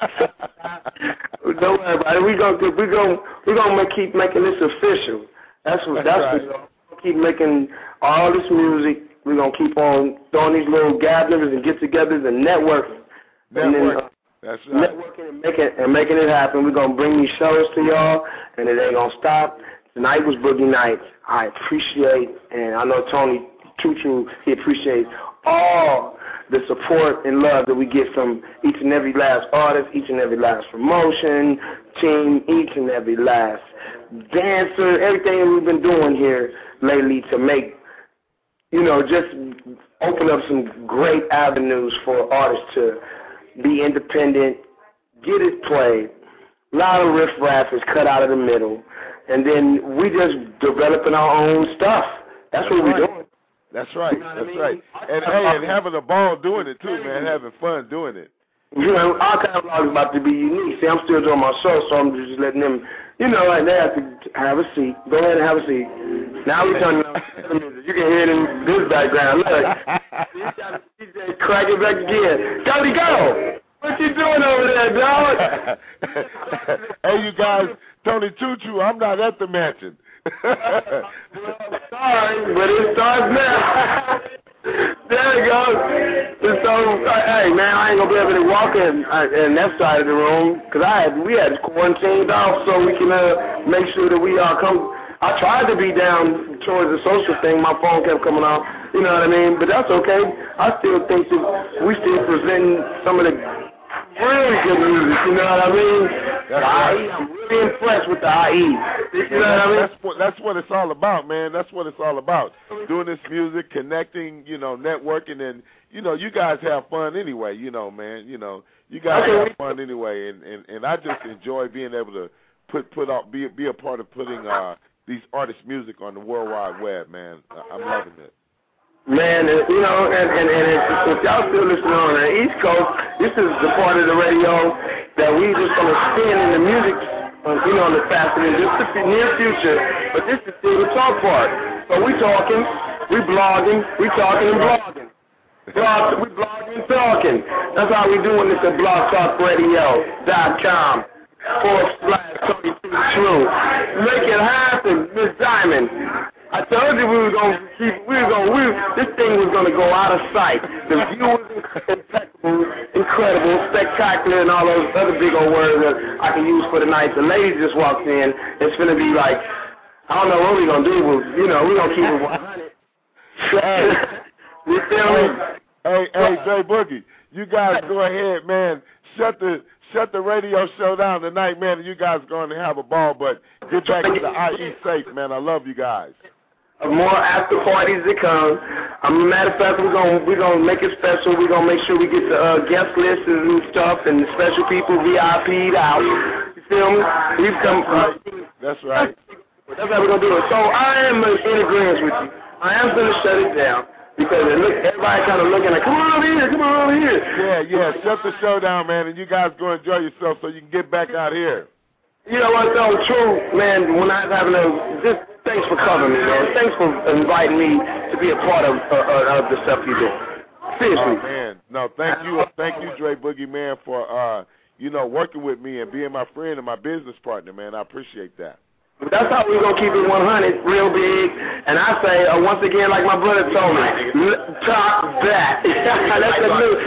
Don't worry about it. We're gonna we gonna we gonna make, keep making this official. That's what that's, that's right. What we're keep making all this music. We're gonna keep on throwing these little gatherings and get-togethers and networking.
Networking.
And then, uh,
that's right.
Networking and making and making it happen. We're gonna bring these shows to y'all, and it ain't gonna stop. Tonight was Boogie Nights. I appreciate, and I know Tony Tutu, he appreciates all the support and love that we get from each and every last artist, each and every last promotion team, each and every last dancer, everything that we've been doing here lately to make, you know, just open up some great avenues for artists to be independent, get it played. A lot of riff-raff is cut out of the middle. and then we just developing our own stuff. That's, That's what right. we're doing.
That's right. You know That's I mean? right. And hey, and having a ball doing it too, man. Having fun doing it.
You know, our catalog is about to be unique. See, I'm still doing my show, so I'm just letting them, you know, like they have to have a seat. Go ahead and have a seat. Now we're turning on the music. You can hear it in this background. Look, D J crack it back again. Cody, go. What you doing over there, dog?
Hey, you guys, Tony Choo Choo, I'm not at the mansion.
Well, sorry, but it starts now. There it goes. So, uh, hey, man, I ain't gonna be able to walk in uh, in that side of the room because I had we had quarantined off so we can uh, make sure that we all come. I tried to be down towards the social thing. My phone kept coming off. You know what I mean? But that's okay. I still think that we still presenting some of the really good music. You know what I mean? The I E, I'm really impressed with the I E. You know what I mean?
That's what, that's what it's all about, man. That's what it's all about. Doing this music, connecting, you know, networking, and, you know, you guys have fun anyway, you know, man. You know, you guys okay. have fun anyway, and, and, and I just enjoy being able to put put out, be, be a part of putting uh, these artists' music on the World Wide Web, man. I'm loving it.
Man, you know, and, and, and if, if y'all still listening on the East Coast, this is the part of the radio that we just going to spin in the music, um, you know, in the fast and in the near future. But this is still the talk part. So we talking, we blogging, we talking and blogging. Blog, we blogging and talking. That's how we doing this at blog talk radio dot com. Forward slash Tony Choo Choo. Make it happen, Miss Diamond. I told you we were gonna keep. We were gonna. We, this thing was gonna go out of sight. The view was impeccable, incredible, spectacular, and all those other big old words that I can use for the night. The lady just walked in. It's gonna be like, I don't know what we're gonna do. But, you know, we're gonna keep it one hundred.
Hey, you feel me? Hey, hey, Jay Boogie, you guys go ahead, man. Shut the. Shut the radio show down tonight, man, and you guys are going to have a ball, but get back to the I E safe, man. I love you guys.
More after parties to come. Um, matter of fact, we're gonna we're gonna make it special. We're gonna make sure we get the uh, guest lists and stuff, and the special people V I P'd out. You feel me? We've come.
Right. That's right.
That's how we're gonna do it. So I am in agreement with you. I am gonna shut it down. Because look, everybody kind of looking like, come on over here, come on over here.
Yeah, yeah, shut the show down, man, and you guys go enjoy yourself so you can get back out here.
You know what, though, true, man, when I was having a, just thanks for covering me, man. Thanks for inviting me to be a part of, uh, of the stuff you do. Seriously.
Oh, man, no, thank you, thank you, Dre Boogie, man, for, uh, you know, working with me and being my friend and my business partner, man. I appreciate that.
That's how we're going to keep it one hundred, real big. And I say, uh, once again, like my brother told me, top that. That's the new.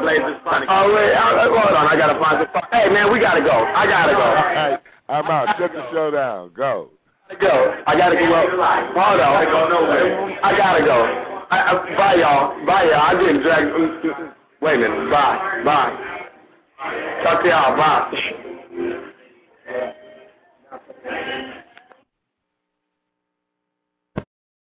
Oh, wait, hold on, I got to find the. Hey, man, we got to go. I got to go.
All right, I'm out. Shut the show down. Go.
Go. I got to go up. Hold on. I got to go. I, I, bye, y'all. Bye, y'all. I didn't drag. Wait a minute. Bye. Bye. Talk to y'all. Bye.